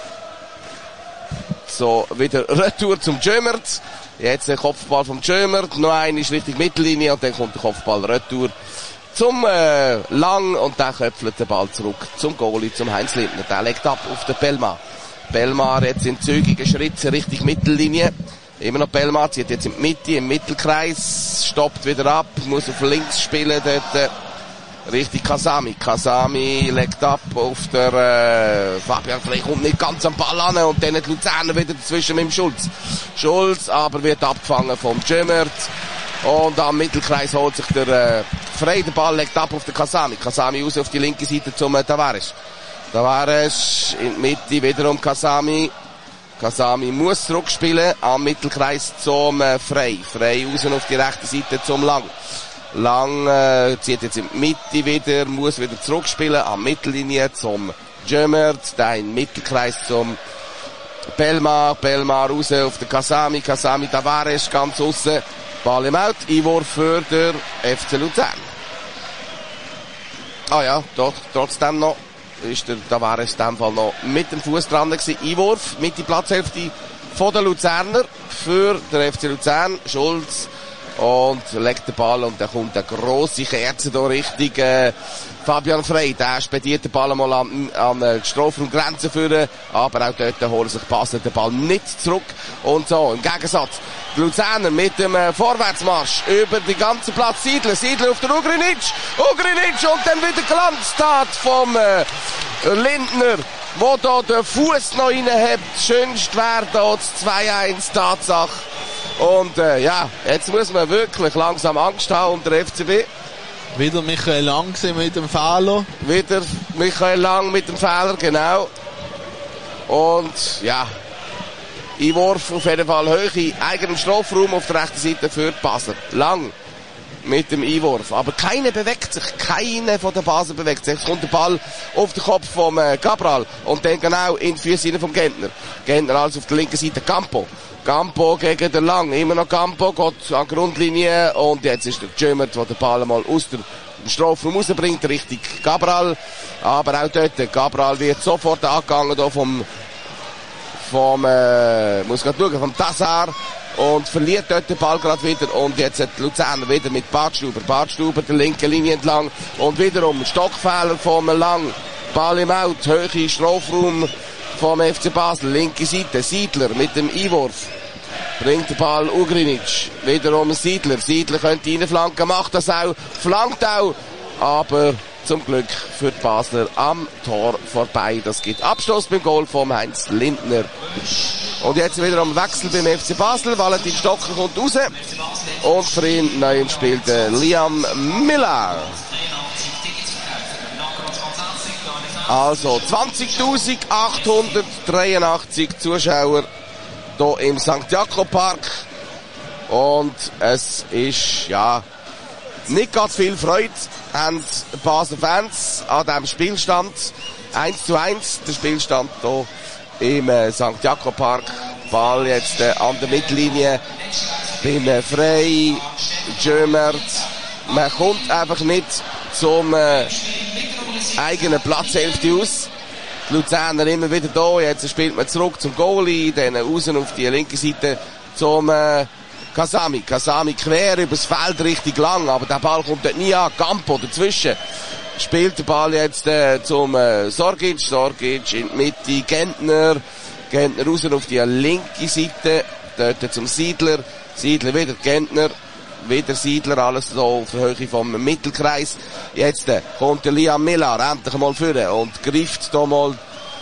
so, wieder retour zum Jömert. Jetzt der Kopfball vom Jömert, noch einer ist Richtung Mittellinie und dann kommt der Kopfball retour zum, äh, Lang und dann köpfelt der Ball zurück zum Goalie, zum Heinz Lindner. Der legt ab auf den Belmar. Belmar jetzt in zügigen Schritten Richtung Mittellinie. Immer noch Belmar, zieht jetzt in die Mitte, im Mittelkreis, stoppt wieder ab, muss auf links spielen, dort äh, Richtung Kasami. Kasami legt ab auf der äh, Fabian Frey, kommt nicht ganz am Ball an und dann die Luzerner wieder dazwischen mit dem Schulz. Schulz aber wird abgefangen vom Jömert und am Mittelkreis holt sich der äh, Frey den Ball, legt ab auf den Kasami. Kasami raus auf die linke Seite zum äh, Tavares. Tavares in die Mitte, wiederum Kasami. Kasami muss zurückspielen am Mittelkreis zum äh, Frey. Frey raus auf die rechte Seite zum Lang. Lang äh, zieht jetzt in die Mitte wieder, muss wieder zurückspielen am Mittellinie zum Jömert. Da in den Mittelkreis zum Belmar. Belmar raus auf den Kasami. Kasami Tavares ganz aussen. Ball im Out. Einwurf für den F C Luzern. Ah ja, doch, trotzdem noch. Ist der Tavares in dem Fall noch mit dem Fuß dran gewesen. Einwurf mit die Platzhälfte von der Luzerner für den F C Luzern. Schulz und legt den Ball und dann kommt eine grosse Kerze da Richtung äh, Fabian Frey. Der spediert den Ball mal an, an äh, Strafraumgrenze führen, aber auch dort holen sich Basel den Ball nicht zurück. Und so, im Gegensatz, die Luzerner mit dem äh, Vorwärtsmarsch über den ganzen Platz. Siedler, Siedler auf der Ugrinic, Ugrinic und dann wieder Glanztat vom äh, Lindner, wo da den Fuß noch reinhebt. Schönst wäre da das zwei eins, Tatsache. Und äh, ja, jetzt muss man wirklich langsam Angst haben um den F C B. Wieder Michael Lang mit dem Fehler. Wieder Michael Lang mit dem Fehler, genau. Und ja, Einwurf auf jeden Fall hoch in eigenem Strafraum auf der rechten Seite für Basel. Lang mit dem Einwurf. Aber keiner bewegt sich. Keiner von den Basel bewegt sich. Jetzt kommt der Ball auf den Kopf vom äh, Cabral und dann genau in die Füße vom Gentner. Gentner also auf der linken Seite Campo. Campo gegen den Lang. Immer noch Campo, geht an die Grundlinie und jetzt ist der Jömert, der den Ball mal aus dem Strafraum rausbringt, richtig Cabral. Aber auch dort, Cabral wird sofort angegangen da vom vom, äh, muss grad schauen, vom Tassar und verliert dort den Ball gerade wieder und jetzt hat Luzern wieder mit Badstuber. Badstuber der linke Linie entlang und wiederum Stockfehler vom Lang. Ball im Out, hohe Strafraum vom F C Basel, linke Seite, Siedler mit dem Einwurf. Bringt den Ball Ugrinic, wiederum Siedler. Siedler könnte reinflanken, macht das auch, flankt auch, aber zum Glück für die Basler am Tor vorbei. Das gibt Abstoß beim Goal vom Heinz Lindner. Und jetzt wieder am Wechsel beim F C Basel. Valentin Stocker kommt raus. Und für ihn neu im Spiel der Liam Miller. Also zwanzigtausendachthundertdreiundachtzig Zuschauer hier im Sankt Jakob Park. Und es ist, ja, nicht ganz viel Freude haben die Basler Fans an diesem Spielstand. eins zu eins, der Spielstand hier im äh, Sankt Jakob Park. Ball jetzt äh, an der Mittellinie. Bin äh, frei. Jömert. Man kommt einfach nicht zum äh, eigenen Platzhälfte aus. Die Luzerner immer wieder da. Jetzt spielt man zurück zum Goalie. Dann raus auf die linke Seite zum äh, Kasami. Kasami quer übers Feld richtig lang, aber der Ball kommt dort nie an. Campo dazwischen. spielt der Ball jetzt äh, zum äh, Sorgic, Sorgic in die Mitte, Gentner, Gentner raus auf die linke Seite, dort zum Siedler, Siedler wieder Gentner, wieder Siedler, alles so auf der Höhe vom Mittelkreis. Jetzt äh, kommt der Liam Millar endlich mal führen und greift da mal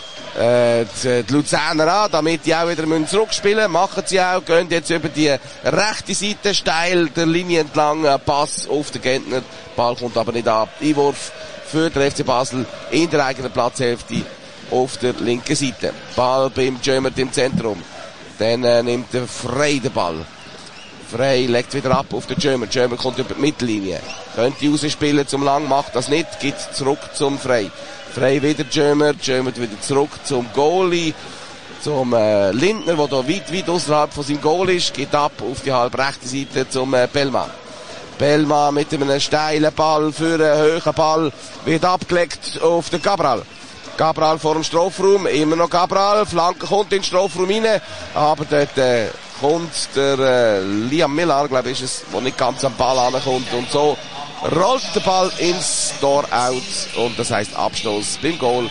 äh, die, die Luzerner an, damit die auch wieder zurückspielen müssen. Machen sie auch, gehen jetzt über die rechte Seite steil der Linie entlang, äh, Pass auf den Gentner, Ball kommt aber nicht ab. Einwurf für den F C Basel in der eigenen Platzhälfte auf der linken Seite. Ball beim Jömert im Zentrum. Dann äh, nimmt der Frey den Ball. Frey legt wieder ab auf den Jömert. Jömert kommt über die Mittellinie. Könnte rausspielen zum Lang, macht das nicht, gibt zurück zum Frey. Frey wieder Jömert, Jömert wieder zurück zum Goalie, zum äh, Lindner, der da weit, weit außerhalb von seinem Goal ist, geht ab auf die halb rechte Seite zum äh, Bellmann. Bellmann mit einem steilen Ball für einen hohen Ball, wird abgelegt auf den Cabral. Cabral vor dem Strafraum, immer noch Cabral, Flanke kommt in den Strafraum rein, aber dort äh, kommt der äh, Liam Millar, glaube ich, ist es, der nicht ganz am Ball ankommt und so rollt der Ball ins Tor out und das heisst Abstoß beim Goal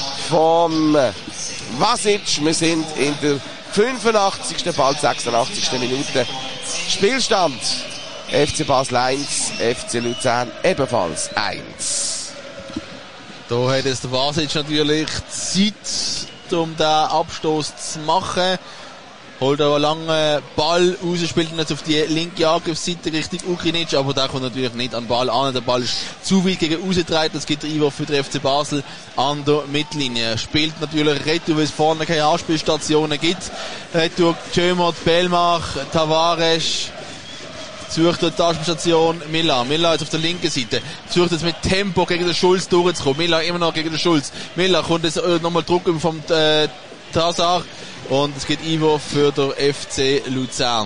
vom Vasic. Wir sind in der fünfundachtzigsten bald sechsundachtzigsten Minute. Spielstand F C Basel eins, F C Luzern ebenfalls eins. Da hat es der Vasic natürlich Zeit, um den Abstoß zu machen. Holt aber einen langen Ball raus, spielt ihn jetzt auf die linke Angriffsseite Richtung Ukrinic, aber der kommt natürlich nicht an den Ball an. Der Ball ist zu weit gegen rausgetragen, das gibt der Einwurf für den F C Basel an der Mittellinie. Spielt natürlich Retour, weil es vorne keine Anspielstationen gibt. Retour Jömert, Belmach, Tavares, sucht dort die Anspielstation Miller. Miller jetzt auf der linken Seite. Sucht jetzt mit Tempo gegen den Schulz durchzukommen. Miller immer noch gegen den Schulz. Miller kommt jetzt nochmal Druck vom äh, Tazar. Und es gibt Einwurf für den F C Luzern.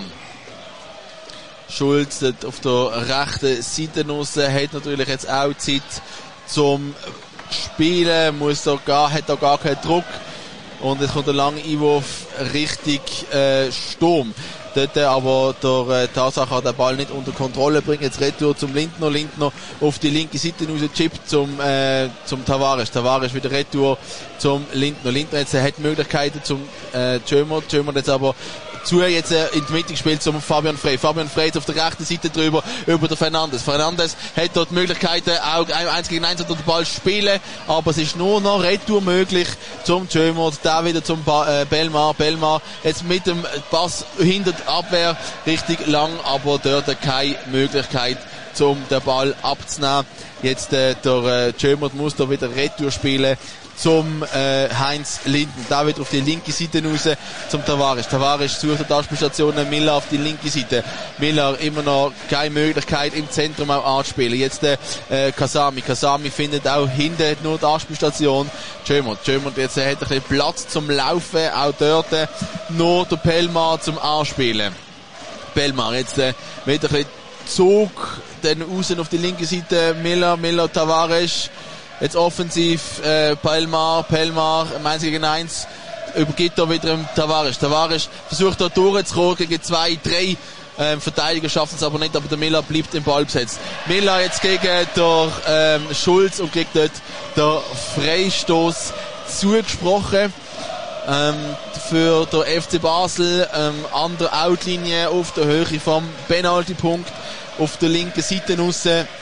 Schulz auf der rechten Seite raus, hat natürlich jetzt auch Zeit zum Spielen, muss da gar, hat da gar keinen Druck. Und es kommt ein langer Einwurf Richtung äh, Sturm. Dort aber der äh, Tatsache kann den Ball nicht unter Kontrolle bringen. Jetzt Retour zum Lindner. Lindner auf die linke Seite raus, chippt zum, äh, zum Tavares. Tavares wieder Retour zum Lindner. Lindner jetzt äh, hat Möglichkeiten zum äh, Jömert. Jömert jetzt aber zu jetzt äh, in die Mitte gespielt zum Fabian Frey. Fabian Frey jetzt auf der rechten Seite drüber, über der Fernandes. Fernandes hat dort Möglichkeiten, auch eins gegen eins unter den Ball spielen, aber es ist nur noch Retour möglich zum Jömert, da wieder zum ba- äh, Belmar. Belmar jetzt mit dem Pass hinter die Abwehr, richtig lang, aber dort keine Möglichkeit, um den Ball abzunehmen. Jetzt äh, der äh, Jömert muss da wieder Retour spielen zum äh, Heinz Linden. Da wird auf die linke Seite raus zum Tavares. Tavares sucht die Anspielstation Miller auf die linke Seite. Miller immer noch keine Möglichkeit im Zentrum auch anzuspielen. Jetzt der äh, Kasami. Kasami findet auch hinten nur die Anspielstation. Jömert. Jömert jetzt äh, hat ein bisschen Platz zum Laufen. Auch dort äh, nur der Pelmar zum Anspielen. Pelmar jetzt äh, mit ein bisschen Zug dann raus auf die linke Seite. Miller, Miller, Tavares. Jetzt offensiv äh, Pelmar, Pelmar, eins gegen eins, übergibt da wieder im Tavares. Tavares versucht da durchzukommen gegen zwei, drei ähm, Verteidiger, schaffen es aber nicht, aber der Miller bleibt im Ball besetzt. Miller jetzt gegen der ähm, Schulz und kriegt dort der Freistoß zugesprochen. Ähm, für der F C Basel ähm, an der Outlinie auf der Höhe vom Penaltypunkt auf der linken Seite raus.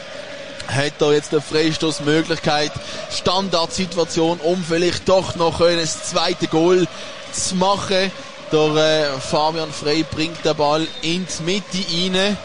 Hat da jetzt eine Freistoßmöglichkeit, Standardsituation, um vielleicht doch noch das zweite Goal zu machen. Der äh, Fabian Frey bringt den Ball in die Mitte rein.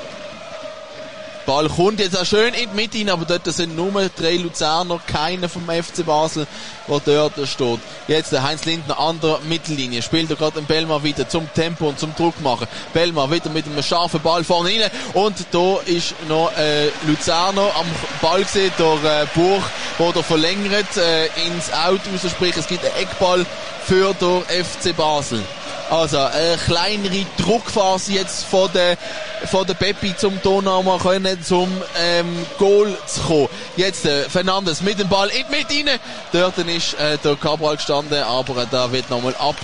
Der Ball kommt jetzt auch schön in die Mitte rein, aber dort sind nur drei Luzerner, keiner vom F C Basel, der dort steht. Jetzt der Heinz Lindner an der Mittellinie, spielt er gerade den Belmar wieder zum Tempo und zum Druck machen. Belmar wieder mit einem scharfen Ball vorne rein und da ist noch äh, Luzerner am Ball gesehen, der äh, Buch, der da verlängert äh, ins Out raus, sprich es gibt einen Eckball für den F C Basel. Also, eine kleinere Druckphase jetzt von der, von der Peppi zum Donauer können, zum, ähm, Goal zu kommen. Jetzt, äh, Fernandes mit dem Ball in die Mitte rein. Dort ist, äh, der Cabral gestanden, aber äh, da wird nochmal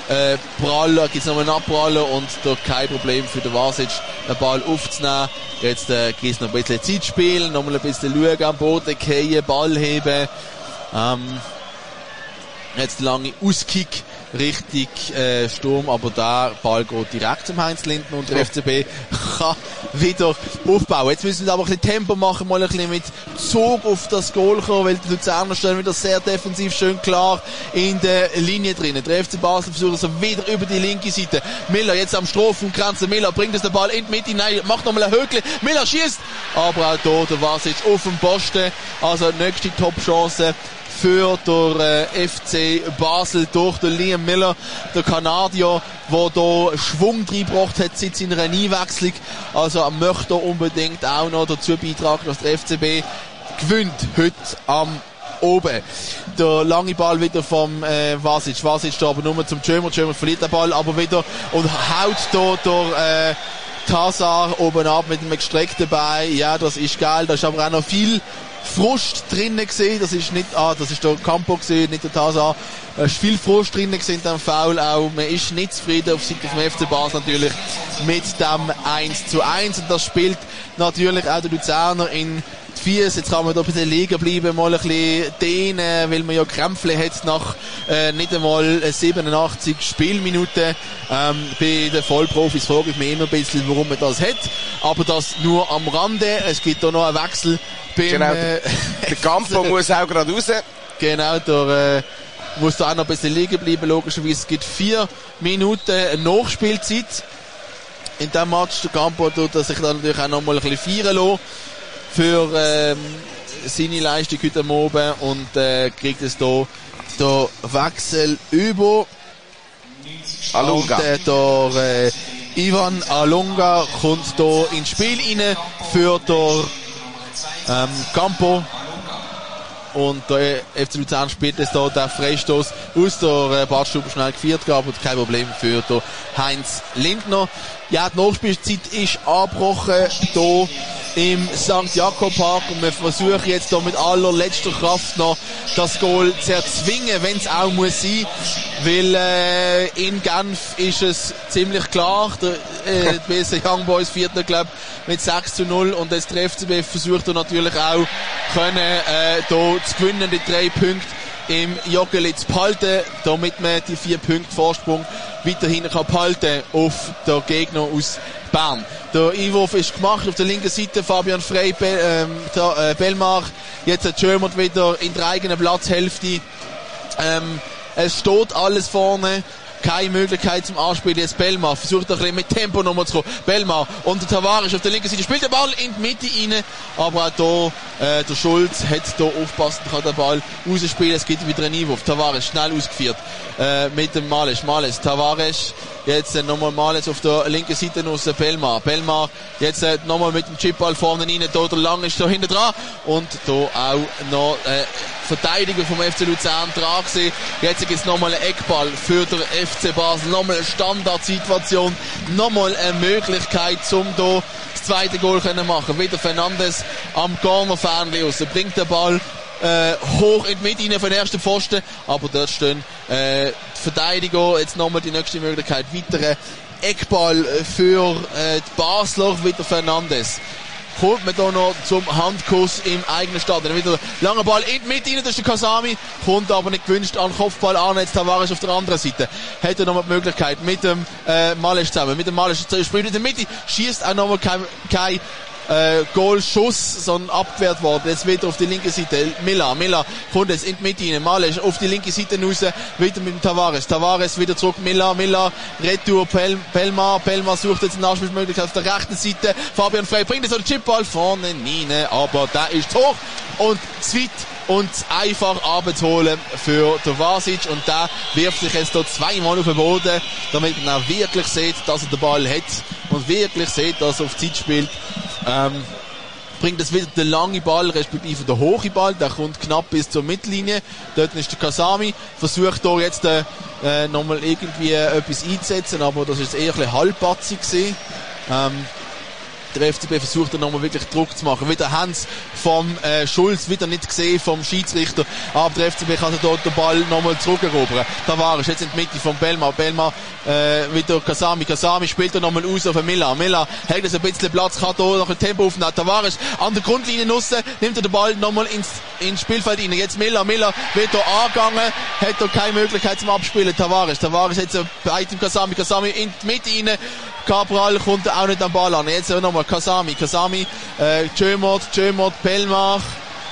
äh, prallen, gibt's nochmal einen Abprallen und da kein Problem für den Vasic, den Ball aufzunehmen. Jetzt äh, gibt's noch ein bisschen Zeit spielen, nochmal ein bisschen schauen, am Boden gehen, Ball heben. Ähm, jetzt lange Auskick richtig äh, Sturm, aber der Ball geht direkt zum Heinz Lindner und der F C B kann wieder aufbauen. Jetzt müssen wir aber ein bisschen Tempo machen, mal ein bisschen mit Zug auf das Goal kommen, weil die Luzerner stehen wieder sehr defensiv, schön klar in der Linie drinnen. Der F C Basel versucht es also wieder über die linke Seite. Miller jetzt am Strafraumgrenze, Miller bringt es den Ball in die Mitte, nein, macht nochmal ein Höckli, Miller schießt, aber auch hier der Vasic auf dem Posten, also nächste Top-Chance für der äh, F C Basel durch den Liam Miller, der Kanadier, der hier Schwung reingebracht hat seit seiner Einwechslung. Also er möchte unbedingt auch noch dazu beitragen, dass der F C B gewinnt heute am oben. Der lange Ball wieder vom äh, Vasic. Vasic da aber nur zum Tschömer. Tschömer verliert den Ball aber wieder und haut hier der äh, Tazar oben ab mit einem gestreckten Bein. Ja, das ist geil. Da ist aber auch noch viel Frust drinnen gesehen, das ist nicht, ah, das ist der Campo gesehen, nicht der Tazar. Es ist viel Frust drinnen gesehen in dem Foul auch. Man ist nicht zufrieden auf Seite vom F C Basel natürlich mit dem eins zu eins und das spielt natürlich auch der Luzerner in die Fies. Jetzt kann man da ein bisschen liegen bleiben, mal ein bisschen dehnen, weil man ja Krämpfe hat nach äh, nicht einmal siebenundachtzig Spielminuten. Ähm, bei den Vollprofis frage ich mich immer ein bisschen, warum man das hat, aber das nur am Rande. Es gibt da noch einen Wechsel. Beim, genau, äh, der Campo muss auch gerade raus. Genau, der äh, muss da auch noch ein bisschen liegen bleiben, logischerweise. Es gibt vier Minuten Nachspielzeit in diesem Match. Der Campo tut sich dann natürlich auch noch mal ein bisschen feiern lassen für ähm, seine Leistung heute Abend und äh, kriegt es hier den Wechsel über. Alunga. Und äh, der äh, Ivan Alunga kommt hier ins Spiel rein für der Ähm, Campo und der F C Luzern spielt es da der Freistoß aus der äh, Badstube schnell geführt gehabt und kein Problem für den Heinz Lindner. Ja, die Nachspielzeit ist abgebrochen hier im Sankt Jakob Park und wir versuchen jetzt da mit allerletzter Kraft noch das Goal zu erzwingen, wenn es auch muss sein, weil äh, in Genf ist es ziemlich klar, der äh, B S C Young Boys vierter, glaube mit sechs zu null und jetzt der F C B versucht er natürlich auch können äh, da zu gewinnen, die drei Punkte im Joggeli zu behalten, damit man die vier Punkte Vorsprung weiterhin kann behalten auf den Gegner aus Bern. Der Einwurf ist gemacht auf der linken Seite, Fabian Frey, Be ähm, der, äh, Belmar, jetzt hat Schömert wieder in der eigenen Platzhälfte. Ähm, es steht alles vorne. Keine Möglichkeit zum Anspielen. Jetzt Belmar versucht ein bisschen mit Tempo nochmal zu kommen. Belmar und der Tavares auf der linken Seite spielt den Ball in die Mitte rein. Aber auch hier, äh, der Schulz hat hier aufpassen, kann den Ball rausspielen. Es gibt wieder einen Einwurf. Tavares schnell ausgeführt äh, mit dem Males. Males, Tavares. Jetzt äh, nochmal Males auf der linken Seite aus äh, Belmar. Belmar jetzt äh, nochmal mit dem Chipball vorne rein. Hier der Lang ist da hinten dran. Und hier auch noch äh, Verteidiger vom F C Luzern dran gewesen. Jetzt gibt es nochmal einen Eckball für den F C Basel. Nochmal eine Standardsituation. Nochmal eine Möglichkeit, um hier das zweite Goal zu machen. Wieder Fernandes am Corner-Fernli raus. Bringt den Ball äh, hoch in die Mitte rein von den ersten Pfosten. Aber dort stehen äh, die Verteidiger. Jetzt nochmal die nächste Möglichkeit. Weiterer Eckball für äh, die Basler. Wieder Fernandes. Kommt man da noch zum Handkuss im eigenen Stadion. Wieder langer Ball in die Mitte rein, das ist der Kasami. Kommt aber nicht gewünscht an den Kopfball an. Jetzt Tavares auf der anderen Seite. Hätte nochmal die Möglichkeit mit dem äh, Malisch zusammen. Mit dem Malisch spielt in der Mitte. Schießt auch nochmal kein, kein äh, Goalschuss, sondern abgewehrt worden. Jetzt wieder auf die linke Seite. Miller. Miller kommt jetzt in die Mitte rein. Malisch auf die linke Seite raus. Wieder mit dem Tavares. Tavares wieder zurück. Miller. Miller. Retour. Pel Pelmar. Pelmar sucht jetzt eine Nachspielmöglichkeit auf der rechten Seite. Fabian Frey bringt jetzt den Chipball vorne rein. Aber der ist hoch und zu weit und einfach abzuholen für den Vasic. Und der wirft sich jetzt hier zweimal auf den Boden, damit man auch wirklich sieht, dass er den Ball hat und wirklich sieht, dass er auf Zeit spielt. Ähm, bringt es wieder den langen Ball, respektive den hohen Ball, der kommt knapp bis zur Mittellinie. Dort ist der Kasami, versucht hier jetzt äh, nochmal irgendwie etwas einzusetzen, aber das ist eher ein bisschen halbpatzig gewesen. Ähm, der F C B versucht dann nochmal wirklich Druck zu machen. Wieder Hans vom äh, Schulz, wieder nicht gesehen vom Schiedsrichter, aber der F C B kann dort den Ball nochmal zurückerobern. Da war es jetzt in der Mitte von Belmar. Belmar äh, wieder Kasami. Kasami spielt er nochmal aus auf den Miller. Miller hat jetzt ein bisschen Platz, kann hier noch ein Tempo aufnehmen. Tavares an der Grundlinie nutzen, nimmt er den Ball nochmal ins, ins Spielfeld rein. Jetzt Miller. Miller wird hier angegangen, hat hier keine Möglichkeit zum Abspielen. Tavares. Tavares jetzt bei dem Kasami. Kasami in die Mitte rein. Cabral kommt auch nicht am Ball an. Jetzt nochmal Kasami. Kasami, äh, Jömot, Jömot, Belmar.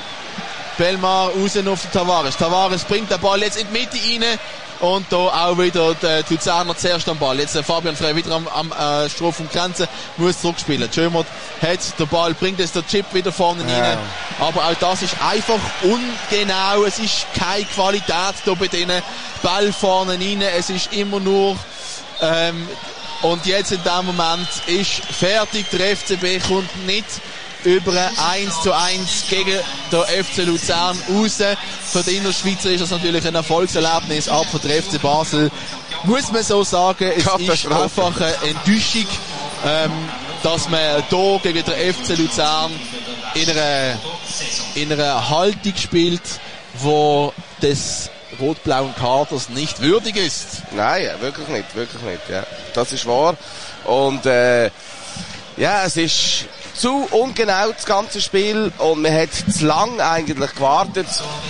Belmar raus auf den Tavares. Tavares bringt den Ball jetzt in die Mitte rein. Und da auch wieder die Luzerner zuerst am Ball. Jetzt äh, Fabian Frey wieder am, am äh, Strafraumgrenze, muss zurückspielen. Jömot hat den Ball, bringt jetzt der Chip wieder vorne ja. rein. Aber auch das ist einfach ungenau. Es ist keine Qualität da bei denen. Ball vorne rein. Es ist immer nur, ähm, und jetzt in dem Moment ist fertig. Der F C B kommt nicht über ein eins zu eins gegen den F C Luzern raus. Für den Innerschweizer ist das natürlich ein Erfolgserlebnis, aber für den F C Basel muss man so sagen, es ist einfach eine Enttäuschung, ähm, dass man hier gegen den F C Luzern in einer, in einer Haltung spielt, wo des rot-blauen Kaders nicht würdig ist. Nein, wirklich nicht, wirklich nicht, ja. Das ist wahr. Und, äh, ja, es ist zu ungenau, das ganze Spiel, und man hat zu lang eigentlich gewartet,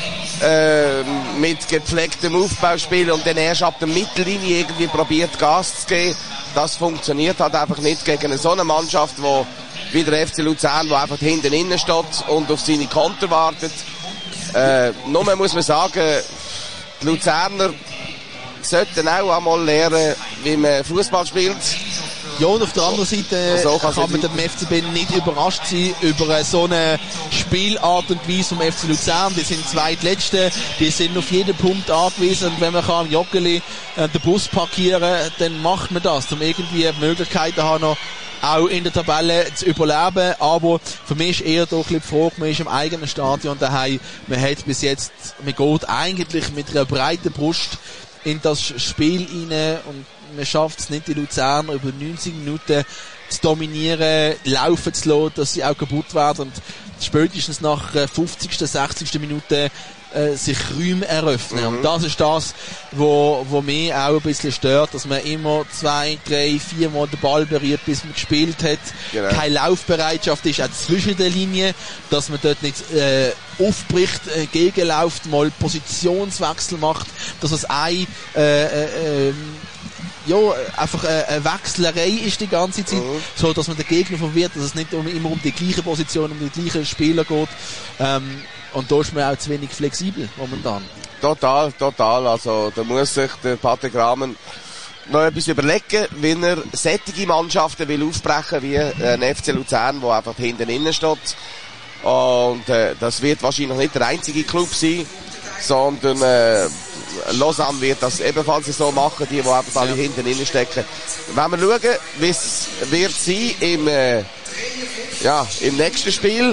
äh, mit gepflegtem Aufbauspiel und dann erst ab der Mittellinie irgendwie probiert Gas zu geben. Das funktioniert halt einfach nicht gegen so eine Mannschaft, wo, wie der F C Luzern, wo einfach hinten innen steht und auf seine Konter wartet. Äh, nur muss man sagen, die Luzerner sollten auch einmal lernen, wie man Fußball spielt. Ja, und auf der anderen Seite so kann, kann man dem F C B nicht überrascht sein über so eine Spielart und Weise vom F C Luzern. Die sind zweitletzte, die sind auf jeden Punkt angewiesen, und wenn man kann am Joggeli äh, den Bus parkieren, dann macht man das, um irgendwie Möglichkeiten haben, noch auch in der Tabelle zu überleben. Aber für mich ist eher doch ein bisschen die Frage, man ist im eigenen Stadion daheim, man hat bis jetzt, man geht eigentlich mit einer breiten Brust in das Spiel rein, und man schafft es nicht, die Luzerner über neunzig Minuten zu dominieren, laufen zu lassen, dass sie auch kaputt werden, und spätestens nach fünfzigsten, sechzigsten Minute äh, sich Räume eröffnen. Mhm. Und das ist das, wo, wo mich auch ein bisschen stört, dass man immer zwei, drei, vier Mal den Ball berührt, bis man gespielt hat. Genau. Keine Laufbereitschaft ist auch zwischen der Linie, dass man dort nicht äh, aufbricht, äh, gegenläuft, mal Positionswechsel macht, dass es ein äh, äh, äh, ja, einfach eine Wechselerei ist die ganze Zeit, mhm. so dass man den Gegner verwirrt, dass es nicht immer um die gleiche Position, um die gleichen Spieler geht. Ähm, und da ist man auch zu wenig flexibel momentan. Total, total. Also da muss sich der Patrick Rahmen noch etwas überlegen, wie er sättige Mannschaften will aufbrechen, wie ein F C Luzern, der einfach hinten innen steht. Und äh, das wird wahrscheinlich nicht der einzige Club sein, sondern äh, Lausanne wird das ebenfalls so machen, die, die einfach alle ja. hinten innen stecken. Wenn wir schauen, wie es wird sein im, äh, ja, im nächsten Spiel.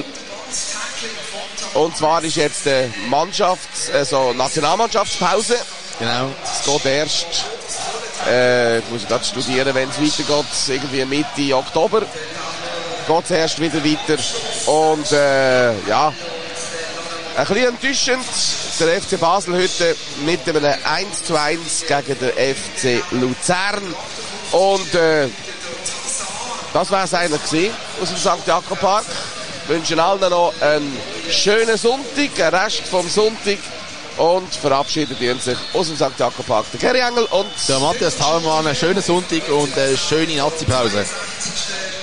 Und zwar ist jetzt äh, Mannschafts-, also Nationalmannschaftspause. Genau. Es geht erst, äh, ich muss gerade studieren, wenn es weitergeht, irgendwie Mitte Oktober geht es erst wieder weiter. Und äh, ja, ein bisschen enttäuschend, der F C Basel heute mit einem eins zu eins gegen den F C Luzern. Und äh, das war es eigentlich gewesen aus dem Sankt Jakob Park. Wir wünschen allen noch einen schönen Sonntag, einen Rest vom Sonntag, und verabschieden sich aus dem Sankt Jakob Park der Geri Engel und der Matthias Thalmann. Einen schönen Sonntag und eine schöne Nazi-Pause.